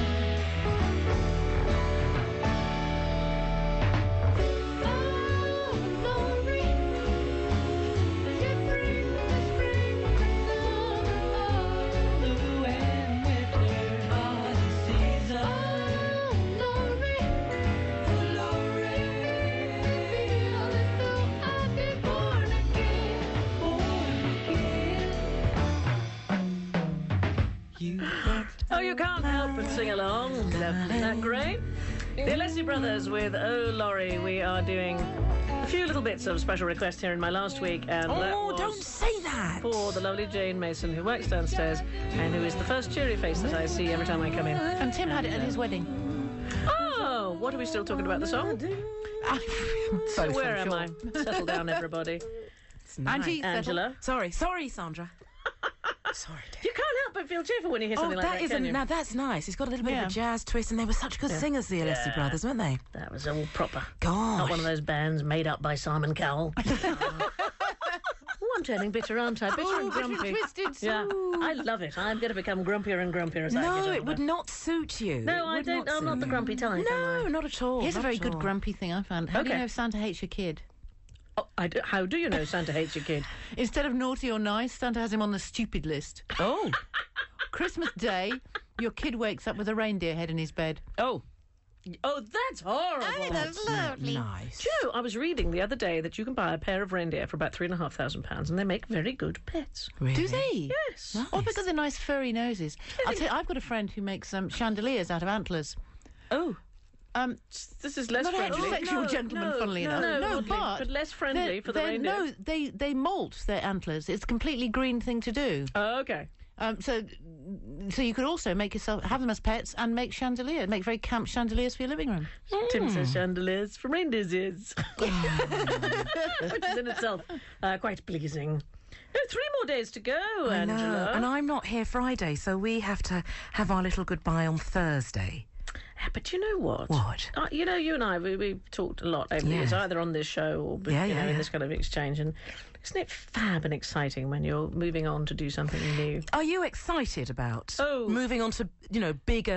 Oh, Lori, you bring the spring and summer, blue and winter are the seasons. Oh, Lori, oh, Lori, feel as though I've been born again, born again. You Oh, you can't help but sing along. Isn't that great? The Alessi Brothers with Oh Laurie. We are doing a few little bits of special request here in my last week, and that Oh, was don't say that. for the lovely Jane Mason, who works downstairs and who is the first cheery face that I see every time I come in. And Tim had it at his wedding. Oh, what are we still talking about the song? So, So where so am sure. I? Settle down, everybody. Angie, Angela. settle. Sorry, sorry, Sandra. Sorry, dear. You can't help but feel cheerful when you hear Oh, something like that that, isn't. can you? Now that's nice. It's got a little bit Yeah. of a jazz twist, and they were such good Yeah. singers, the Alessi Yeah. brothers, weren't they? That was all proper. Gosh. Not one of those bands made up by Simon Cowell. Oh, I'm turning bitter, aren't I? Bitter Oh, and bitter and grumpy. twisted, Yeah, so- I love it. I'm going to become grumpier and grumpier as I get No, older. it would not suit you. No, It I would don't. not I'm not suit the you. grumpy type. No, am I? not at all. Here's a not very at good all. grumpy thing I found. How do you Okay. know Santa hates your kid? Oh, I do, how do you know Santa hates your kid? Instead of naughty or nice, Santa has him on the stupid list. Oh. Christmas Day, your kid wakes up with a reindeer head in his bed. Oh. Oh, that's horrible. Oh, that's lovely. Nice. Do you know, I was reading the other day that you can buy a pair of reindeer for about three and a half thousand pounds, and they make very good pets. Really? Do they? Yes. Oh, because they're nice furry noses. I'll tell you, I've got a friend who makes um, chandeliers out of antlers. Oh. Um, This is less not a friendly. heterosexual No, gentleman, no, funnily no, enough. no, oddly, but, but less friendly they're- for the they're- reindeer. No, they they molt their antlers. It's a completely green thing to do. Oh, okay. Um, so, so you could also make yourself have them as pets and make chandeliers, make very camp chandeliers for your living room. Tim says chandeliers from reindeer's ears, which is in itself uh, quite pleasing. No, three more days to go, I Angela. know. And I'm not here Friday, so we have to have our little goodbye on Thursday. Yeah, but you know what? What? Uh, you know, you and I, we, we've talked a lot over the years, Yeah. either on this show or Yeah, you yeah, know, in yeah. this kind of exchange. And isn't it fab and exciting when you're moving on to do something new? Are you excited about Oh. moving on to, you know, bigger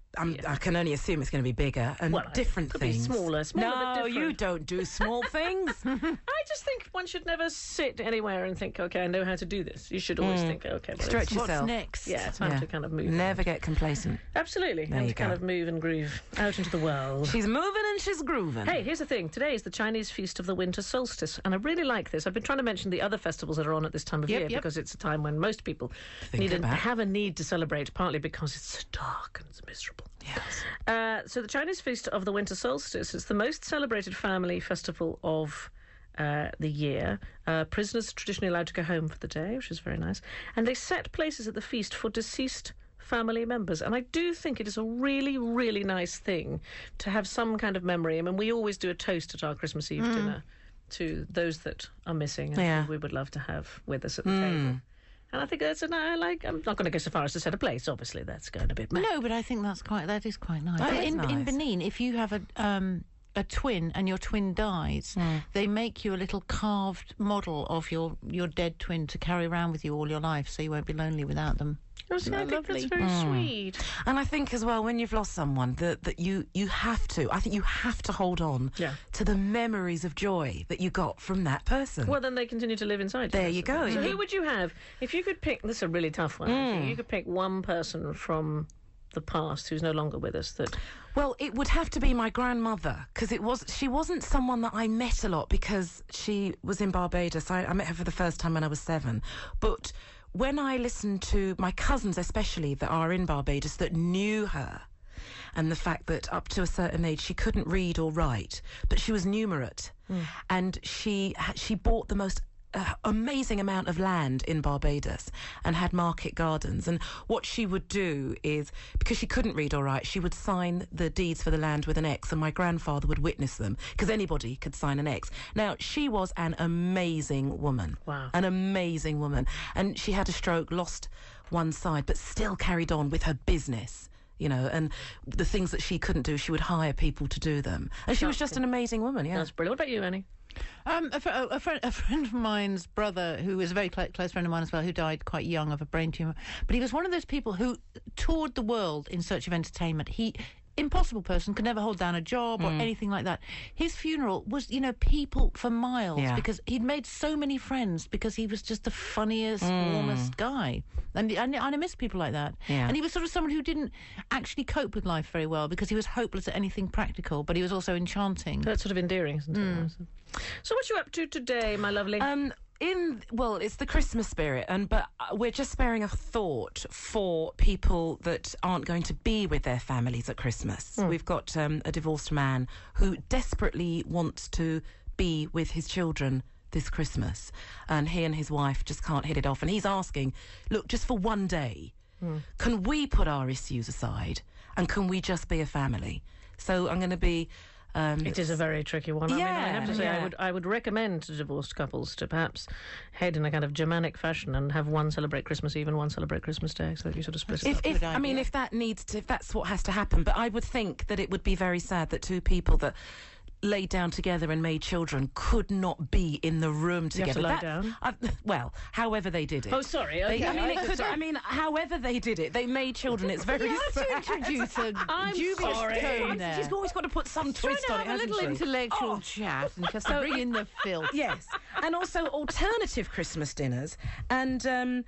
I'm, I can only assume it's going to be bigger and Well, different could be things. smaller, smaller but No, different. you don't do small things. I just think one should never sit anywhere and think, okay, I know how to do this. You should always Mm. think, okay, well, Stretch it's- yourself. What's next? Yeah, time Yeah. to kind of move. Never get complacent. Absolutely. There and you to kind go. of move and groove out into the world. She's moving and she's grooving. Hey, here's the thing. Today is the Chinese Feast of the Winter Solstice, and I really like this. I've been trying to mention the other festivals that are on at this time of Yep, year yep. because it's a time when most people Think need a, about. have a need to celebrate, partly because it's so dark and it's miserable. Yes. Uh, so the Chinese Feast of the Winter Solstice is the most celebrated family festival of uh, the year. Uh, prisoners are traditionally allowed to go home for the day, which is very nice. And they set places at the feast for deceased family members. And I do think it is a really, really nice thing to have some kind of memory. I mean, we always do a toast at our Christmas Eve Mm. dinner to those that are missing and Yeah. who we would love to have with us at the Mm. table. And I think that's an, I like. I'm not going to go so far as to set a place. Obviously, that's going a bit mad. No, but I think that's quite. That is quite nice. That But is in, in nice. Benin, if you have a um, a twin and your twin dies, they make you a little carved model of your your dead twin to carry around with you all your life, so you won't be lonely without them. Oh, see, I think that's very sweet. And I think as well, when you've lost someone, that that you you have to. I think you have to hold on Yeah. to the memories of joy that you got from that person. Well, then they continue to live inside. There you go. So who would you have if you could pick? This is a really tough one. actually. Mm. You could pick one person from the past who's no longer with us. That Well, it would have to be my grandmother because it was she wasn't someone that I met a lot because she was in Barbados. I, I met her for the first time when I was seven, but when I listened to my cousins, especially that are in Barbados, that knew her, and the fact that up to a certain age she couldn't read or write, but she was numerate, and she ha- she bought the most uh, amazing amount of land in Barbados and had market gardens. And what she would do is, because she couldn't read or write, she would sign the deeds for the land with an X, and my grandfather would witness them because anybody could sign an X. Now, she was an amazing woman. Wow. An amazing woman. And she had a stroke, lost one side, but still carried on with her business. You know, and the things that she couldn't do, she would hire people to do them. And she was just an amazing woman, yeah. That's brilliant. What about you, Annie? Um, a, fr- a, friend, a friend of mine's brother, who was a very cl- close friend of mine as well, who died quite young of a brain tumour. But he was one of those people who toured the world in search of entertainment. He, impossible person, could never hold down a job or Mm. anything like that. His funeral was, you know, people for miles Yeah. because he'd made so many friends because he was just the funniest, Mm. warmest guy. And, and, and I miss people like that. Yeah. And he was sort of someone who didn't actually cope with life very well because he was hopeless at anything practical, but he was also enchanting. That's sort of endearing, isn't it? So what are you up to today, my lovely? Um, in well, it's the Christmas spirit, and but uh, we're just sparing a thought for people that aren't going to be with their families at Christmas. Hmm. We've got um, a divorced man who desperately wants to be with his children this Christmas, and he and his wife just can't hit it off. And he's asking, look, just for one day, can we put our issues aside, and can we just be a family? So I'm going to be. Um, It is a very tricky one. I mean, I have to say, I yeah. would I would recommend to divorced couples to perhaps head in a kind of Germanic fashion and have one celebrate Christmas Eve and one celebrate Christmas Day, so that you sort of split it If, up. if I mean, if that needs to, if that's what has to happen, but I would think that it would be very sad that two people that laid down together and made children could not be in the room You have together. to lie That- down? I, well, however they did it. Oh, sorry, They- okay. I mean, it could. Sorry. I mean, however they did it, they made children. It's very You have to sad. introduce a I'm dubious sorry. tone there. She's always got to put some Trying twist to on it, have a hasn't little she? intellectual Oh. chat and just So- bring in the filth. Yes, and also alternative Christmas dinners. And um,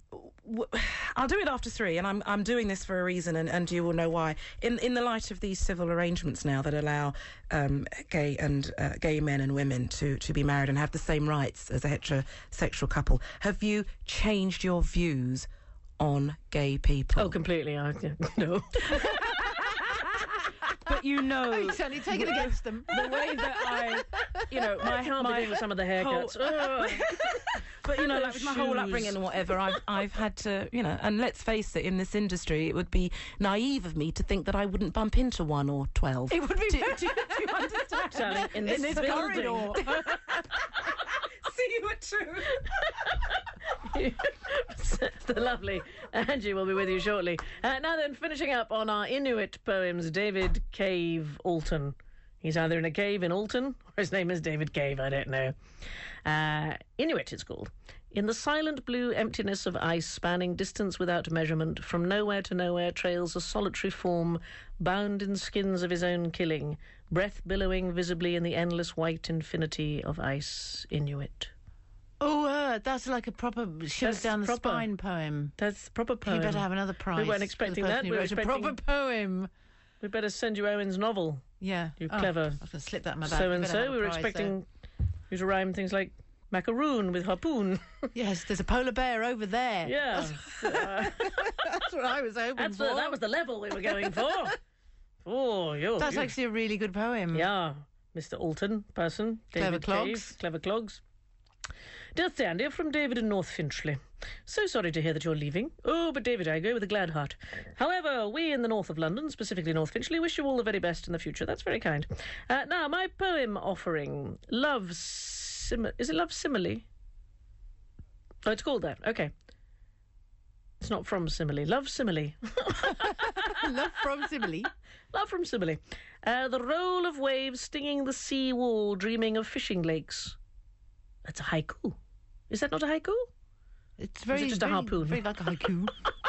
w- I'll do it after three, and I'm I'm doing this for a reason, and, and you will know why. In in the light of these civil arrangements now that allow um, gay and uh, gay men and women to, to be married and have the same rights as a heterosexual couple, have you changed your views on gay people? Oh, completely. I, yeah, no. But you know, Oh, you certainly take it against them. the way that I, you know, my I can't my be doing with some of the haircuts. whole- Ugh. But you know, like with my whole Shoes. upbringing and whatever, I've I've had to, you know, and let's face it, in this industry, it would be naive of me to think that I wouldn't bump into one or twelve. It would be. Do, do, do you understand? Darling, in this, building. corridor. See you at two. The lovely Angie will be with you shortly. Uh, now then, finishing up on our Inuit poems, David Cave Alton. He's either in a cave in Alton, or his name is David Cave, I don't know. Uh, Inuit, it's called. In the silent blue emptiness of ice spanning distance without measurement, from nowhere to nowhere trails a solitary form, bound in skins of his own killing, breath billowing visibly in the endless white infinity of ice. Inuit. Oh, uh, that's like a proper shivers That's down the proper. spine poem. That's proper poem. You better have another prize. We weren't for the expecting person that. who We were wrote expecting a proper poem. We better send you Owen's novel. Yeah. You Oh, clever. I was going to slip that in my bag. So You and better so. have a We were prize, expecting you to rhyme things like macaroon with harpoon. Yes, there's a polar bear over there. Yeah. That's what I was hoping That's for. the, that was the level we were going for. Oh, you're... That's you- actually a really good poem. Yeah. Mister Alton, person. Clever David Clogs. Cave, Clever Clogs. Dear Sandy, from David in North Finchley. So sorry to hear that you're leaving. Oh, but David, I go with a glad heart. However, we in the north of London, specifically North Finchley, wish you all the very best in the future. That's very kind. Uh, now, my poem offering, Love Sim... Is it Love Simile? Oh, it's called that. Okay. It's not from Simile. Love Simile. Love from Simile. Love from Simile. Uh, the roll of waves stinging the sea wall, dreaming of fishing lakes. That's a haiku. Is that not a haiku? It's Or very is it just a very, harpoon? very like a haiku.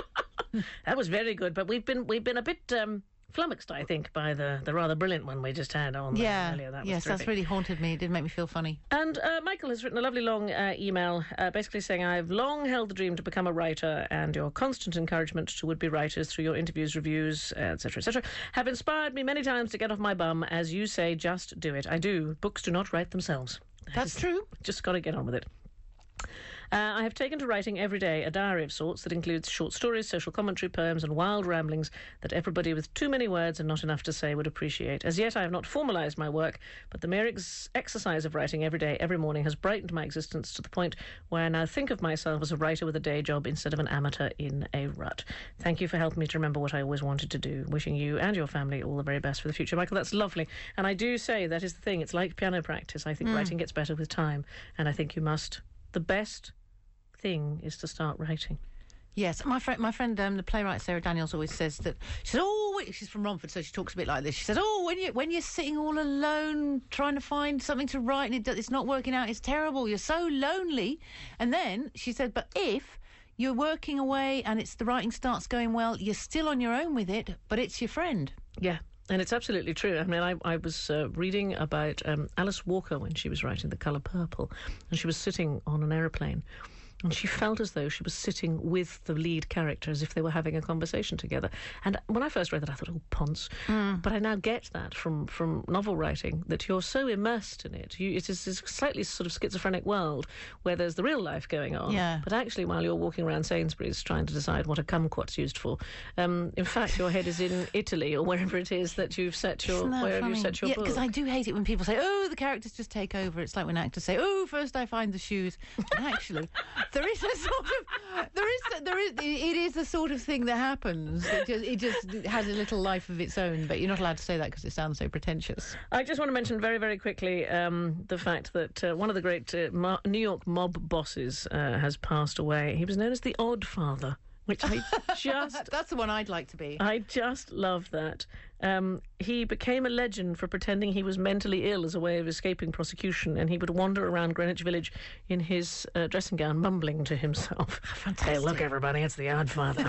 That was very good, but we've been we've been a bit um, flummoxed, I think, by the, the rather brilliant one we just had on Yeah. earlier. That was yes, that's terrific. really haunted me. It did make me feel funny. And uh, Michael has written a lovely long uh, email uh, basically saying, I've long held the dream to become a writer, and your constant encouragement to would-be writers through your interviews, reviews, et cetera, et cetera, have inspired me many times to get off my bum. As you say, just do it. I do. Books do not write themselves. That's true. Just got to get on with it. Uh, I have taken to writing every day a diary of sorts that includes short stories, social commentary, poems, and wild ramblings that everybody with too many words and not enough to say would appreciate. As yet, I have not formalised my work, but the mere ex- exercise of writing every day, every morning, has brightened my existence to the point where I now think of myself as a writer with a day job instead of an amateur in a rut. Thank you for helping me to remember what I always wanted to do. Wishing you and your family all the very best for the future. Michael, that's lovely. And I do say that is the thing. It's like piano practice. I think Mm. writing gets better with time, and I think you must... The best thing is to start writing. Yes, my friend, my friend, um, the playwright Sarah Daniels always says that. She says, "Oh, wait," she's from Romford, so she talks a bit like this. She says, "Oh, when you when you're sitting all alone trying to find something to write and it, do- it's not working out, it's terrible. You're so lonely." And then she said, "But if you're working away and it's the writing starts going well, you're still on your own with it, but it's your friend." Yeah. And it's absolutely true. I mean, I, I was uh, reading about um, Alice Walker when she was writing The Colour Purple, and she was sitting on an aeroplane, and she felt as though she was sitting with the lead character as if they were having a conversation together. And when I first read that, I thought, oh, ponce. Mm. But I now get that from, from novel writing, that you're so immersed in it. You, it is this slightly sort of schizophrenic world where there's the real life going on. Yeah. But actually, while you're walking around Sainsbury's trying to decide what a kumquat's used for, um, in fact, your head is in Italy or wherever it is that you've set your, Isn't that wherever funny? you've set your yeah, book. because I do hate it when people say, "Oh, the characters just take over." It's like when actors say, "Oh, first I find the shoes." But actually, there is a sort of, there is, there is, it is the sort of thing that happens. It just, it just has a little life of its own. But you're not allowed to say that because it sounds so pretentious. I just want to mention very, very quickly um, the fact that uh, one of the great uh, mo- New York mob bosses uh, has passed away. He was known as the Odd Father, which I just... That's the one I'd like to be. I just love that. Um, he became a legend for pretending he was mentally ill as a way of escaping prosecution, and he would wander around Greenwich Village in his uh, dressing gown, mumbling to himself. Fantastic. Hey, look, everybody, it's the Odd Father.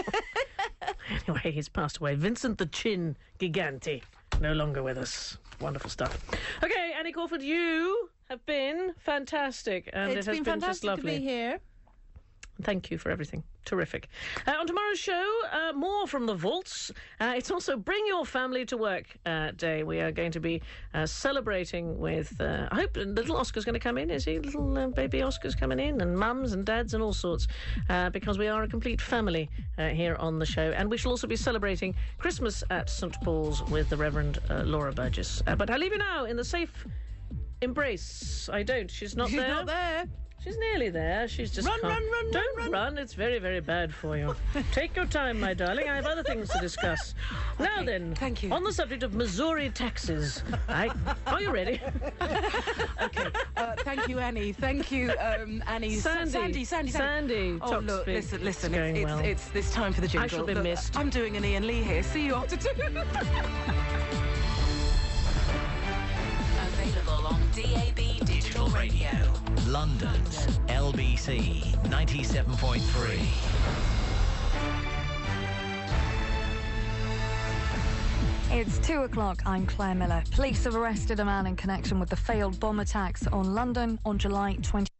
Anyway, he's passed away. Vincent the Chin Giganti, no longer with us. Wonderful stuff. Okay, Annie Crawford, you have been fantastic, and It's it has been been just fantastic to lovely. be here. Thank you for everything. Terrific. Uh, on tomorrow's show, uh, more from the vaults. Uh, it's also Bring Your Family to Work uh, Day. We are going to be uh, celebrating with, uh, I hope little Oscar's going to come in. Is he? Little uh, baby Oscar's coming in, and mums and dads and all sorts, uh, because we are a complete family uh, here on the show. And we shall also be celebrating Christmas at Saint Paul's with the Reverend uh, Laura Burgess. Uh, but I leave you now in the safe embrace. I don't. She's not She's there. not there. She's nearly there. She's just Run, can't- run, run, Don't run, run. It's very, very bad for you. Take your time, my darling. I have other things to discuss. Now then, thank you. On the subject of Missouri taxes, right? Are you ready? Okay. Uh, thank you, Annie. Thank you, um, Annie. Sandy. Sandy, Sandy, Sandy, Oh, top look, speed. listen, listen. It's going It's, well. it's, it's, it's time for the jingle. I shall be Look, missed. I'm doing an Ian Lee here. See you after two. Radio. London's L B C ninety-seven point three. It's two o'clock. I'm Claire Miller. Police have arrested a man in connection with the failed bomb attacks on London on July twentieth.